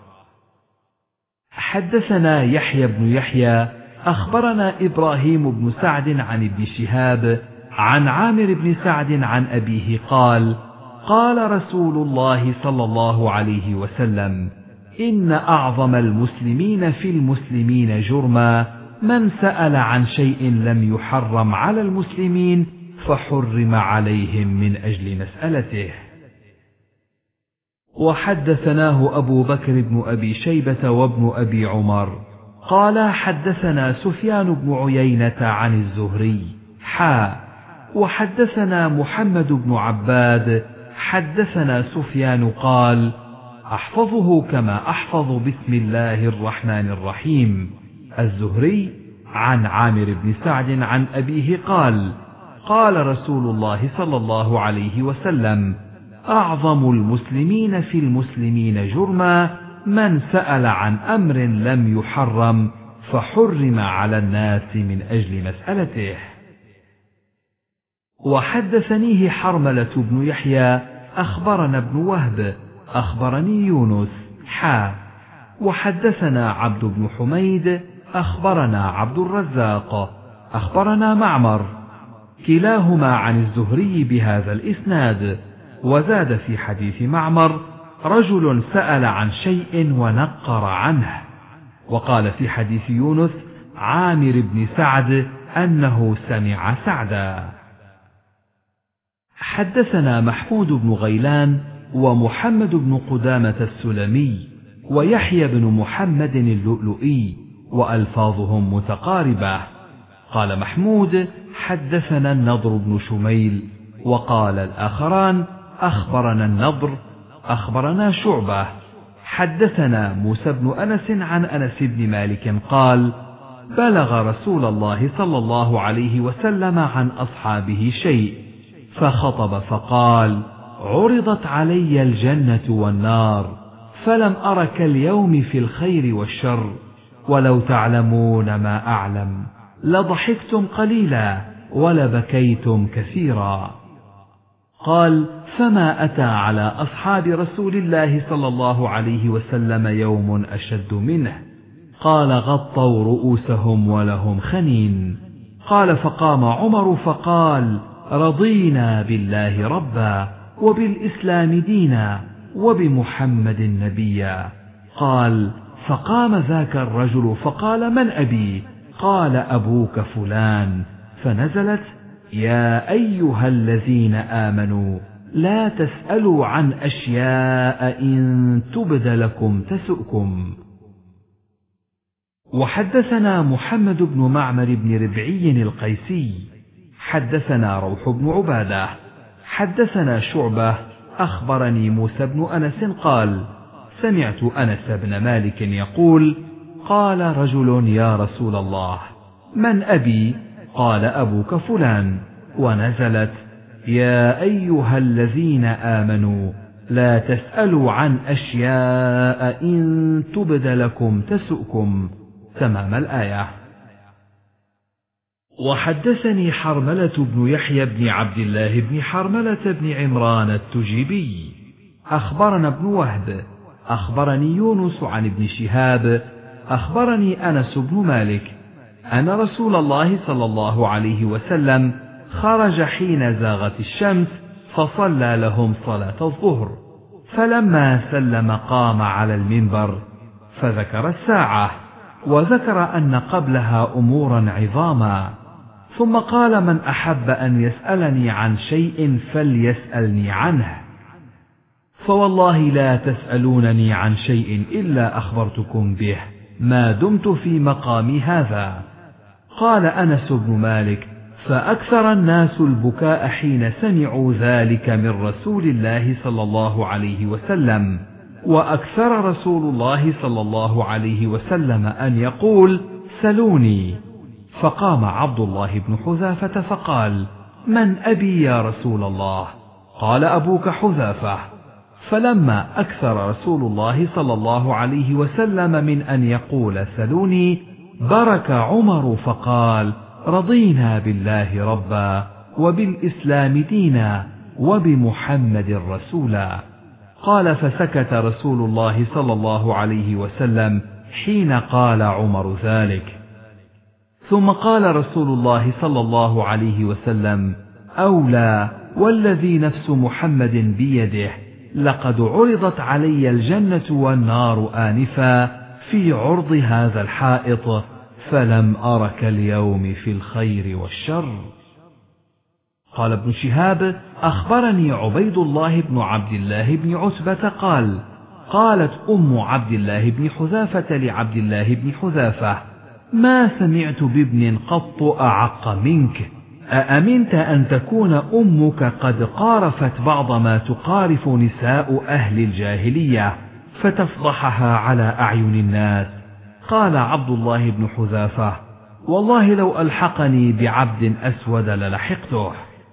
حدثنا يحيى بن يحيى أخبرنا إبراهيم بن سعد عن ابن شهاب عن عامر بن سعد عن أبيه قال: قال رسول الله صلى الله عليه وسلم: إن أعظم المسلمين في المسلمين جرما من سأل عن شيء لم يحرم على المسلمين فحرم عليهم من أجل مسألته. وحدثناه أبو بكر بن أبي شيبة وابن أبي عمر قال حدثنا سفيان بن عيينة عن الزهري حا وحدثنا محمد بن عباد حدثنا سفيان قال: أحفظه كما أحفظ بسم الله الرحمن الرحيم. الزهري عن عامر بن سعد عن أبيه قال: قال رسول الله صلى الله عليه وسلم: أعظم المسلمين في المسلمين جرما من سأل عن أمر لم يحرم فحرم على الناس من أجل مسألته. وحدثنيه حرملة بن يحيى أخبرنا ابن وهب أخبرني يونس حا وحدثنا عبد بن حميد أخبرنا عبد الرزاق أخبرنا معمر كلاهما عن الزهري بهذا الإسناد، وزاد في حديث معمر: رجل سأل عن شيء ونقر عنه. وقال في حديث يونس عامر بن سعد أنه سمع سعدا. حدثنا محمود بن غيلان ومحمد بن قدامة السلمي ويحيى بن محمد اللؤلؤي وألفاظهم متقاربة. قال محمود: حدثنا النضر بن شميل. وقال الآخران: أخبرنا النضر أخبرنا شعبة. حدثنا موسى بن أنس عن أنس بن مالك قال: بلغ رسول الله صلى الله عليه وسلم عن أصحابه شيء، فخطب فقال: عرضت علي الجنة والنار فلم أر كاليوم في الخير والشر، ولو تعلمون ما أعلم لضحكتم قليلا ولبكيتم كثيرا. قال: فما أتى على أصحاب رسول الله صلى الله عليه وسلم يوم أشد منه. قال: غطوا رؤوسهم ولهم خنين. قال: فقام عمر فقال: رضينا بالله ربا وبالإسلام دينا وبمحمد نبيا. قال: فقام ذاك الرجل فقال: من أبي؟ قال: أبوك فلان. فنزلت: يا أيها الذين آمنوا لا تسألوا عن أشياء إن تبد لكم تسؤكم. وحدثنا محمد بن معمر بن ربعي القيسي حدثنا روح بن عبادة حدثنا شعبة أخبرني موسى بن أنس قال: سمعت أنس بن مالك يقول: قال رجل: يا رسول الله، من أبي؟ قال: أبوك فلان. ونزلت: يا أيها الذين آمنوا لا تسألوا عن أشياء إن تبد لكم تسؤكم، تمام الآية. وحدثني حرملة بن يحيى بن عبد الله بن حرملة بن عمران التجيبي أخبرنا ابن وهب أخبرني يونس عن ابن شهاب أخبرني أنس بن مالك أن رسول الله صلى الله عليه وسلم خرج حين زاغت الشمس فصلى لهم صلاة الظهر، فلما سلم قام على المنبر فذكر الساعة وذكر أن قبلها أمورا عظاما، ثم قال: من أحب أن يسألني عن شيء فليسألني عنه، فوالله لا تسألونني عن شيء إلا أخبرتكم به ما دمت في مقامي هذا. قال أنس بن مالك: فأكثر الناس البكاء حين سمعوا ذلك من رسول الله صلى الله عليه وسلم، وأكثر رسول الله صلى الله عليه وسلم أن يقول: سلوني. فقام عبد الله بن حذافة فقال: من أبي يا رسول الله؟ قال: أبوك حذافة. فلما أكثر رسول الله صلى الله عليه وسلم من أن يقول: سلوني، برك عمر فقال: رضينا بالله ربا وبالإسلام دينا وبمحمد رسولا. قال: فسكت رسول الله صلى الله عليه وسلم حين قال عمر ذلك، ثم قال رسول الله صلى الله عليه وسلم: أولى والذي نفس محمد بيده، لقد عرضت علي الجنة والنار آنفا في عرض هذا الحائط، فلم أرك اليوم في الخير والشر. قال ابن شهاب: أخبرني عبيد الله بن عبد الله بن عتبة قال: قالت أم عبد الله بن حذافة لعبد الله بن حذافة: ما سمعت بابن قط أعق منك، أأمنت أن تكون أمك قد قارفت بعض ما تقارف نساء أهل الجاهلية فتفضحها على أعين الناس؟ قال عبد الله بن حذافة: والله لو ألحقني بعبد أسود للحقته.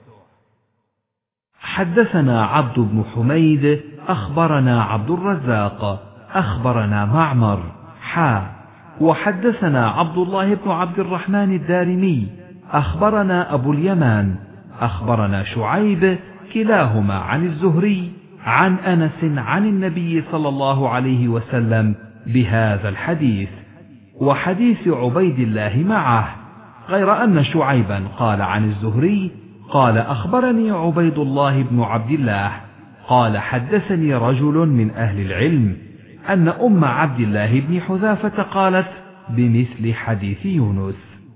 حدثنا عبد بن حميد أخبرنا عبد الرزاق أخبرنا معمر حا وحدثنا عبد الله بن عبد الرحمن الدارمي أخبرنا أبو اليمان أخبرنا شعيب كلاهما عن الزهري عن أنس عن النبي صلى الله عليه وسلم بهذا الحديث، وحديث عبيد الله معه، غير أن شعيبا قال عن الزهري قال: أخبرني عبيد الله بن عبد الله قال: حدثني رجل من أهل العلم أن أم عبد الله بن حذافة قالت بمثل حديث يونس.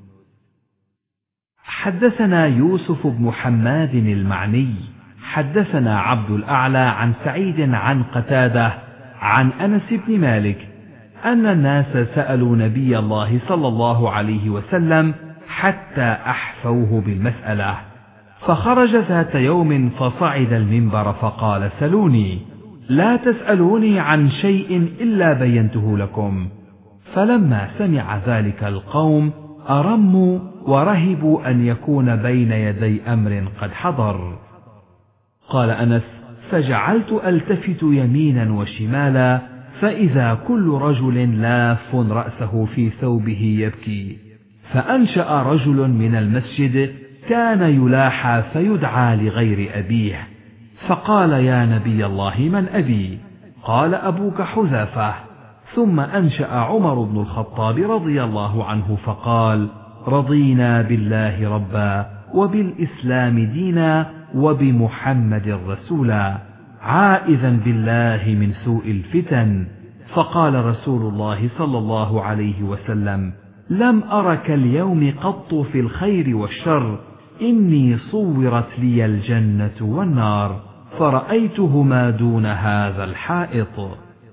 حدثنا يوسف بن حماد المعني حدثنا عبد الأعلى عن سعيد عن قتادة عن أنس بن مالك أن الناس سألوا نبي الله صلى الله عليه وسلم حتى أحفوه بالمسألة، فخرج ذات يوم فصعد المنبر فقال: سلوني، لا تسألوني عن شيء إلا بينته لكم. فلما سمع ذلك القوم أرموا ورهبوا أن يكون بين يدي أمر قد حضر. قال أنس: فجعلت ألتفت يمينا وشمالا فإذا كل رجل لاف رأسه في ثوبه يبكي، فأنشأ رجل من المسجد كان يلاحى فيدعى لغير أبيه، فقال: يا نبي الله من أبي؟ قال: أبوك حذافة. ثم أنشأ عمر بن الخطاب رضي الله عنه فقال: رضينا بالله ربا وبالإسلام دينا وبمحمد رسولا، عائذا بالله من سوء الفتن. فقال رسول الله صلى الله عليه وسلم: لم أرك اليوم قط في الخير والشر، إني صورت لي الجنة والنار فرأيتهما دون هذا الحائط.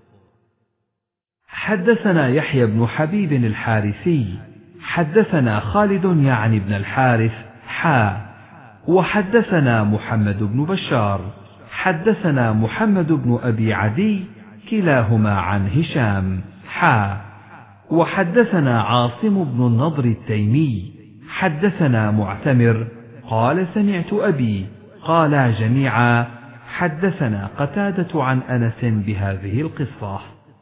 حدثنا يحيى بن حبيب الحارثي حدثنا خالد يعني بن الحارث حا وحدثنا محمد بن بشار حدثنا محمد بن أبي عدي كلاهما عن هشام حا وحدثنا عاصم بن النضر التيمي حدثنا معتمر قال: سمعت أبي قالا جميعا حدثنا قتادة عن أنس بهذه القصة.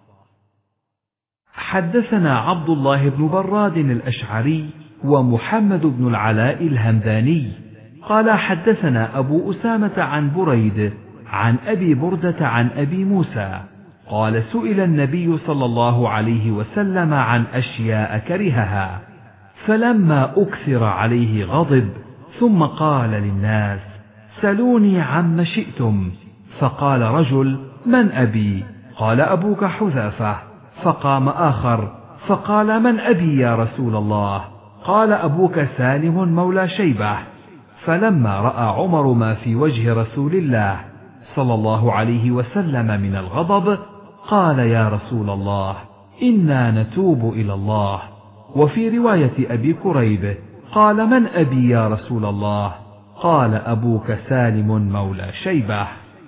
حدثنا عبد الله بن براد الأشعري ومحمد بن العلاء الهمداني قال: حدثنا أبو أسامة عن بريد عن أبي بردة عن أبي موسى قال: سئل النبي صلى الله عليه وسلم عن أشياء كرهها، فلما أكثر عليه غضب، ثم قال للناس: سلوني عما شئتم. فقال رجل: من أبي؟ قال: أبوك حذافة. فقام آخر فقال: من أبي يا رسول الله؟ قال: أبوك سالم مولى شيبة. فلما رأى عمر ما في وجه رسول الله صلى الله عليه وسلم من الغضب قال: يا رسول الله، إنا نتوب إلى الله. وفي رواية أبي كريب قال: من أبي يا رسول الله؟ قال: أبوك سالم مولى شيبة.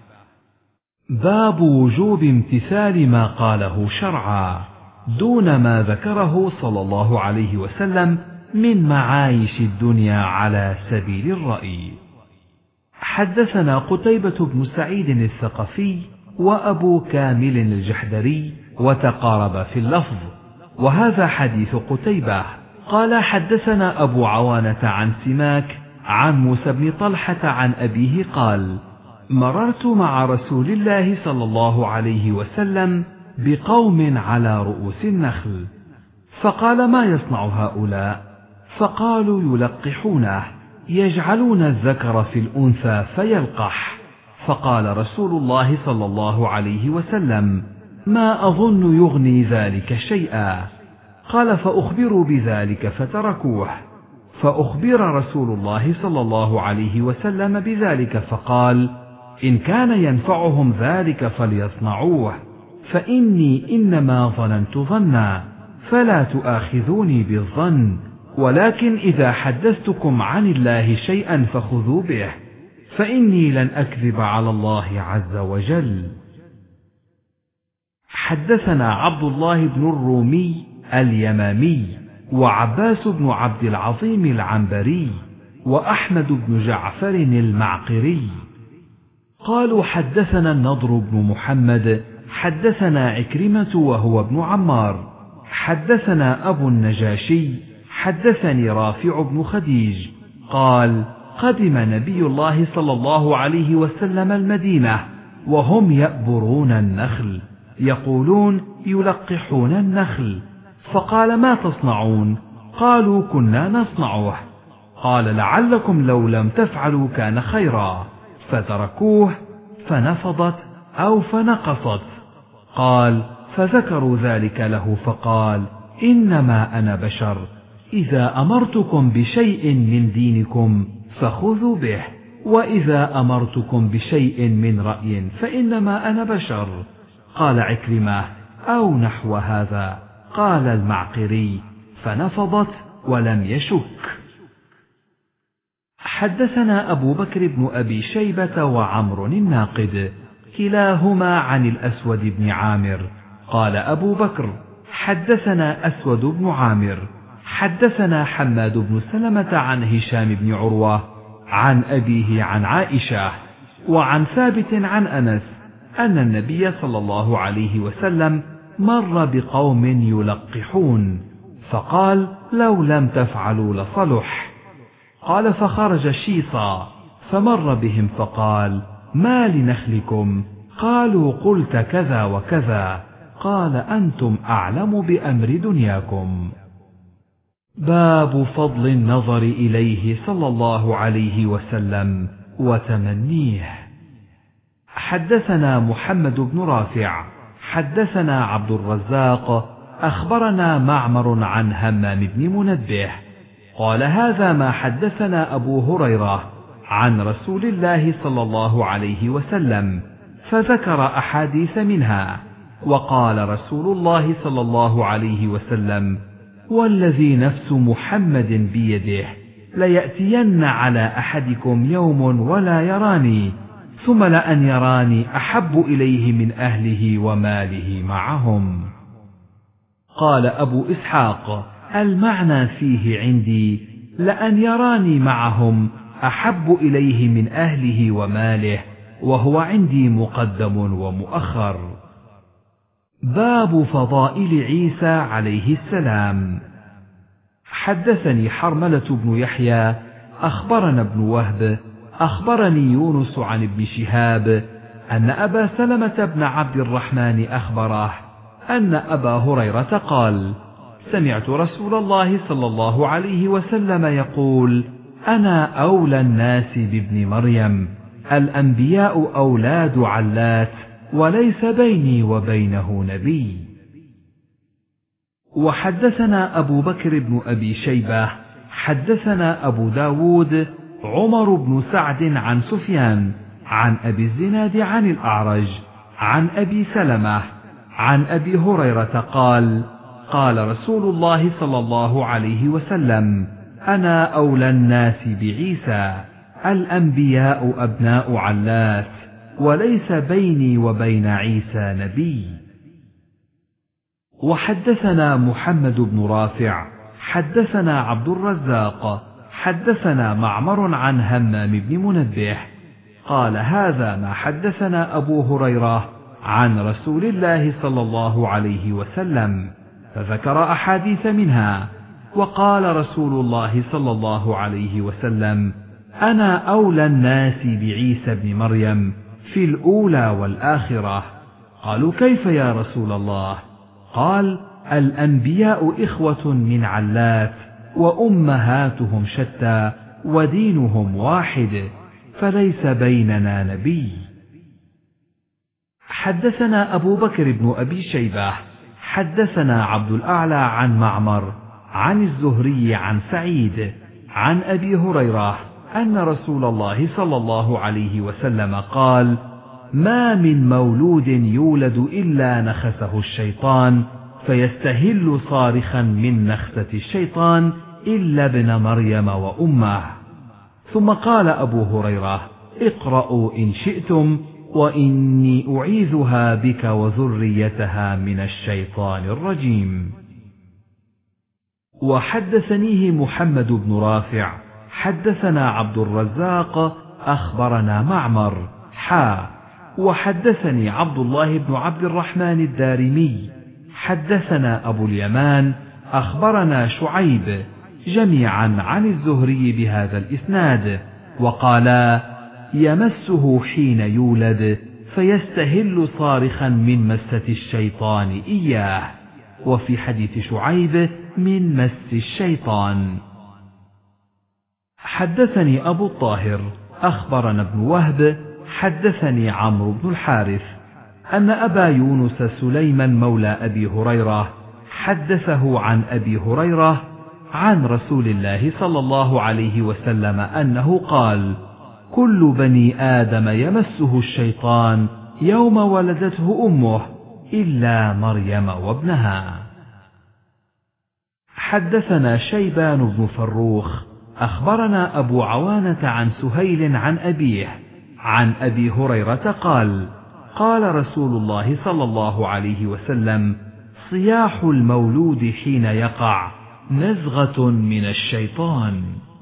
باب وجوب امتثال ما قاله شرعا دون ما ذكره صلى الله عليه وسلم من معايش الدنيا على سبيل الرأي. حدثنا قتيبة بن سعيد الثقفي وأبو كامل الجحدري وتقارب في اللفظ، وهذا حديث قتيبة. قال: حدثنا أبو عوانة عن سماك عن موسى بن طلحة عن أبيه قال: مررت مع رسول الله صلى الله عليه وسلم بقوم على رؤوس النخل، فقال: ما يصنع هؤلاء؟ فقالوا: يلقحونه، يجعلون الذكر في الأنثى فيلقح. فقال رسول الله صلى الله عليه وسلم: ما أظن يغني ذلك شيئا. قال: فأخبروا بذلك فتركوه. فأخبر رسول الله صلى الله عليه وسلم بذلك فقال: إن كان ينفعهم ذلك فليصنعوه، فإني إنما ظننت ظنا، فلا تؤاخذوني بالظن، ولكن إذا حدثتكم عن الله شيئا فخذوا به، فإني لن أكذب على الله عز وجل. حدثنا عبد الله بن الرومي اليمامي وعباس بن عبد العظيم العنبري وأحمد بن جعفر المعقري قالوا: حدثنا النضر بن محمد حدثنا عكرمة وهو ابن عمار حدثنا أبو النجاشي حدثني رافع بن خديج قال: قدم نبي الله صلى الله عليه وسلم المدينة وهم يأبرون النخل، يقولون: يلقحون النخل. فقال: ما تصنعون؟ قالوا: كنا نصنعه. قال: لعلكم لو لم تفعلوا كان خيرا. فتركوه فنفضت أو فنقصت. قال: فذكروا ذلك له فقال: إنما أنا بشر، إذا أمرتكم بشيء من دينكم فخذوا به، وإذا أمرتكم بشيء من رأي فإنما أنا بشر. قال عكرمة: أو نحو هذا. قال المعقري: فنفضت ولم يشك. حدثنا أبو بكر بن أبي شيبة وعمر الناقد كلاهما عن الأسود بن عامر قال أبو بكر: حدثنا أسود بن عامر حدثنا حماد بن سلمة عن هشام بن عروة عن أبيه عن عائشة وعن ثابت عن أنس أن النبي صلى الله عليه وسلم مر بقوم يلقحون فقال لو لم تفعلوا لصلح. قال فخرج شيصا فمر بهم فقال ما لنخلكم؟ قالوا قلت كذا وكذا. قال أنتم أعلم بأمر دنياكم. باب فضل النظر إليه صلى الله عليه وسلم وتمنيه. حدثنا محمد بن رافع حدثنا عبد الرزاق أخبرنا معمر عن همام بن منبه قال هذا ما حدثنا أبو هريرة عن رسول الله صلى الله عليه وسلم، فذكر أحاديث منها، وقال رسول الله صلى الله عليه وسلم والذي نفس محمد بيده ليأتين على أحدكم يوم ولا يراني ثم لأن يراني أحب إليه من أهله وماله معهم. قال أبو إسحاق المعنى فيه عندي لأن يراني معهم أحب إليه من أهله وماله، وهو عندي مقدم ومؤخر. باب فضائل عيسى عليه السلام. حدثني حرملة بن يحيى أخبرنا ابن وهب أخبرني يونس عن ابن شهاب أن أبا سلمة بن عبد الرحمن أخبره أن أبا هريرة قال سمعت رسول الله صلى الله عليه وسلم يقول أنا أولى الناس بابن مريم، الأنبياء أولاد علات وليس بيني وبينه نبي. وحدثنا أبو بكر بن أبي شيبة حدثنا أبو داود عمر بن سعد عن سفيان عن أبي الزناد عن الأعرج عن أبي سلمة عن أبي هريرة قال قال رسول الله صلى الله عليه وسلم أنا أولى الناس بعيسى، الأنبياء أبناء علات وليس بيني وبين عيسى نبي. وحدثنا محمد بن رافع حدثنا عبد الرزاق حدثنا معمر عن همام بن منبه قال هذا ما حدثنا أبو هريرة عن رسول الله صلى الله عليه وسلم، فذكر أحاديث منها، وقال رسول الله صلى الله عليه وسلم أنا أولى الناس بعيسى بن مريم في الأولى والآخرة. قالوا كيف يا رسول الله؟ قال الأنبياء إخوة من علات وأمهاتهم شتى ودينهم واحد، فليس بيننا نبي. حدثنا أبو بكر بن أبي شيبة حدثنا عبد الأعلى عن معمر عن الزهري عن سعيد عن أبي هريرة أن رسول الله صلى الله عليه وسلم قال ما من مولود يولد إلا نخسه الشيطان فيستهل صارخا من نخسة الشيطان إلا ابن مريم وأمه. ثم قال أبو هريرة اقرأوا إن شئتم وإني أعيذها بك وذريتها من الشيطان الرجيم. وحدثنيه محمد بن رافع حدثنا عبد الرزاق أخبرنا معمر حا وحدثني عبد الله بن عبد الرحمن الدارمي حدثنا أبو اليمان أخبرنا شعيب جميعا عن الزهري بهذا الإسناد، وقالا يمسه حين يولد فيستهل صارخا من مسة الشيطان إياه، وفي حديث شعيب من مس الشيطان. حدثني أبو الطاهر أخبرنا ابن وهب حدثني عمرو بن الحارث أن أبا يونس سليمان مولى أبي هريرة حدثه عن أبي هريرة عن رسول الله صلى الله عليه وسلم أنه قال كل بني آدم يمسه الشيطان يوم ولدته أمه إلا مريم وابنها. حدثنا شيبان بن فروخ أخبرنا أبو عوانة عن سهيل عن أبيه عن أبي هريرة قال قال رسول الله صلى الله عليه وسلم صياح المولود حين يقع نزغة من الشيطان.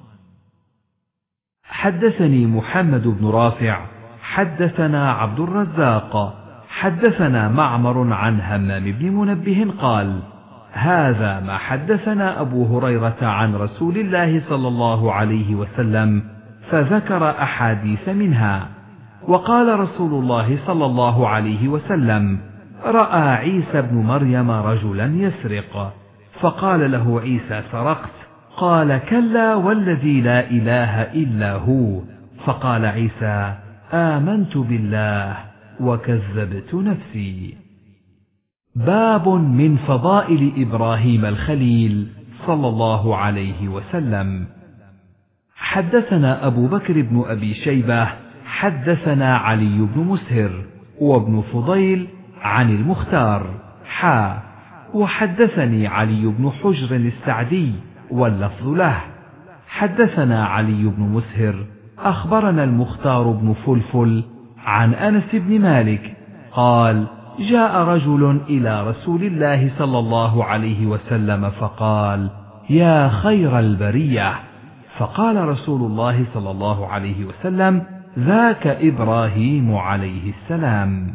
حدثني محمد بن رافع حدثنا عبد الرزاق حدثنا معمر عن همام بن منبه قال: هذا ما حدثنا أبو هريرة عن رسول الله صلى الله عليه وسلم، فذكر أحاديث منها. وقال رسول الله صلى الله عليه وسلم: رأى عيسى بن مريم رجلا يسرق، فقال له عيسى: سرقت؟ قال: كلا والذي لا إله إلا هو. فقال عيسى: آمنت بالله وكذبت نفسي. باب من فضائل إبراهيم الخليل صلى الله عليه وسلم. حدثنا أبو بكر بن أبي شيبة حدثنا علي بن مسهر وابن فضيل عن المختار حا وحدثني علي بن حجر السعدي واللفظ له. حدثنا علي بن مسهر أخبرنا المختار بن فلفل عن أنس بن مالك قال: جاء رجل إلى رسول الله صلى الله عليه وسلم فقال: يا خير البرية. فقال رسول الله صلى الله عليه وسلم: ذاك إبراهيم عليه السلام.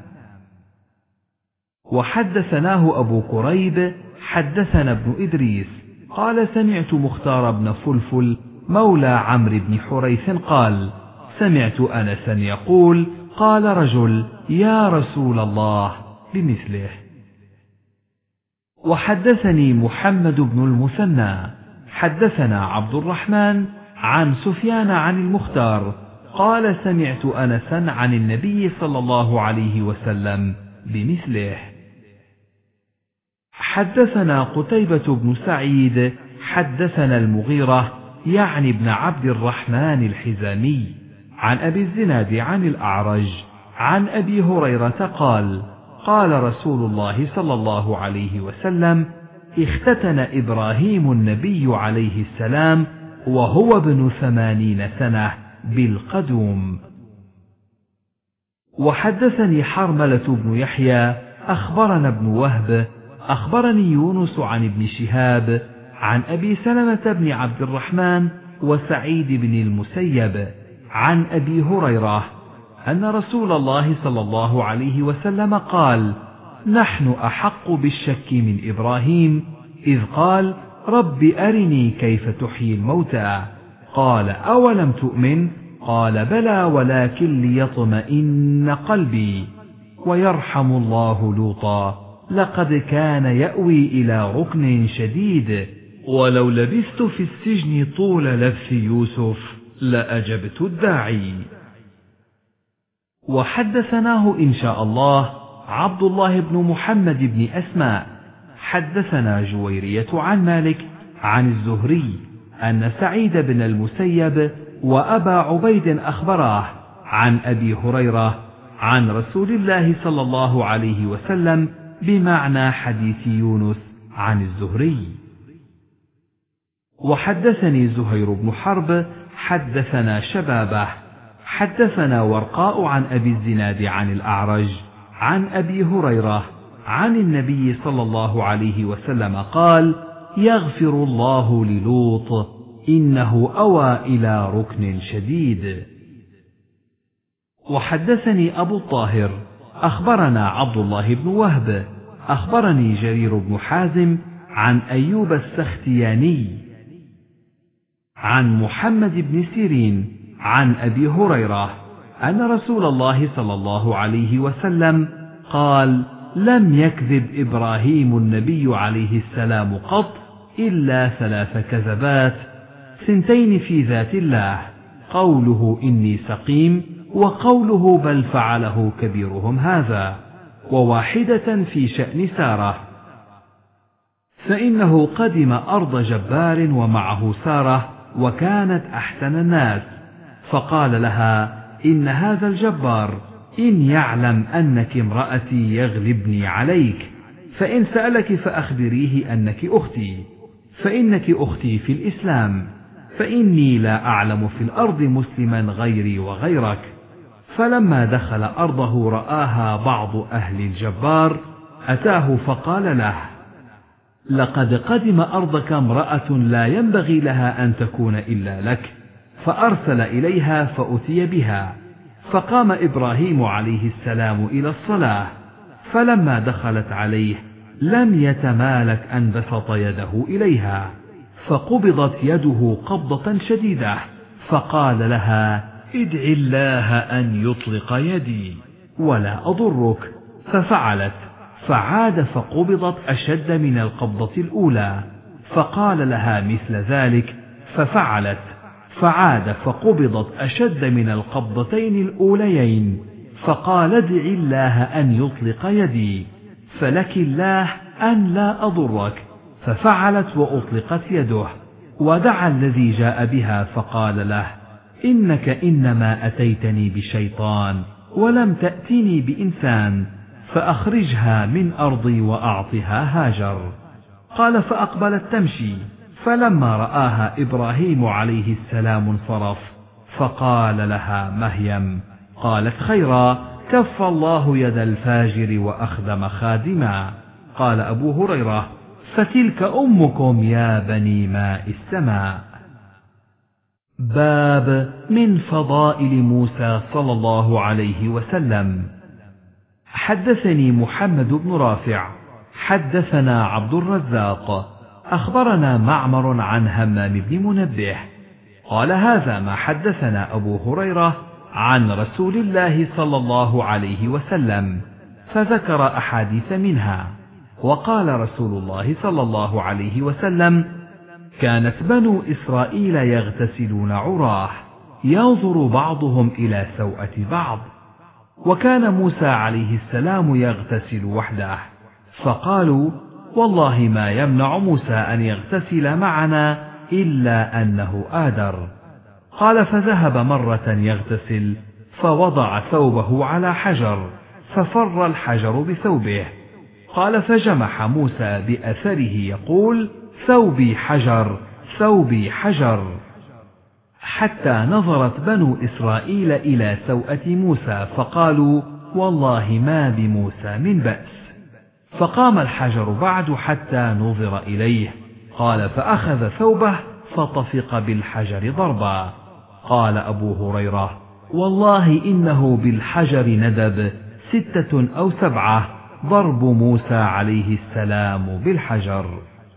وحدثناه أبو كريب حدثنا ابن إدريس قال: سمعت مختار بن فلفل مولى عمرو بن حريث قال: سمعت أنسا يقول: قال رجل: يا رسول الله، بمثله. وحدثني محمد بن المثنى حدثنا عبد الرحمن عن سفيان عن المختار قال: سمعت أنسا عن النبي صلى الله عليه وسلم بمثله. حدثنا قتيبة بن سعيد حدثنا المغيرة يعني ابن عبد الرحمن الحزامي عن أبي الزناد عن الأعرج عن أبي هريرة قال: قال رسول الله صلى الله عليه وسلم: اختتن إبراهيم النبي عليه السلام وهو ابن ثمانين سنة بالقدوم. وحدثني حرملة بن يحيى أخبرنا ابن وهب أخبرني يونس عن ابن شهاب عن أبي سلمة بن عبد الرحمن وسعيد بن المسيب عن أبي هريرة أن رسول الله صلى الله عليه وسلم قال: نحن أحق بالشك من إبراهيم إذ قال: رب أرني كيف تحيي الموتى. قال: أولم تؤمن؟ قال: بلى ولكن ليطمئن قلبي. ويرحم الله لوطا، لقد كان يأوي إلى ركن شديد، ولو لبثت في السجن طول لبث يوسف لأجبت الداعي. وحدثناه إن شاء الله عبد الله بن محمد بن أسماء حدثنا جويرية عن مالك عن الزهري أن سعيد بن المسيب وأبا عبيد أخبراه عن أبي هريرة عن رسول الله صلى الله عليه وسلم بمعنى حديث يونس عن الزهري. وحدثني زهير بن حرب حدثنا شبابه حدثنا ورقاء عن أبي الزناد عن الأعرج عن أبي هريرة عن النبي صلى الله عليه وسلم قال: يغفر الله للوط إنه أوى إلى ركن شديد. وحدثني أبو الطاهر أخبرنا عبد الله بن وهب أخبرني جرير بن حازم عن أيوب السختياني عن محمد بن سيرين عن أبي هريرة أن رسول الله صلى الله عليه وسلم قال: لم يكذب إبراهيم النبي عليه السلام قط إلا ثلاث كذبات، ثنتين في ذات الله، قوله إني سقيم، وقوله بل فعله كبيرهم هذا، وواحدة في شأن سارة، فإنه قدم أرض جبار ومعه سارة وكانت أحسن الناس، فقال لها: إن هذا الجبار إن يعلم أنك امرأتي يغلبني عليك، فإن سألك فأخبريه أنك أختي، فإنك أختي في الإسلام، فإني لا أعلم في الأرض مسلما غيري وغيرك. فلما دخل أرضه رآها بعض أهل الجبار، أتاه فقال له: لقد قدم أرضك امرأة لا ينبغي لها أن تكون إلا لك، فأرسل إليها فأتي بها، فقام إبراهيم عليه السلام إلى الصلاة، فلما دخلت عليه لم يتمالك أن بسط يده إليها، فقبضت يده قبضة شديدة، فقال لها: ادع الله أن يطلق يدي ولا أضرك، ففعلت، فعاد فقبضت أشد من القبضة الأولى، فقال لها مثل ذلك، ففعلت، فعاد فقبضت أشد من القبضتين الأوليين، فقال: ادع الله أن يطلق يدي فلك الله أن لا أضرك، ففعلت وأطلقت يده، ودعا الذي جاء بها فقال له: إنك إنما أتيتني بشيطان ولم تأتني بإنسان، فأخرجها من أرضي وأعطها هاجر. قال: فأقبلت تمشي، فلما رآها إبراهيم عليه السلام انصرف، فقال لها: مهيم. قالت: خيرا، كف الله يد الفاجر وأخدم خادما. قال أبو هريرة: فتلك أمكم يا بني ماء السماء. باب من فضائل موسى صلى الله عليه وسلم. حدثني محمد بن رافع حدثنا عبد الرزاق أخبرنا معمر عن همام بن منبه قال: هذا ما حدثنا أبو هريرة عن رسول الله صلى الله عليه وسلم، فذكر أحاديث منها، وقال رسول الله صلى الله عليه وسلم: كانت بنو إسرائيل يغتسلون عراه، ينظر بعضهم إلى سوءة بعض، وكان موسى عليه السلام يغتسل وحده، فقالوا: والله ما يمنع موسى أن يغتسل معنا إلا أنه آدر. قال: فذهب مرة يغتسل، فوضع ثوبه على حجر، ففر الحجر بثوبه. قال: فجمح موسى بأثره يقول: ثوبي حجر، ثوبي حجر، حتى نظرت بنو إسرائيل إلى سوءة موسى، فقالوا: والله ما بموسى من بأس. فقام الحجر بعد حتى نظر إليه. قال: فأخذ ثوبه فطفق بالحجر ضربا. قال أبو هريرة: والله إنه بالحجر ندب ستة أو سبعة، ضرب موسى عليه السلام بالحجر.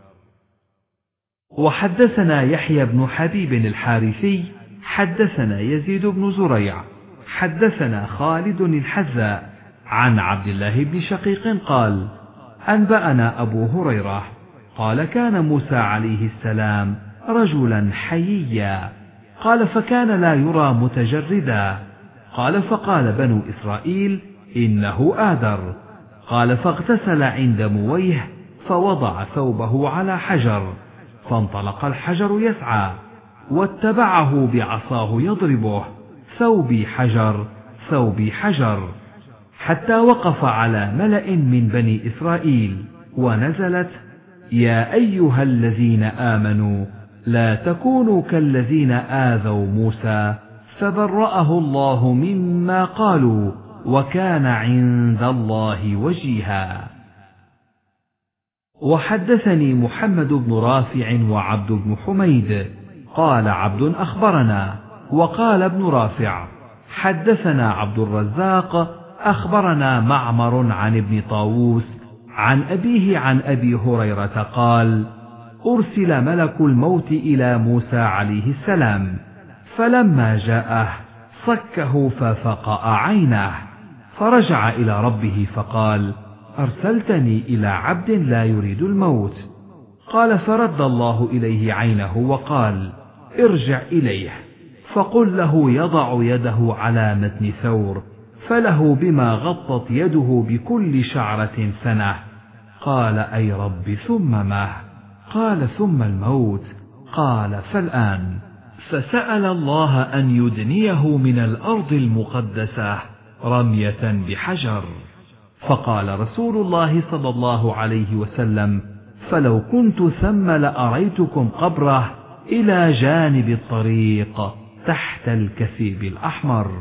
وحدثنا يحيى بن حبيب الحارثي حدثنا يزيد بن زريع حدثنا خالد الحذاء عن عبد الله بن شقيق قال: أنبأنا أبو هريرة قال: كان موسى عليه السلام رجلا حييا. قال: فكان لا يرى متجردا. قال: فقال بنو إسرائيل: إنه آدر. قال: فاغتسل عند مويه، فوضع ثوبه على حجر، فانطلق الحجر يسعى، واتبعه بعصاه يضربه: ثوبي حجر، ثوبي حجر، حتى وقف على ملأ من بني إسرائيل، ونزلت: يا أيها الذين آمنوا لا تكونوا كالذين آذوا موسى فبرأه الله مما قالوا وكان عند الله وجيها. وحدثني محمد بن رافع وعبد بن حميد قال عبد أخبرنا، وقال ابن رافع حدثنا عبد الرزاق أخبرنا معمر عن ابن طاووس عن أبيه عن أبي هريرة قال: أرسل ملك الموت إلى موسى عليه السلام، فلما جاءه صكه ففقأ عينه، فرجع إلى ربه فقال: أرسلتني إلى عبد لا يريد الموت. قال: فرد الله إليه عينه وقال: ارجع إليه فقل له يضع يده على متن ثور، فله بما غطت يده بكل شعرة سنة. قال: أي رب ثم ما؟ قال: ثم الموت. قال: فالآن. فسأل الله أن يدنيه من الأرض المقدسة رمية بحجر. فقال رسول الله صلى الله عليه وسلم: فلو كنت ثم لأريتكم قبره إلى جانب الطريق تحت الكثيب الأحمر.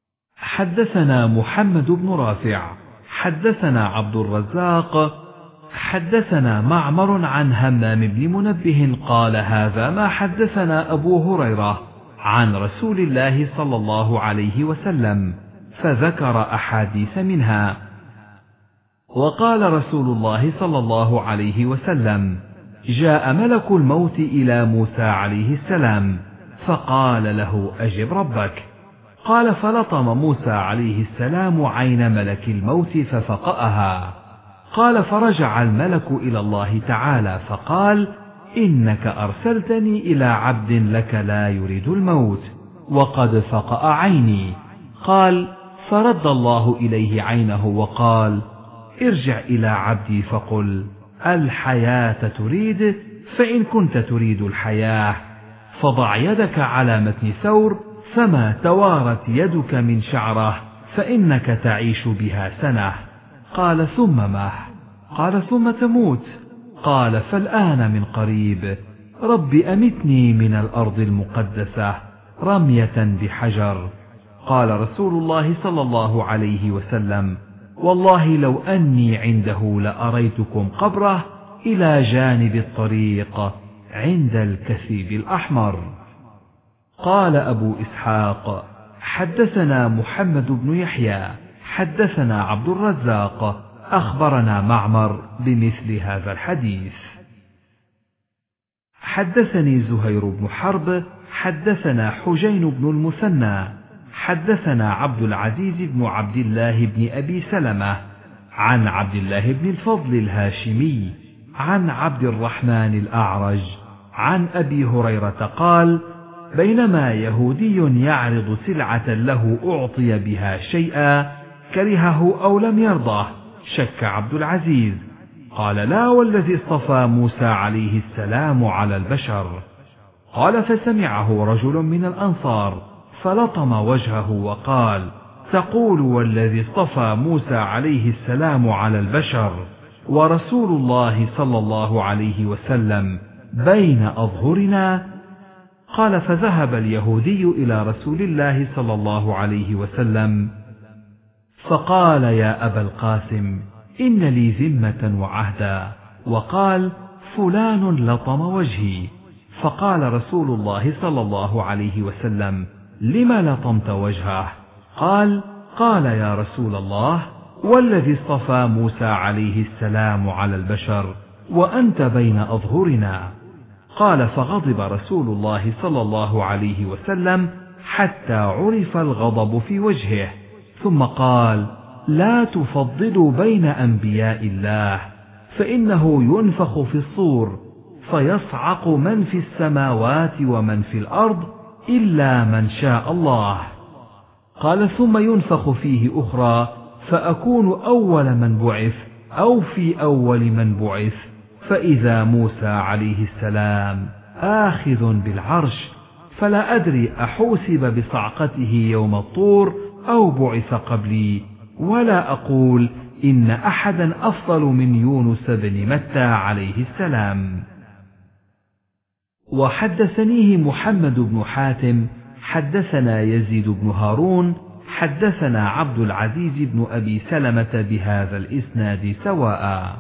حدثنا محمد بن رافع حدثنا عبد الرزاق حدثنا معمر عن همام بن منبه قال هذا ما حدثنا أبو هريرة عن رسول الله صلى الله عليه وسلم، فذكر أحاديث منها. وقال رسول الله صلى الله عليه وسلم: جاء ملك الموت إلى موسى عليه السلام فقال له: أجب ربك. قال: فلطم موسى عليه السلام عين ملك الموت ففقأها. قال: فرجع الملك إلى الله تعالى فقال: إنك أرسلتني إلى عبد لك لا يريد الموت وقد فقأ عيني. قال: فرد الله إليه عينه وقال: ارجع إلى عبدي فقل: الحياة تريد، فإن كنت تريد الحياة فضع يدك على متن ثور فما توارت يدك من شعره فإنك تعيش بها سنة. قال: ثم مه؟ قال: ثم تموت. قال: فالآن من قريب. رب أمتني من الأرض المقدسة رمية بحجر. قال رسول الله صلى الله عليه وسلم: والله لو أني عنده لأريتكم قبره إلى جانب الطريق عند الكثيب الأحمر. قال أبو إسحاق: حدثنا محمد بن يحيى حدثنا عبد الرزاق أخبرنا معمر بمثل هذا الحديث. حدثني زهير بن حرب حدثنا حجين بن المثنى حدثنا عبد العزيز بن عبد الله بن أبي سلمة عن عبد الله بن الفضل الهاشمي عن عبد الرحمن الأعرج عن أبي هريرة قال: بينما يهودي يعرض سلعة له أعطي بها شيئا كرهه أو لم يرضه، شك عبد العزيز، قال: لا والذي اصطفى موسى عليه السلام على البشر. قال: فسمعه رجل من الأنصار فلطم وجهه وقال: تقول والذي اصطفى موسى عليه السلام على البشر ورسول الله صلى الله عليه وسلم بين أظهرنا؟ قال: فذهب اليهودي إلى رسول الله صلى الله عليه وسلم فقال: يا أبا القاسم، إن لي ذمة وعهدا. وقال: فلان لطم وجهي. فقال رسول الله صلى الله عليه وسلم: لم لطمت وجهه؟ قال: قال: يا رسول الله، والذي اصطفى موسى عليه السلام على البشر وأنت بين أظهرنا. قال: فغضب رسول الله صلى الله عليه وسلم حتى عرف الغضب في وجهه، ثم قال: لا تفضلوا بين أنبياء الله، فإنه ينفخ في الصور فيصعق من في السماوات ومن في الأرض إلا من شاء الله. قال: ثم ينفخ فيه أخرى فأكون أول من بعث أو في أول من بعث، فإذا موسى عليه السلام آخذ بالعرش، فلا أدري أحوسب بصعقته يوم الطور أو بعث قبلي، ولا أقول إن أحدا أفضل من يونس بن متى عليه السلام. وحدثنيه محمد بن حاتم حدثنا يزيد بن هارون حدثنا عبد العزيز بن أبي سلمة بهذا الإسناد سواء.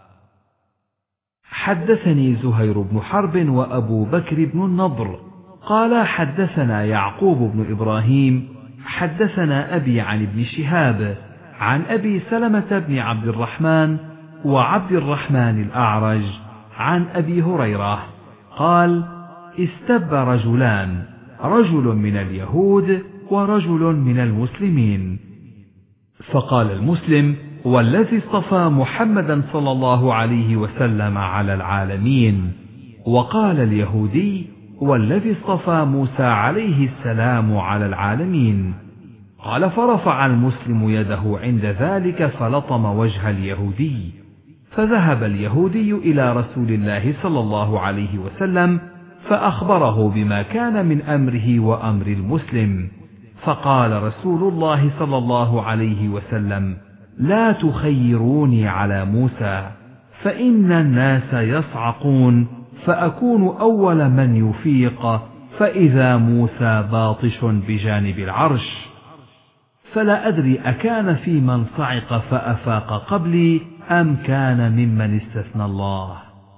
حدثني زهير بن حرب وأبو بكر بن النضر قال: حدثنا يعقوب بن إبراهيم حدثنا أبي عن ابن شهاب عن أبي سلمة بن عبد الرحمن وعبد الرحمن الأعرج عن أبي هريرة قال: استب رجلان، رجل من اليهود ورجل من المسلمين، فقال المسلم: والذي اصطفى محمدا صلى الله عليه وسلم على العالمين. وقال اليهودي: والذي اصطفى موسى عليه السلام على العالمين. قال: فرفع المسلم يده عند ذلك فلطم وجه اليهودي، فذهب اليهودي إلى رسول الله صلى الله عليه وسلم فأخبره بما كان من أمره وأمر المسلم، فقال رسول الله صلى الله عليه وسلم: لا تخيروني على موسى، فإن الناس يصعقون فأكون أول من يفيق، فإذا موسى باطش بجانب العرش، فلا أدري أكان في من صعق فأفاق قبلي أم كان ممن استثنى الله.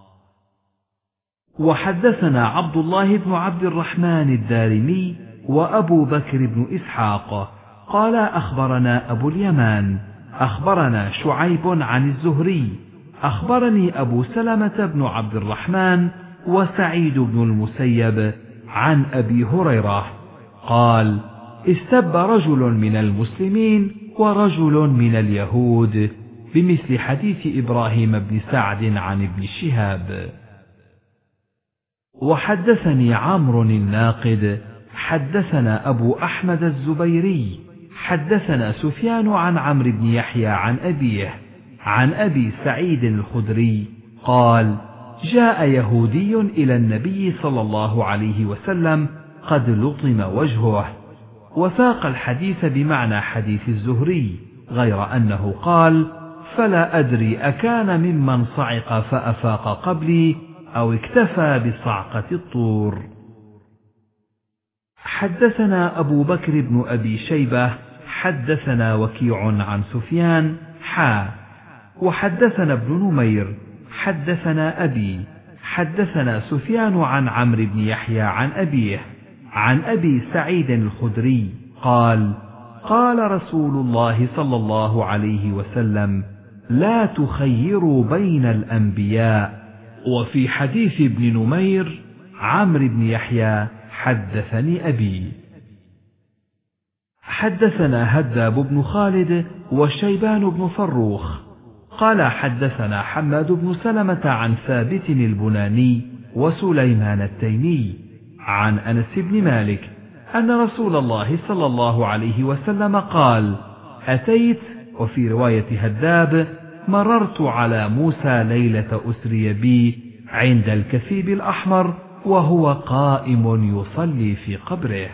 وحدثنا عبد الله بن عبد الرحمن الدارمي وأبو بكر بن إسحاق قال أخبرنا أبو اليمان أخبرنا شعيب عن الزهري أخبرني أبو سلمة بن عبد الرحمن وسعيد بن المسيب عن أبي هريرة قال استب رجل من المسلمين ورجل من اليهود بمثل حديث إبراهيم بن سعد عن ابن شهاب. وحدثني عمرو الناقد حدثنا أبو أحمد الزبيري حدثنا سفيان عن عمرو بن يحيى عن أبيه عن أبي سعيد الخدري قال جاء يهودي إلى النبي صلى الله عليه وسلم قد لطم وجهه، وساق الحديث بمعنى حديث الزهري غير أنه قال فلا أدري أكان ممن صعق فأفاق قبلي أو اكتفى بصعقة الطور. حدثنا أبو بكر بن أبي شيبة حدثنا وكيع عن سفيان حا وحدثنا ابن نمير حدثنا أبي حدثنا سفيان عن عمرو بن يحيى عن أبيه عن أبي سعيد الخدري قال قال رسول الله صلى الله عليه وسلم لا تخيروا بين الأنبياء. وفي حديث ابن نمير عمرو بن يحيى حدثني أبي. حدثنا هداب بن خالد وشيبان بن فروخ قال حدثنا حماد بن سلمة عن ثابت البناني وسليمان التيمي عن أنس بن مالك أن رسول الله صلى الله عليه وسلم قال أتيت، وفي رواية هداب مررت على موسى ليلة أسري بي عند الكثيب الأحمر وهو قائم يصلي في قبره.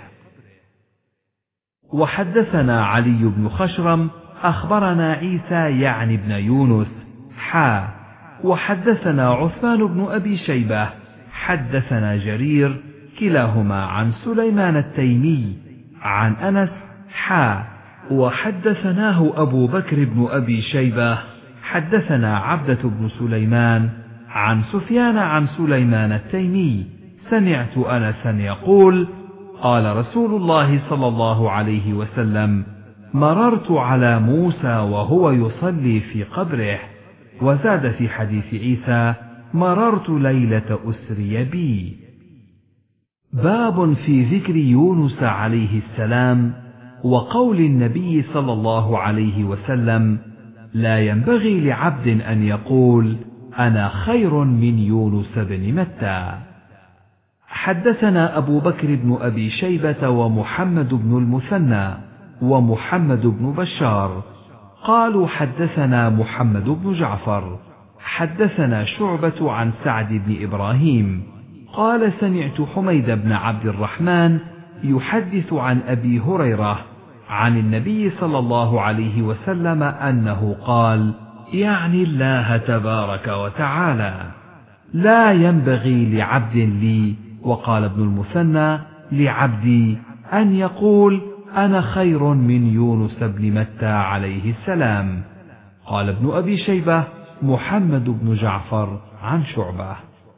وحدثنا علي بن خشرم أخبرنا عيسى يعني بن يونس حا وحدثنا عثمان بن أبي شيبة حدثنا جرير كلاهما عن سليمان التيمي عن أنس حا وحدثناه أبو بكر بن أبي شيبة حدثنا عبدة بن سليمان عن سفيان عن سليمان التيمي سمعت أنسا يقول قال رسول الله صلى الله عليه وسلم مررت على موسى وهو يصلي في قبره. وزاد في حديث عيسى مررت ليلة أسري بي. باب في ذكر يونس عليه السلام وقول النبي صلى الله عليه وسلم لا ينبغي لعبد أن يقول أنا خير من يونس بن متى. حدثنا أبو بكر بن أبي شيبة ومحمد بن المثنى ومحمد بن بشار قالوا حدثنا محمد بن جعفر حدثنا شعبة عن سعد بن إبراهيم قال سمعت حميد بن عبد الرحمن يحدث عن أبي هريرة عن النبي صلى الله عليه وسلم أنه قال يعني الله تبارك وتعالى لا ينبغي لعبد لي، وقال ابن المثنى لعبدي أن يقول أنا خير من يونس بن متى عليه السلام. قال ابن أبي شيبة محمد بن جعفر عن شعبة.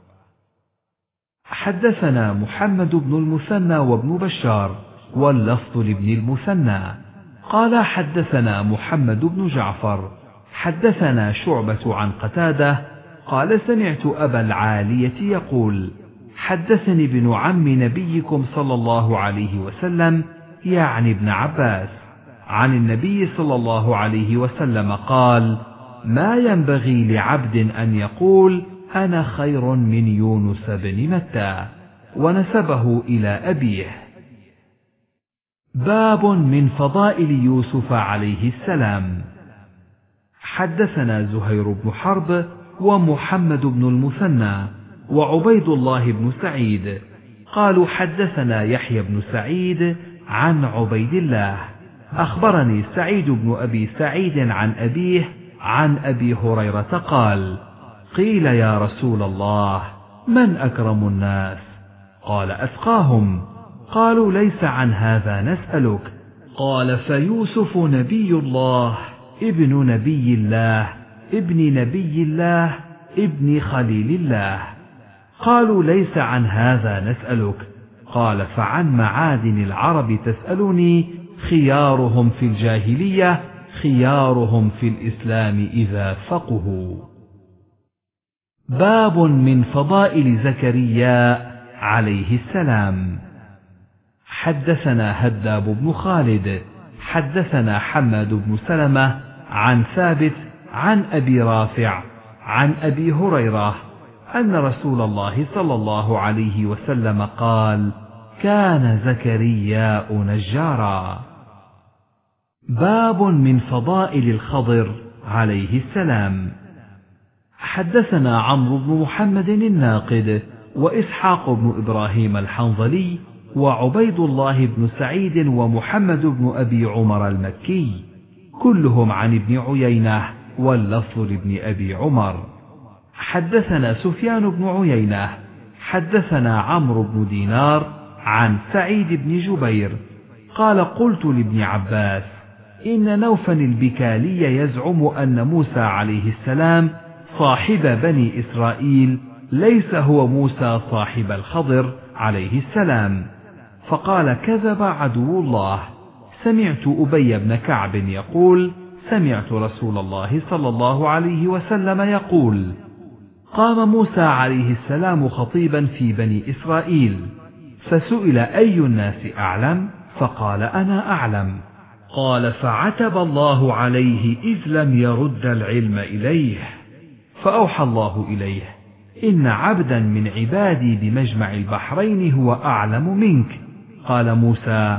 حدثنا محمد بن المثنى وابن بشار واللفظ لابن المثنى قال حدثنا محمد بن جعفر حدثنا شعبة عن قتادة قال سمعت أبا العالية يقول حدثني ابن عم نبيكم صلى الله عليه وسلم يعني ابن عباس عن النبي صلى الله عليه وسلم قال ما ينبغي لعبد أن يقول أنا خير من يونس بن متى، ونسبه إلى أبيه. باب من فضائل يوسف عليه السلام. حدثنا زهير بن حرب ومحمد بن المثنى وعبيد الله بن سعيد قالوا حدثنا يحيى بن سعيد عن عبيد الله أخبرني سعيد بن أبي سعيد عن أبيه عن أبي هريرة قال قيل يا رسول الله من أكرم الناس؟ قال أتقاهم. قالوا ليس عن هذا نسألك. قال فيوسف نبي الله ابن نبي الله ابن نبي الله ابن خليل الله. قالوا ليس عن هذا نسألك. قال فعن معادن العرب تسألني، خيارهم في الجاهلية خيارهم في الإسلام إذا فقهوا. باب من فضائل زكريا عليه السلام. حدثنا هداب بن خالد حدثنا حماد بن سلمة عن ثابت عن أبي رافع عن أبي هريرة أن رسول الله صلى الله عليه وسلم قال: كان زكرياء نجارا. باب من فضائل الخضر عليه السلام. حدثنا عمرو بن محمد الناقد وإسحاق بن إبراهيم الحنظلي وعبيد الله بن سعيد ومحمد بن أبي عمر المكي، كلهم عن ابن عيينة واللفظ لابن أبي عمر. حدثنا سفيان بن عيينة حدثنا عمرو بن دينار عن سعيد بن جبير قال: قلت لابن عباس: إن نوفا البكالي يزعم أن موسى عليه السلام صاحب بني إسرائيل ليس هو موسى صاحب الخضر عليه السلام. فقال: كذب عدو الله. سمعت أبي بن كعب يقول: سمعت رسول الله صلى الله عليه وسلم يقول: قام موسى عليه السلام خطيبا في بني إسرائيل، فسئل: أي الناس أعلم؟ فقال: أنا أعلم. قال: فعتب الله عليه إذ لم يرد العلم إليه، فأوحى الله إليه: إن عبدا من عبادي بمجمع البحرين هو أعلم منك. قال موسى: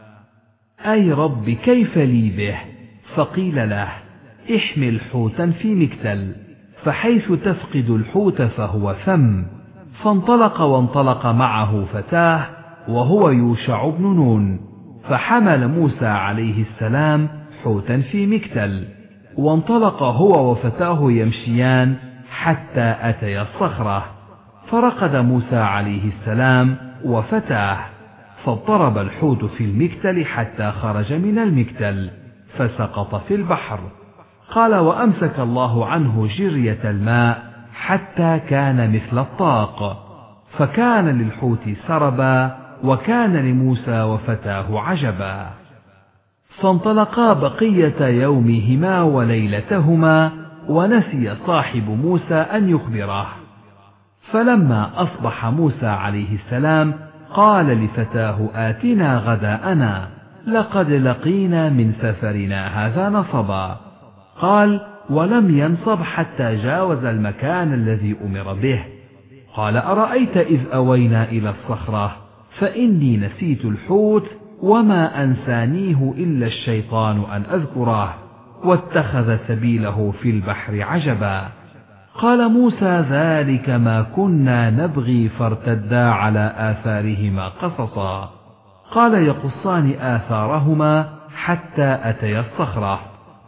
أي رب كيف لي به؟ فقيل له: احمل حوتا في مكتل، فحيث تفقد الحوت فهو ثم. فانطلق وانطلق معه فتاه وهو يوشع بن نون، فحمل موسى عليه السلام حوتا في مكتل، وانطلق هو وفتاه يمشيان حتى أتيا الصخرة، فرقد موسى عليه السلام وفتاه، فاضطرب الحوت في المكتل حتى خرج من المكتل فسقط في البحر. قال: وأمسك الله عنه جرية الماء حتى كان مثل الطاق، فكان للحوت سربا وكان لموسى وفتاه عجبا. فانطلقا بقية يومهما وليلتهما، ونسي صاحب موسى أن يخبره. فلما أصبح موسى عليه السلام قال لفتاه: آتنا غداءنا، لقد لقينا من سفرنا هذا نصبا. قال: ولم ينصب حتى جاوز المكان الذي أمر به. قال: أرأيت إذ أوينا إلى الصخرة فإني نسيت الحوت وما أنسانيه إلا الشيطان أن أذكره، واتخذ سبيله في البحر عجبا. قال موسى: ذلك ما كنا نبغي فارتدا على آثارهما قصصا. قال: يقصان آثارهما حتى أتيا الصخرة،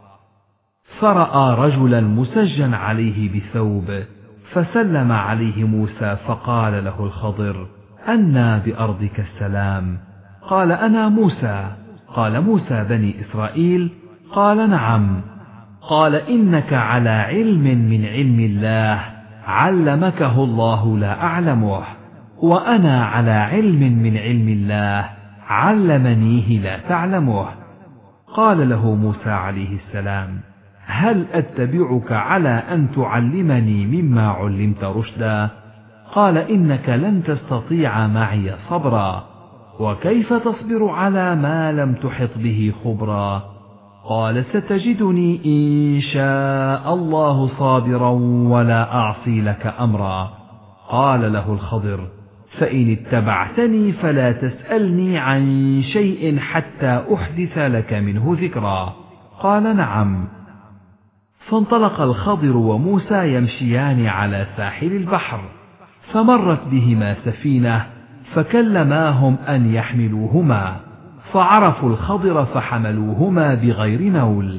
فرأى رجلا مسجا عليه بثوب، فسلم عليه موسى، فقال له الخضر: أنى بأرضك السلام؟ قال: أنا موسى. قال: موسى بني إسرائيل؟ قال: نعم. قال: إنك على علم من علم الله علمكه الله لا أعلمه، وأنا على علم من علم الله علمنيه لا تعلمه. قال له موسى عليه السلام: هل أتبعك على أن تعلمني مما علمت رشدا؟ قال: إنك لن تستطيع معي صبرا، وكيف تصبر على ما لم تحط به خبرا؟ قال: ستجدني إن شاء الله صابرا ولا أعصي لك أمرا. قال له الخضر: فإن اتبعتني فلا تسألني عن شيء حتى أحدث لك منه ذكرا. قال: نعم. فانطلق الخضر وموسى يمشيان على ساحل البحر، فمرت بهما سفينة فكلماهم أن يحملوهما، فعرفوا الخضر فحملوهما بغير نول.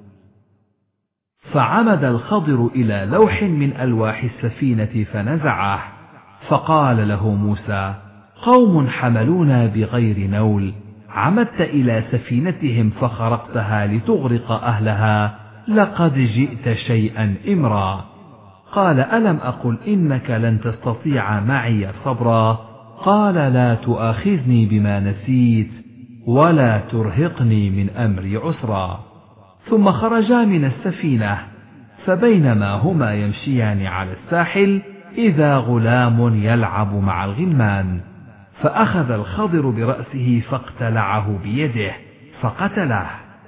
فعمد الخضر إلى لوح من ألواح السفينة فنزعه، فقال له موسى: قوم حملونا بغير نول، عمدت إلى سفينتهم فخرقتها لتغرق أهلها، لقد جئت شيئا إمرا. قال ألم أقل إنك لن تستطيع معي صبرا؟ قال لا تؤاخذني بما نسيت ولا ترهقني من أمري عسرا. ثم خرجا من السفينة، فبينما هما يمشيان على الساحل إذا غلام يلعب مع الغلمان، فأخذ الخضر برأسه فاقتلعه بيده فقتله.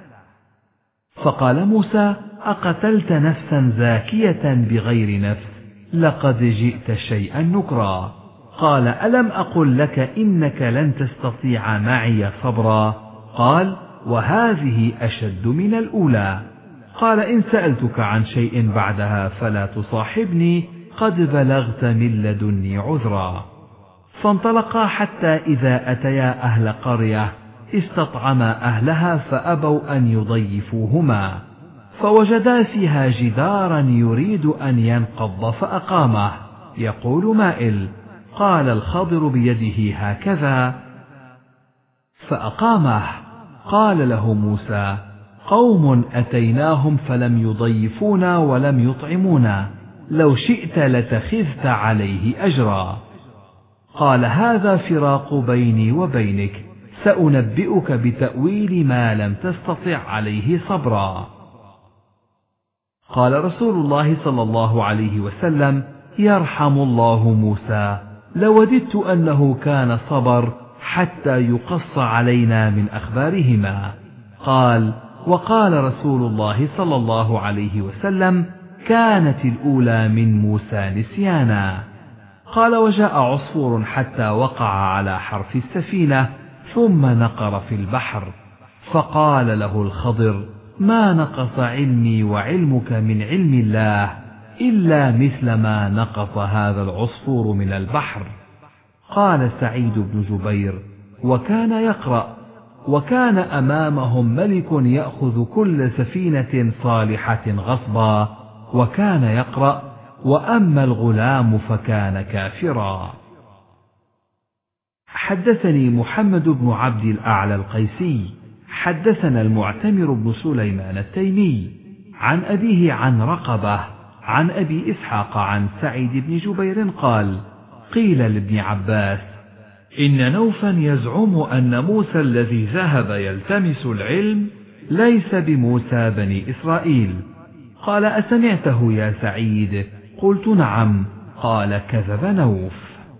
فقال موسى أقتلت نفسا زاكية بغير نفس؟ لقد جئت شيئا نكرا. قال ألم أقل لك إنك لن تستطيع معي صبرا؟ قال وهذه أشد من الأولى. قال إن سألتك عن شيء بعدها فلا تصاحبني، قد بلغت من لدني عذرا. فانطلقا حتى إذا أتيا أهل قرية استطعما أهلها فأبوا أن يضيفوهما، فوجدا فيها جدارا يريد أن ينقض فأقامه يقول مائل. قال الخضر بيده هكذا فأقامه. قال له موسى قوم أتيناهم فلم يضيفونا ولم يطعمونا، لو شئت لتخذت عليه أجرا. قال هذا فراق بيني وبينك، سأنبئك بتأويل ما لم تستطع عليه صبرا. قال رسول الله صلى الله عليه وسلم يرحم الله موسى، لوددت أنه كان صبر حتى يقص علينا من أخبارهما. قال وقال رسول الله صلى الله عليه وسلم كانت الأولى من موسى نسيانا. قال وجاء عصفور حتى وقع على حرف السفينة ثم نقر في البحر، فقال له الخضر ما نقص علمي وعلمك من علم الله إلا مثل ما نقص هذا العصفور من البحر. قال سعيد بن جبير وكان يقرأ وكان أمامهم ملك يأخذ كل سفينة صالحة غصبا، وكان يقرأ وأما الغلام فكان كافرا. حدثني محمد بن عبد الأعلى القيسي حدثنا المعتمر بن سليمان التيمي عن أبيه عن رقبة عن أبي إسحاق عن سعيد بن جبير قال قيل لابن عباس إن نوفا يزعم أن موسى الذي ذهب يلتمس العلم ليس بموسى بني إسرائيل. قال أسمعته يا سعيد؟ قلت نعم. قال كذب نوف.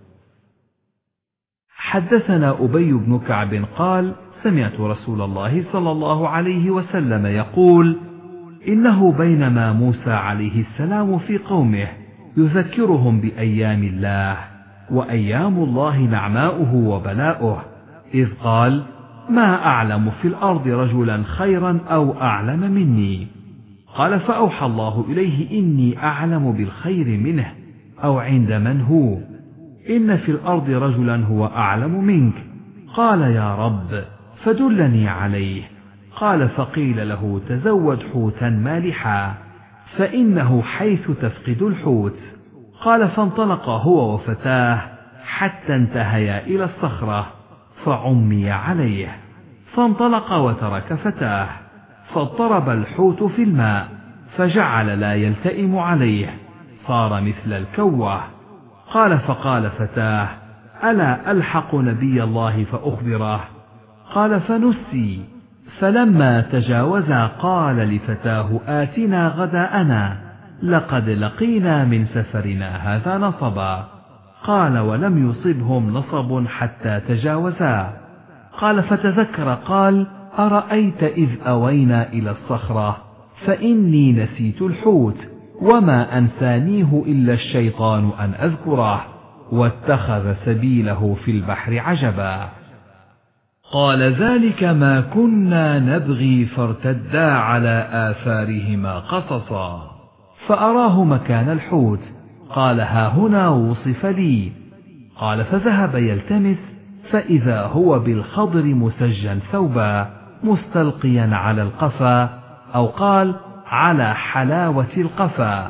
حدثنا أبي بن كعب قال سمعت رسول الله صلى الله عليه وسلم يقول إنه بينما موسى عليه السلام في قومه يذكرهم بأيام الله، وأيام الله نعماؤه وبلاؤه، إذ قال ما أعلم في الأرض رجلا خيرا أو أعلم مني. قال فأوحى الله إليه إني أعلم بالخير منه أو عند من هو، إن في الأرض رجلا هو أعلم منك. قال يا رب فدلني عليه. قال فقيل له تزود حوتا مالحا فإنه حيث تفقد الحوت. قال فانطلق هو وفتاه حتى انتهيا إلى الصخرة فعمي عليه، فانطلق وترك فتاه، فاضطرب الحوت في الماء فجعل لا يلتئم عليه، صار مثل الكوة. قال فقال فتاه ألا ألحق نبي الله فأخبره؟ قال فنسي. فلما تجاوزا قال لفتاه آتنا غداءنا لقد لقينا من سفرنا هذا نصبا. قال ولم يصبهم نصب حتى تجاوزا. قال فتذكر قال أرأيت إذ أوينا إلى الصخرة فإني نسيت الحوت وما أنسانيه إلا الشيطان أن أذكره، واتخذ سبيله في البحر عجبا. قال ذلك ما كنا نبغي فارتدا على آثارهما قصصا، فأراه مكان الحوت. قال ها هنا وصف لي. قال فذهب يلتمس فإذا هو بالخضر مسجا ثوبا مستلقيا على القفا، أو قال على حلاوة القفا.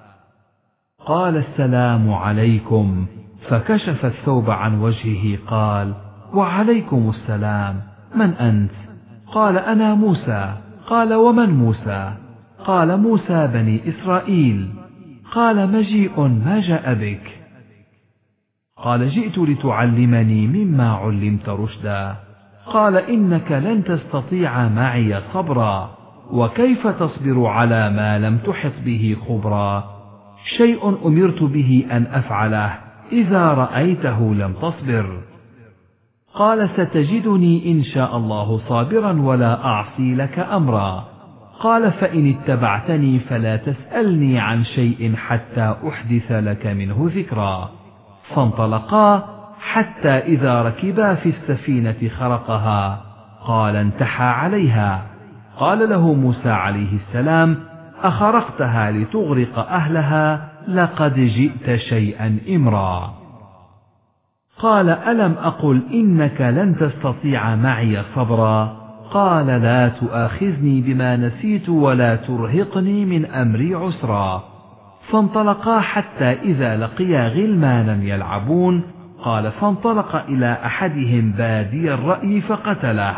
قال السلام عليكم، فكشف الثوب عن وجهه قال وعليكم السلام، من أنت؟ قال أنا موسى. قال ومن موسى؟ قال موسى بني إسرائيل. قال مجيء ما جاء بك؟ قال جئت لتعلمني مما علمت رشدا. قال إنك لن تستطيع معي صبرا، وكيف تصبر على ما لم تحط به خبرا؟ شيء أمرت به أن أفعله إذا رأيته لم تصبر. قال ستجدني إن شاء الله صابرا ولا أعصي لك أمرا. قال فإن اتبعتني فلا تسألني عن شيء حتى أحدث لك منه ذكرا. فانطلقا حتى إذا ركبا في السفينة خرقها. قال انتحى عليها. قال له موسى عليه السلام أخرقتها لتغرق أهلها؟ لقد جئت شيئا إمرا. قال ألم أقل إنك لن تستطيع معي صبرا؟ قال لا تؤاخذني بما نسيت ولا ترهقني من أمري عسرا. فانطلقا حتى إذا لقيا غلمانا يلعبون. قال فانطلق إلى أحدهم بادي الرأي فقتله.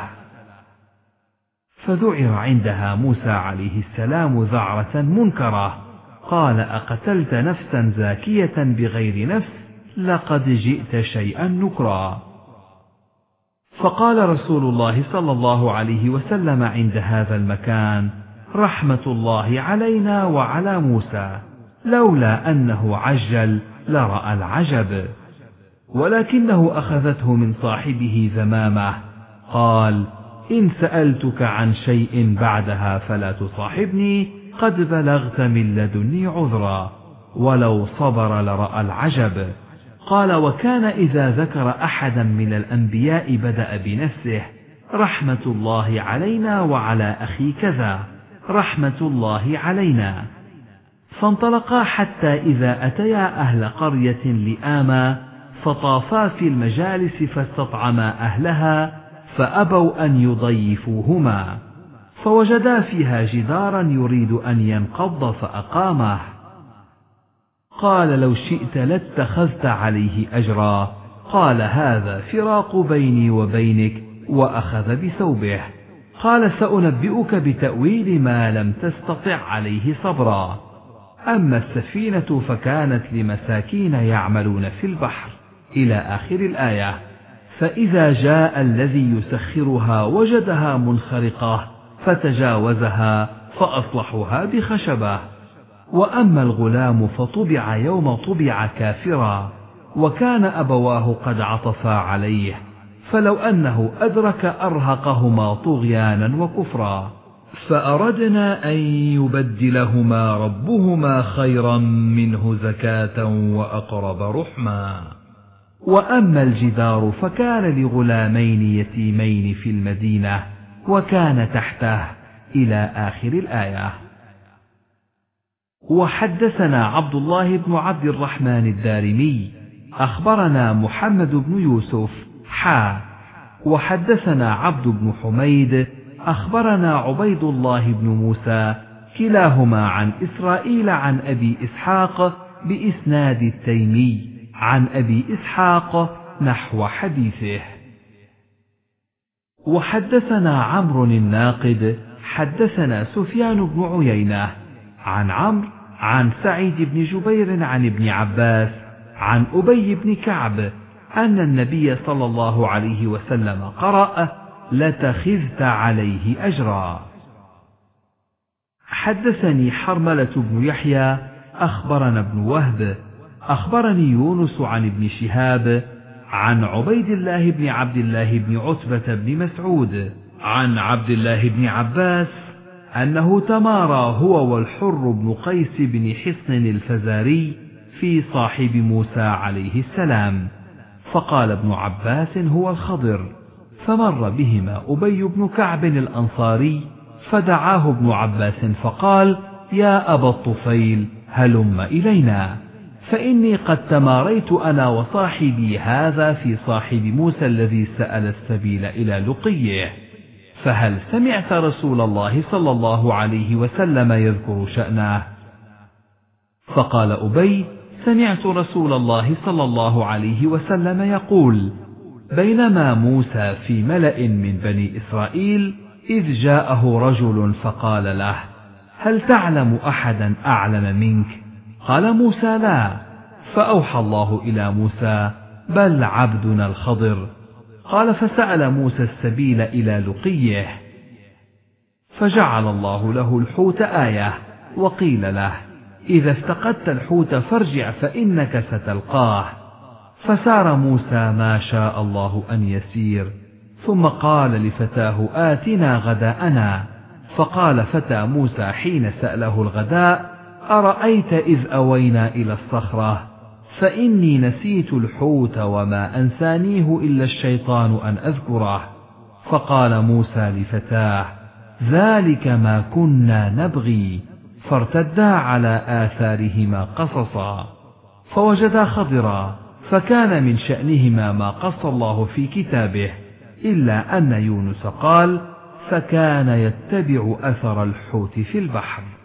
فذعر عندها موسى عليه السلام ذعرة منكرة. قال أقتلت نفسا زاكية بغير نفس؟ لقد جئت شيئا نكرا. فقال رسول الله صلى الله عليه وسلم عند هذا المكان رحمة الله علينا وعلى موسى، لولا أنه عجل لرأى العجب. ولكنه أخذته من صاحبه ذمامة. قال إن سألتك عن شيء بعدها فلا تصاحبني، قد بلغت من لدني عذرا، ولو صبر لرأى العجب. قال وكان إذا ذكر أحدا من الأنبياء بدأ بنفسه رحمة الله علينا وعلى أخي كذا، رحمة الله علينا. فانطلقا حتى إذا أتيا أهل قرية لآما فطافا في المجالس فاستطعما أهلها فأبوا أن يضيفوهما، فوجدا فيها جدارا يريد أن ينقض فأقامه. قال لو شئت لاتخذت عليه أجرا. قال هذا فراق بيني وبينك، وأخذ بثوبه. قال سأنبئك بتأويل ما لم تستطع عليه صبرا. أما السفينة فكانت لمساكين يعملون في البحر إلى آخر الآية. فإذا جاء الذي يسخرها وجدها منخرقة فتجاوزها فأصلحها بخشبة. وأما الغلام فطبع يوم طبع كافرا، وكان أبواه قد عطفا عليه، فلو أنه أدرك أرهقهما طغيانا وكفرا. فأردنا أن يبدلهما ربهما خيرا منه زكاة وأقرب رحما. وأما الجدار فكان لغلامين يتيمين في المدينة وكان تحته إلى آخر الآية. وحدثنا عبد الله بن عبد الرحمن الدارمي أخبرنا محمد بن يوسف حا وحدثنا عبد بن حميد أخبرنا عبيد الله بن موسى كلاهما عن إسرائيل عن أبي إسحاق بإسناد التيمي عن أبي إسحاق نحو حديثه. وحدثنا عمرو الناقد حدثنا سفيان بن عيينة عن عمرو عن سعيد بن جبير عن ابن عباس عن أبي بن كعب أن النبي صلى الله عليه وسلم قرأ لتخذت عليه أجرا. حدثني حرملة بن يحيى أخبرنا ابن وهب أخبرني يونس عن ابن شهاب عن عبيد الله بن عبد الله بن عتبة بن مسعود عن عبد الله بن عباس أنه تمارى هو والحر بن قيس بن حصن الفزاري في صاحب موسى عليه السلام، فقال ابن عباس هو الخضر، فمر بهما أبي بن كعب الأنصاري فدعاه ابن عباس فقال يا أبا الطفيل هلم إلينا، فإني قد تماريت أنا وصاحبي هذا في صاحب موسى الذي سأل السبيل إلى لقيه، فهل سمعت رسول الله صلى الله عليه وسلم يذكر شأنه؟ فقال أبي سمعت رسول الله صلى الله عليه وسلم يقول بينما موسى في ملأ من بني إسرائيل إذ جاءه رجل فقال له هل تعلم أحدا أعلم منك؟ قال موسى: لا. فأوحى الله إلى موسى: بل عبدنا الخضر. قال: فسأل موسى السبيل إلى لقيه، فجعل الله له الحوت آية، وقيل له: إذا افتقدت الحوت فارجع فإنك ستلقاه. فسار موسى ما شاء الله أن يسير، ثم قال لفتاه: آتنا غداءنا. فقال فتى موسى حين سأله الغداء: أرأيت إذ أوينا إلى الصخرة فإني نسيت الحوت وما أنسانيه إلا الشيطان أن أذكره. فقال موسى لفتاه: ذلك ما كنا نبغي. فارتدا على آثارهما قصصا، فوجدا خضرا، فكان من شأنهما ما قص الله في كتابه، إلا أن يونس قال: فكان يتبع أثر الحوت في البحر.